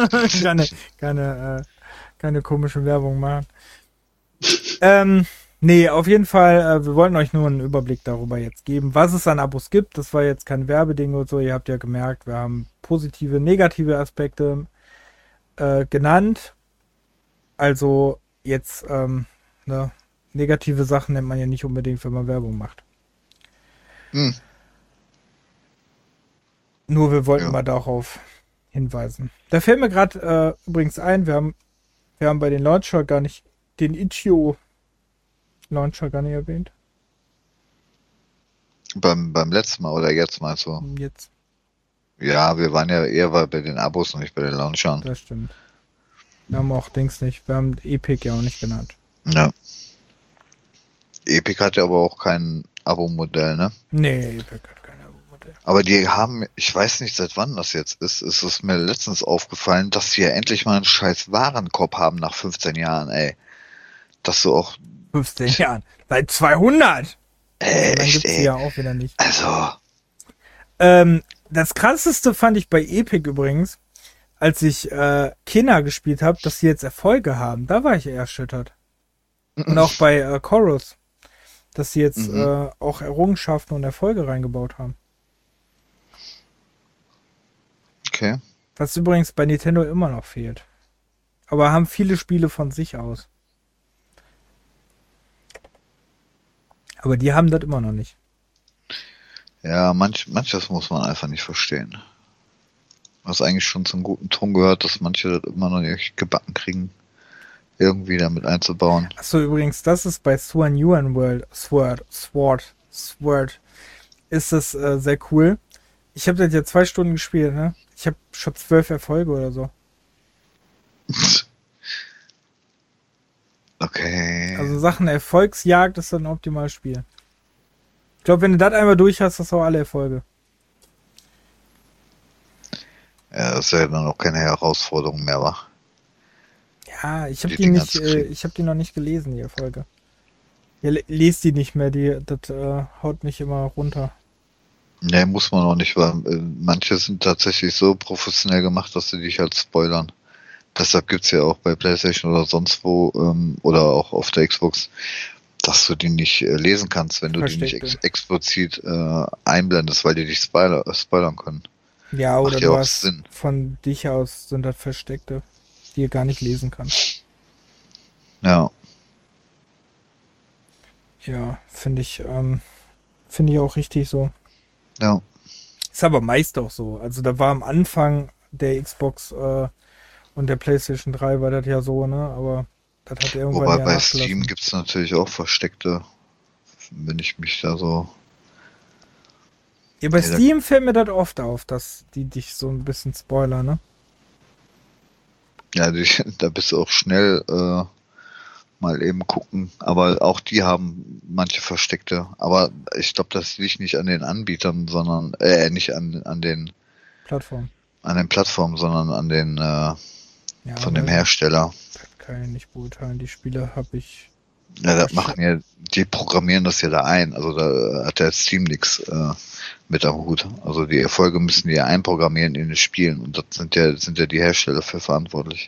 Speaker 1: keine komische Werbung machen. Nee, auf jeden Fall, wir wollten euch nur einen Überblick darüber jetzt geben, was es an Abos gibt. Das war jetzt kein Werbeding oder so. Ihr habt ja gemerkt, wir haben positive, negative Aspekte genannt. Also jetzt, ne, negative Sachen nennt man ja nicht unbedingt, wenn man Werbung macht.
Speaker 2: Hm.
Speaker 1: Nur wir wollten
Speaker 2: Ja.
Speaker 1: mal darauf hinweisen. Da fällt mir gerade übrigens ein, wir haben bei den Launcher gar nicht den Itch.io Launcher gar nicht erwähnt.
Speaker 2: Beim letzten Mal oder jetzt meinst du?
Speaker 1: Jetzt.
Speaker 2: Ja, wir waren ja eher bei den Abos und nicht bei den Launchern.
Speaker 1: Das stimmt. Wir haben auch Dings nicht. Wir haben Epic ja auch nicht genannt.
Speaker 2: Ja. Epic hat ja aber auch kein Abo-Modell, ne?
Speaker 1: Nee, Epic hat keine Modell.
Speaker 2: Aber die haben, ich weiß nicht, seit wann das jetzt ist, ist es mir letztens aufgefallen, dass sie ja endlich mal einen scheiß Warenkorb haben nach 15 Jahren, ey. Dass du auch,
Speaker 1: 15 Jahren. Seit 200! Und dann
Speaker 2: echt,
Speaker 1: gibt's sie
Speaker 2: ey.
Speaker 1: ja auch wieder nicht.
Speaker 2: Also,
Speaker 1: Das krasseste fand ich bei Epic übrigens, als ich Kena gespielt habe, dass sie jetzt Erfolge haben. Da war ich eher erschüttert. Und auch bei Chorus, dass sie jetzt auch Errungenschaften und Erfolge reingebaut haben.
Speaker 2: okay.
Speaker 1: Was übrigens bei Nintendo immer noch fehlt. Aber haben viele Spiele von sich aus. Aber die haben das immer noch nicht.
Speaker 2: Ja, manches muss man einfach nicht verstehen. Was eigentlich schon zum guten Ton gehört, dass manche das immer noch nicht gebacken kriegen, irgendwie damit einzubauen.
Speaker 1: Achso, übrigens, das ist bei Swan Yuan World, Sword, ist das sehr cool. Ich habe das ja 2 Stunden gespielt, ne? Ich habe schon 12 Erfolge oder so.
Speaker 2: Okay.
Speaker 1: Also Sachen Erfolgsjagd ist dann ein optimales Spiel. Ich glaube, wenn du das einmal durch hast, hast du auch alle Erfolge.
Speaker 2: Ja, das ist ja dann auch keine Herausforderung mehr, wa?
Speaker 1: Ja, ich habe
Speaker 2: Die
Speaker 1: die
Speaker 2: Dinger
Speaker 1: nicht,
Speaker 2: zu kriegen.
Speaker 1: ich habe die noch nicht gelesen, die Erfolge. Ja, lest die nicht mehr, das haut mich immer runter.
Speaker 2: Nee, muss man auch nicht, weil manche sind tatsächlich so professionell gemacht, dass sie dich halt spoilern. Deshalb gibt's ja auch bei PlayStation oder sonst wo oder auch auf der Xbox, dass du die nicht lesen kannst, wenn du die nicht
Speaker 1: Versteckte.
Speaker 2: explizit einblendest, weil die dich spoilern können.
Speaker 1: Ja, oder
Speaker 2: Macht ja
Speaker 1: du
Speaker 2: auch
Speaker 1: hast
Speaker 2: Sinn.
Speaker 1: von dich aus sind das Versteckte, die ihr gar nicht lesen kannst.
Speaker 2: Ja,
Speaker 1: Ja, finde ich auch richtig so.
Speaker 2: ja.
Speaker 1: Ist aber meist auch so. Also da war am Anfang der Xbox und der PlayStation 3 war das ja so, ne? Aber das hat irgendwann
Speaker 2: Wobei
Speaker 1: ja
Speaker 2: bei Steam
Speaker 1: nachgelassen.
Speaker 2: gibt's natürlich auch versteckte, wenn ich mich da so.
Speaker 1: Ja, bei
Speaker 2: Nee, da,
Speaker 1: Steam fällt mir das oft auf, dass die dich so ein bisschen spoilern, ne?
Speaker 2: ja, da bist du auch schnell mal eben gucken. Aber auch die haben manche versteckte. Aber ich glaube, das liegt nicht an den Anbietern, sondern nicht
Speaker 1: Plattform.
Speaker 2: an den Plattformen, sondern an den
Speaker 1: Ja,
Speaker 2: von dem
Speaker 1: aber
Speaker 2: Hersteller.
Speaker 1: das kann ich nicht beurteilen. Die Spiele habe ich
Speaker 2: Ja, das machen
Speaker 1: wahrscheinlich.
Speaker 2: ja, die programmieren das ja da ein. Also da hat der Steam nichts mit am Hut. Also die Erfolge müssen die ja einprogrammieren in den Spielen und das sind ja die Hersteller für verantwortlich.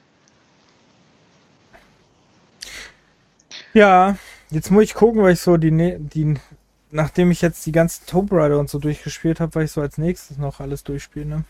Speaker 1: Ja, jetzt muss ich gucken, weil ich so nachdem ich jetzt die ganzen Tomb Raider und so durchgespielt habe, weil ich so als nächstes noch alles durchspiele, ne?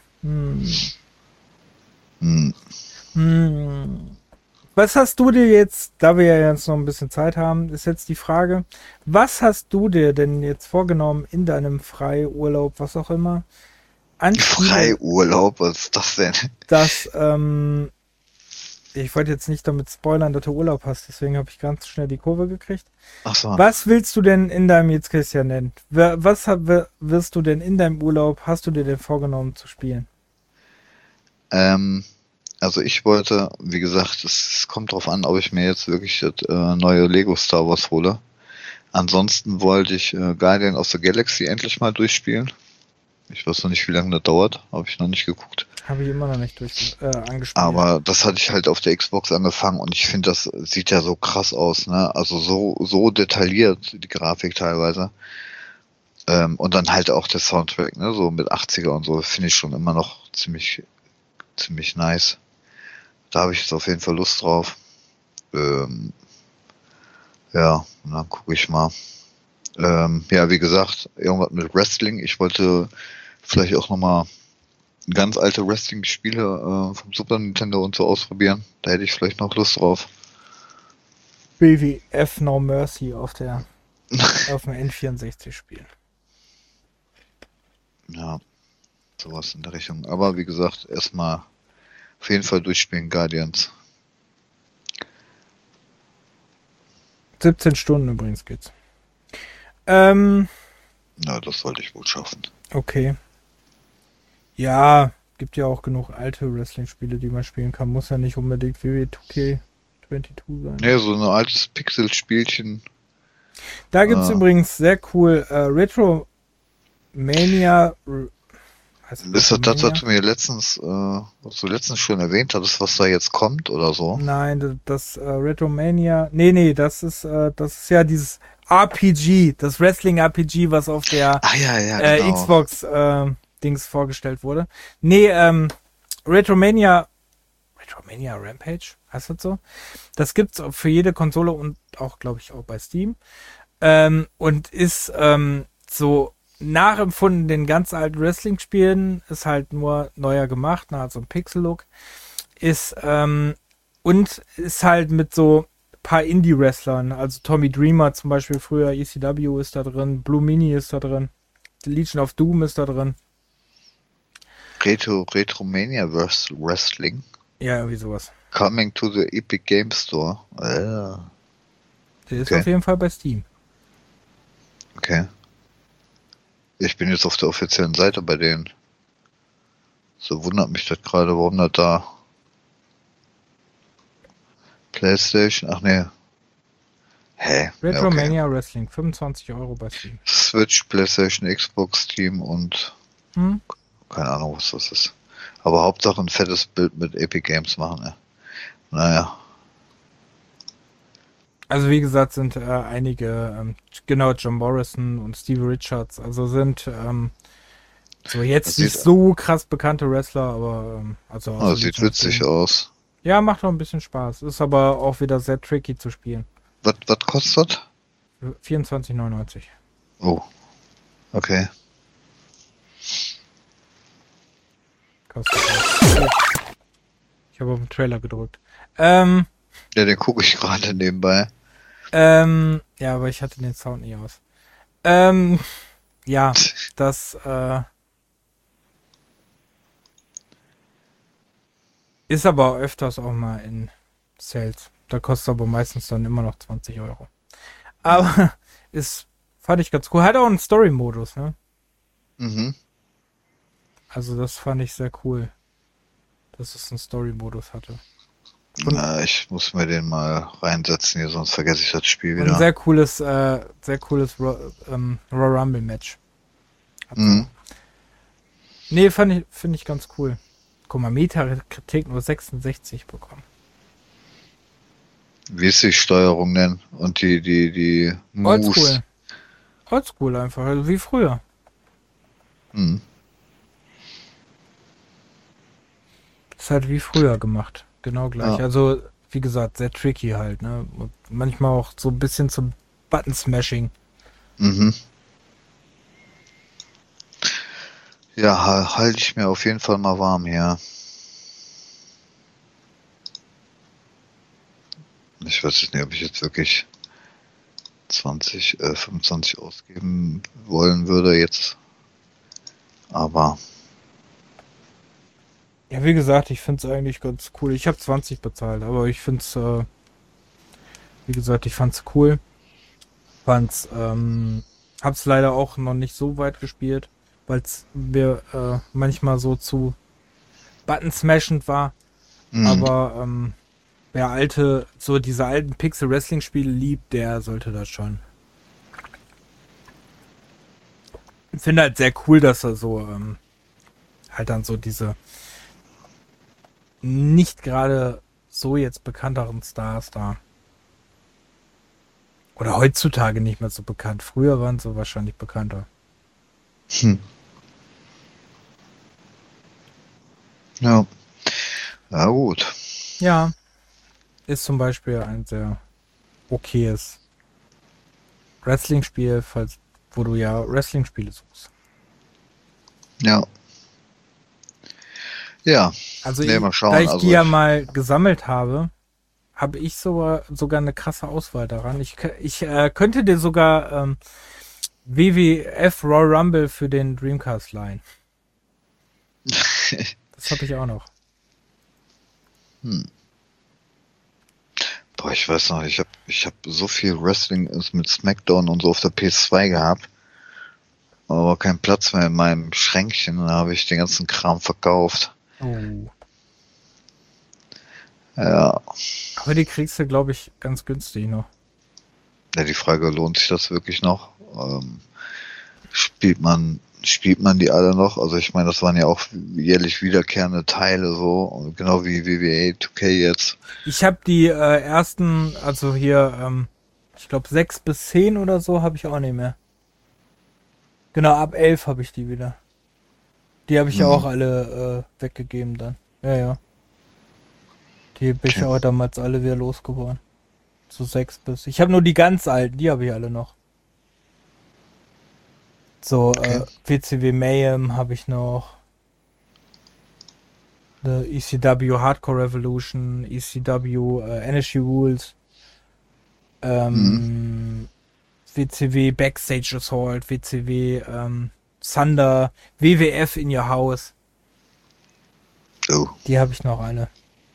Speaker 2: Hm.
Speaker 1: Hm. Was hast du dir jetzt, da wir ja jetzt noch ein bisschen Zeit haben, ist jetzt die Frage, was hast du dir denn jetzt vorgenommen in deinem Freiurlaub, was auch immer, an Spiele,
Speaker 2: Freiurlaub, was ist das denn?
Speaker 1: das, ich wollte jetzt nicht damit spoilern, dass du Urlaub hast, deswegen habe ich ganz schnell die Kurve gekriegt.
Speaker 2: Ach so.
Speaker 1: Was willst du denn in deinem, jetzt Christian nennen, wirst du denn in deinem Urlaub, hast du dir denn vorgenommen zu spielen?
Speaker 2: Ähm, also ich wollte, wie gesagt, es kommt drauf an, ob ich mir jetzt wirklich das neue Lego Star Wars hole. Ansonsten wollte ich Guardian of the Galaxy endlich mal durchspielen. Ich weiß noch nicht, wie lange das dauert, habe ich noch nicht geguckt.
Speaker 1: Habe ich immer noch nicht angespielt.
Speaker 2: Aber das hatte ich halt auf der Xbox angefangen und ich finde, das sieht ja so krass aus, ne? Also so detailliert, die Grafik teilweise. Und dann halt auch der Soundtrack, ne? So mit 80er und so, finde ich schon immer noch ziemlich nice. Da habe ich jetzt auf jeden Fall Lust drauf. Ähm, ja, und dann gucke ich mal. Ja, wie gesagt, irgendwas mit Wrestling. Ich wollte vielleicht auch nochmal ganz alte Wrestling-Spiele vom Super Nintendo und so ausprobieren. Da hätte ich vielleicht noch Lust drauf.
Speaker 1: WWF No Mercy auf dem N64 spielen.
Speaker 2: Ja, sowas in der Richtung. Aber wie gesagt, erstmal auf jeden Fall durchspielen Guardians.
Speaker 1: 17 Stunden übrigens geht's. Ja,
Speaker 2: Ja, das sollte ich wohl schaffen.
Speaker 1: okay. Ja, gibt ja auch genug alte Wrestling-Spiele, die man spielen kann. Muss ja nicht unbedingt WWE 2K22 sein.
Speaker 2: Ja, so ein altes Pixel-Spielchen.
Speaker 1: Da gibt es
Speaker 2: Äh,
Speaker 1: übrigens sehr cool Retro Mania. Heißt
Speaker 2: Ist das das, was
Speaker 1: Retromania?
Speaker 2: du mir letztens schon erwähnt hattest, was da jetzt kommt oder so?
Speaker 1: Nein, das Retromania. Nee, das ist ja dieses RPG, das Wrestling-RPG, was auf der
Speaker 2: Ah ja, ja, genau.
Speaker 1: Xbox Dings vorgestellt wurde. Nee, Retromania. Retromania Rampage? Heißt das so? Das gibt's für jede Konsole und auch, glaube ich, auch bei Steam. Und ist so nachempfunden den ganz alten Wrestling-Spielen, ist halt nur neuer gemacht, ne, also ein Pixel-Look. Ist, und ist halt mit so ein paar Indie-Wrestlern, also Tommy Dreamer zum Beispiel, früher ECW ist da drin, Blue Mini ist da drin, The Legion of Doom ist da drin.
Speaker 2: Retromania Wrestling
Speaker 1: Ja, irgendwie sowas.
Speaker 2: coming to the Epic Game Store.
Speaker 1: Der ist
Speaker 2: Okay,
Speaker 1: auf jeden Fall bei Steam.
Speaker 2: okay. Ich bin jetzt auf der offiziellen Seite bei denen. So wundert mich das gerade, warum das da PlayStation. Ach nee. Hä? Ja, okay.
Speaker 1: Retromania Wrestling, 25 € bei Steam.
Speaker 2: Switch, PlayStation, Xbox, Steam und
Speaker 1: Hm?
Speaker 2: keine Ahnung, was das ist. Aber Hauptsache ein fettes Bild mit Epic Games machen, ne? Naja.
Speaker 1: Also wie gesagt, sind einige, genau, John Morrison und Steve Richards, also sind so
Speaker 2: Das
Speaker 1: jetzt nicht
Speaker 2: sieht,
Speaker 1: so krass bekannte Wrestler, aber also aus der
Speaker 2: sieht
Speaker 1: Legion of
Speaker 2: witzig
Speaker 1: Doom.
Speaker 2: aus.
Speaker 1: Ja, macht auch ein bisschen Spaß. Ist aber auch wieder sehr tricky zu spielen.
Speaker 2: Was kostet?
Speaker 1: 24,99.
Speaker 2: Oh, okay.
Speaker 1: Kostet das. Ich habe auf den Trailer gedrückt. Ähm,
Speaker 2: Ja, den gucke ich gerade nebenbei.
Speaker 1: ja, aber ich hatte den Sound nie aus. Ähm, ja, das ist aber öfters auch mal in Sales. Da kostet aber meistens dann immer noch 20 €. Aber fand ich ganz cool. Hat auch einen Story-Modus, ne?
Speaker 2: Mhm.
Speaker 1: Also das fand ich sehr cool, dass es einen Story-Modus hatte. Und,
Speaker 2: Na, ich muss mir den mal reinsetzen hier, sonst vergesse ich das Spiel
Speaker 1: und ein
Speaker 2: wieder.
Speaker 1: sehr cooles Royal Rumble-Match. Hat's
Speaker 2: Mhm.
Speaker 1: auch. Nee, finde ich ganz cool. Guck mal, Meta-Kritik nur 66 bekommen.
Speaker 2: Wie ist die Steuerung denn? Und die Moves?
Speaker 1: Oldschool. Oldschool einfach, also wie früher.
Speaker 2: Mhm.
Speaker 1: Ist halt wie früher gemacht. Genau
Speaker 2: Ja.
Speaker 1: gleich. Also, wie gesagt, sehr tricky halt, ne? Und manchmal auch so ein bisschen zum Button-Smashing.
Speaker 2: Mhm. Ja, halte ich mir auf jeden Fall mal warm hier. Ich weiß jetzt nicht, ob ich jetzt wirklich 25 ausgeben wollen würde jetzt. Aber
Speaker 1: Ja, wie gesagt, ich finde es eigentlich ganz cool. Ich habe 20 bezahlt, aber ich finde es, wie gesagt, ich fand es cool. Fand's, hab's leider auch noch nicht so weit gespielt, weil es mir manchmal so zu Button-smashend war.
Speaker 2: mhm.
Speaker 1: Aber wer diese alten Pixel-Wrestling-Spiele liebt, der sollte das schon. Ich finde halt sehr cool, dass er so halt dann so diese nicht gerade so jetzt bekannteren Stars da. Oder heutzutage nicht mehr so bekannt. Früher waren sie wahrscheinlich bekannter.
Speaker 2: Hm. Ja. Ja gut.
Speaker 1: Ja, ist zum Beispiel ein sehr okayes Wrestling-Spiel, wo du ja Wrestling-Spiele suchst.
Speaker 2: Ja. Ja.
Speaker 1: Also
Speaker 2: Nee, mal
Speaker 1: da
Speaker 2: schauen.
Speaker 1: ich die
Speaker 2: Also
Speaker 1: ja
Speaker 2: ich.
Speaker 1: mal gesammelt habe ich sogar eine krasse Auswahl daran. Ich könnte dir sogar WWF Royal Rumble für den Dreamcast leihen. Das habe ich auch noch.
Speaker 2: Hm. Boah, ich weiß noch, ich hab so viel Wrestling mit SmackDown und so auf der PS2 gehabt. aber keinen Platz mehr in meinem Schränkchen. Da habe ich den ganzen Kram verkauft.
Speaker 1: Oh.
Speaker 2: Ja.
Speaker 1: Aber die kriegst du, glaube ich, ganz günstig noch.
Speaker 2: Ja, die Frage, lohnt sich das wirklich noch? Spielt man die alle noch? Also ich meine, das waren ja auch jährlich wiederkehrende Teile so, genau wie WWE 2K jetzt.
Speaker 1: Ich habe die ersten, also hier, ich glaube 6 bis 10 oder so habe ich auch nicht mehr. Genau, ab 11 habe ich die wieder. Die habe ich ja auch alle weggegeben dann. Ja, ja. Die bin ich
Speaker 2: Okay.
Speaker 1: auch damals alle wieder losgeworden. So 6 bis. Ich habe nur die ganz alten, die habe ich alle noch. So,
Speaker 2: Okay.
Speaker 1: WCW Mayhem habe ich noch. The ECW Hardcore Revolution, ECW Energy Rules, WCW Backstage Assault, WCW Thunder, WWF in Your House.
Speaker 2: Oh.
Speaker 1: Die habe ich noch alle.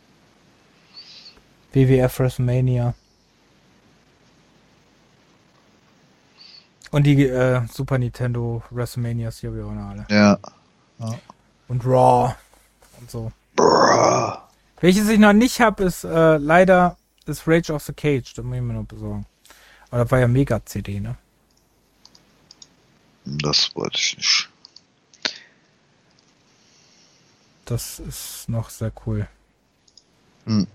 Speaker 1: WWF WrestleMania. Und die Super Nintendo WrestleManias, die habe ich auch noch alle.
Speaker 2: Ja.
Speaker 1: Und Raw und so.
Speaker 2: Bruh.
Speaker 1: Welches ich noch nicht habe, ist leider das Rage of the Cage. Das muss ich mir noch besorgen. Aber das war ja Mega-CD, ne?
Speaker 2: Das wollte ich nicht.
Speaker 1: Das ist noch sehr cool.
Speaker 2: Hm.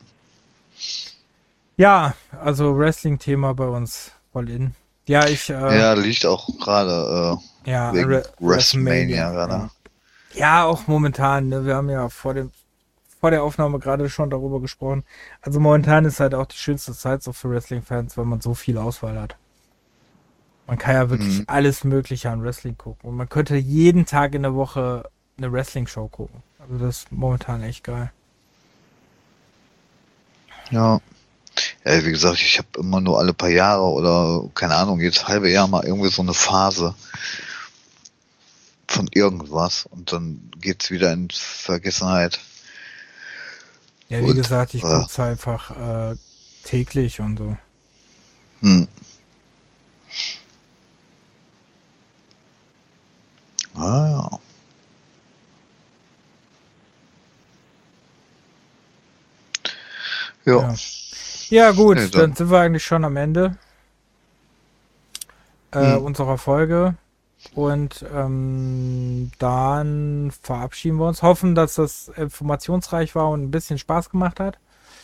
Speaker 1: Ja, also Wrestling-Thema bei uns voll in. Ja,
Speaker 2: Ja, liegt auch gerade
Speaker 1: ja,
Speaker 2: wegen WrestleMania gerade.
Speaker 1: Ja. Ja, auch momentan. Ne? Wir haben ja vor der Aufnahme gerade schon darüber gesprochen. Also momentan ist halt auch die schönste Zeit so für Wrestling-Fans, weil man so viel Auswahl hat. Man kann ja wirklich alles Mögliche an Wrestling gucken. Und man könnte jeden Tag in der Woche eine Wrestling-Show gucken. Also das ist momentan echt geil.
Speaker 2: Ja. Ja, wie gesagt, ich habe immer nur alle paar Jahre oder keine Ahnung, jedes halbe Jahr mal irgendwie so eine Phase von irgendwas und dann geht's wieder in Vergessenheit.
Speaker 1: Ja, wie
Speaker 2: Und,
Speaker 1: gesagt, ich gucke es einfach täglich und so.
Speaker 2: Hm. Ah, ja. Ja.
Speaker 1: Ja. Ja, gut,
Speaker 2: Nee,
Speaker 1: dann sind wir eigentlich schon am Ende unserer Folge. Und dann verabschieden wir uns. Hoffen, dass das informationsreich war und ein bisschen Spaß gemacht hat.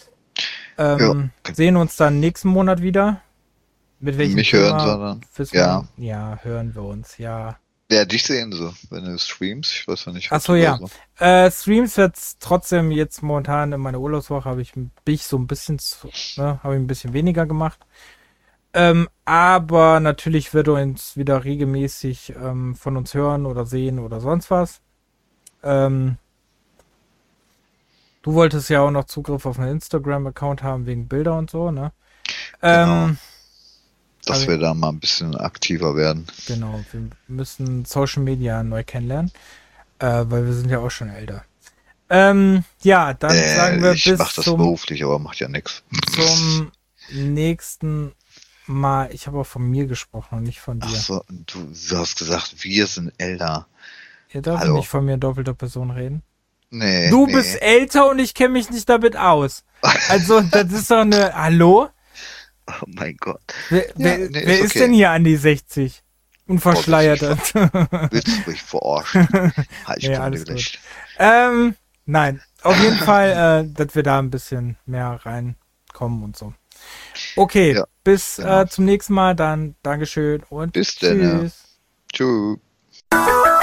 Speaker 1: Sehen uns dann nächsten Monat wieder. Mit welchem
Speaker 2: Mich
Speaker 1: Thema?
Speaker 2: hören sie dann.
Speaker 1: Wissen
Speaker 2: Ja.
Speaker 1: wir? Ja, hören wir uns, ja.
Speaker 2: Ja, dich sehen sie, wenn du streamst. Ich weiß ja nicht.
Speaker 1: Achso, ja.
Speaker 2: So.
Speaker 1: Streams wird's trotzdem jetzt momentan in meiner Urlaubswoche habe ich so ein bisschen, habe ich ein bisschen weniger gemacht. Aber natürlich wird er uns wieder regelmäßig von uns hören oder sehen oder sonst was. Du wolltest ja auch noch Zugriff auf einen Instagram-Account haben wegen Bilder und so, ne?
Speaker 2: Genau. Dass
Speaker 1: also,
Speaker 2: wir da mal ein bisschen aktiver werden.
Speaker 1: Genau, wir müssen Social Media neu kennenlernen, weil wir sind ja auch schon älter. Ja, dann sagen wir
Speaker 2: ich mach das beruflich, aber macht ja nichts.
Speaker 1: Zum nächsten Mal. Ich habe auch von mir gesprochen und nicht von dir.
Speaker 2: Ach so, du hast gesagt, wir sind älter.
Speaker 1: Ihr dürft nicht von mir in doppelter Person reden.
Speaker 2: Nee.
Speaker 1: Du bist älter und ich kenne mich nicht damit aus. Also, das ist doch eine... Hallo?
Speaker 2: Oh mein Gott.
Speaker 1: Wer ist denn hier an die 60? Unverschleiert.
Speaker 2: Willst du mich verarschen?
Speaker 1: Ja, alles gut. Nein, auf jeden Fall, dass wir da ein bisschen mehr reinkommen und so. Okay, ja, bis zum nächsten Mal, dann Dankeschön und
Speaker 2: bis
Speaker 1: tschüss.
Speaker 2: Tschüss.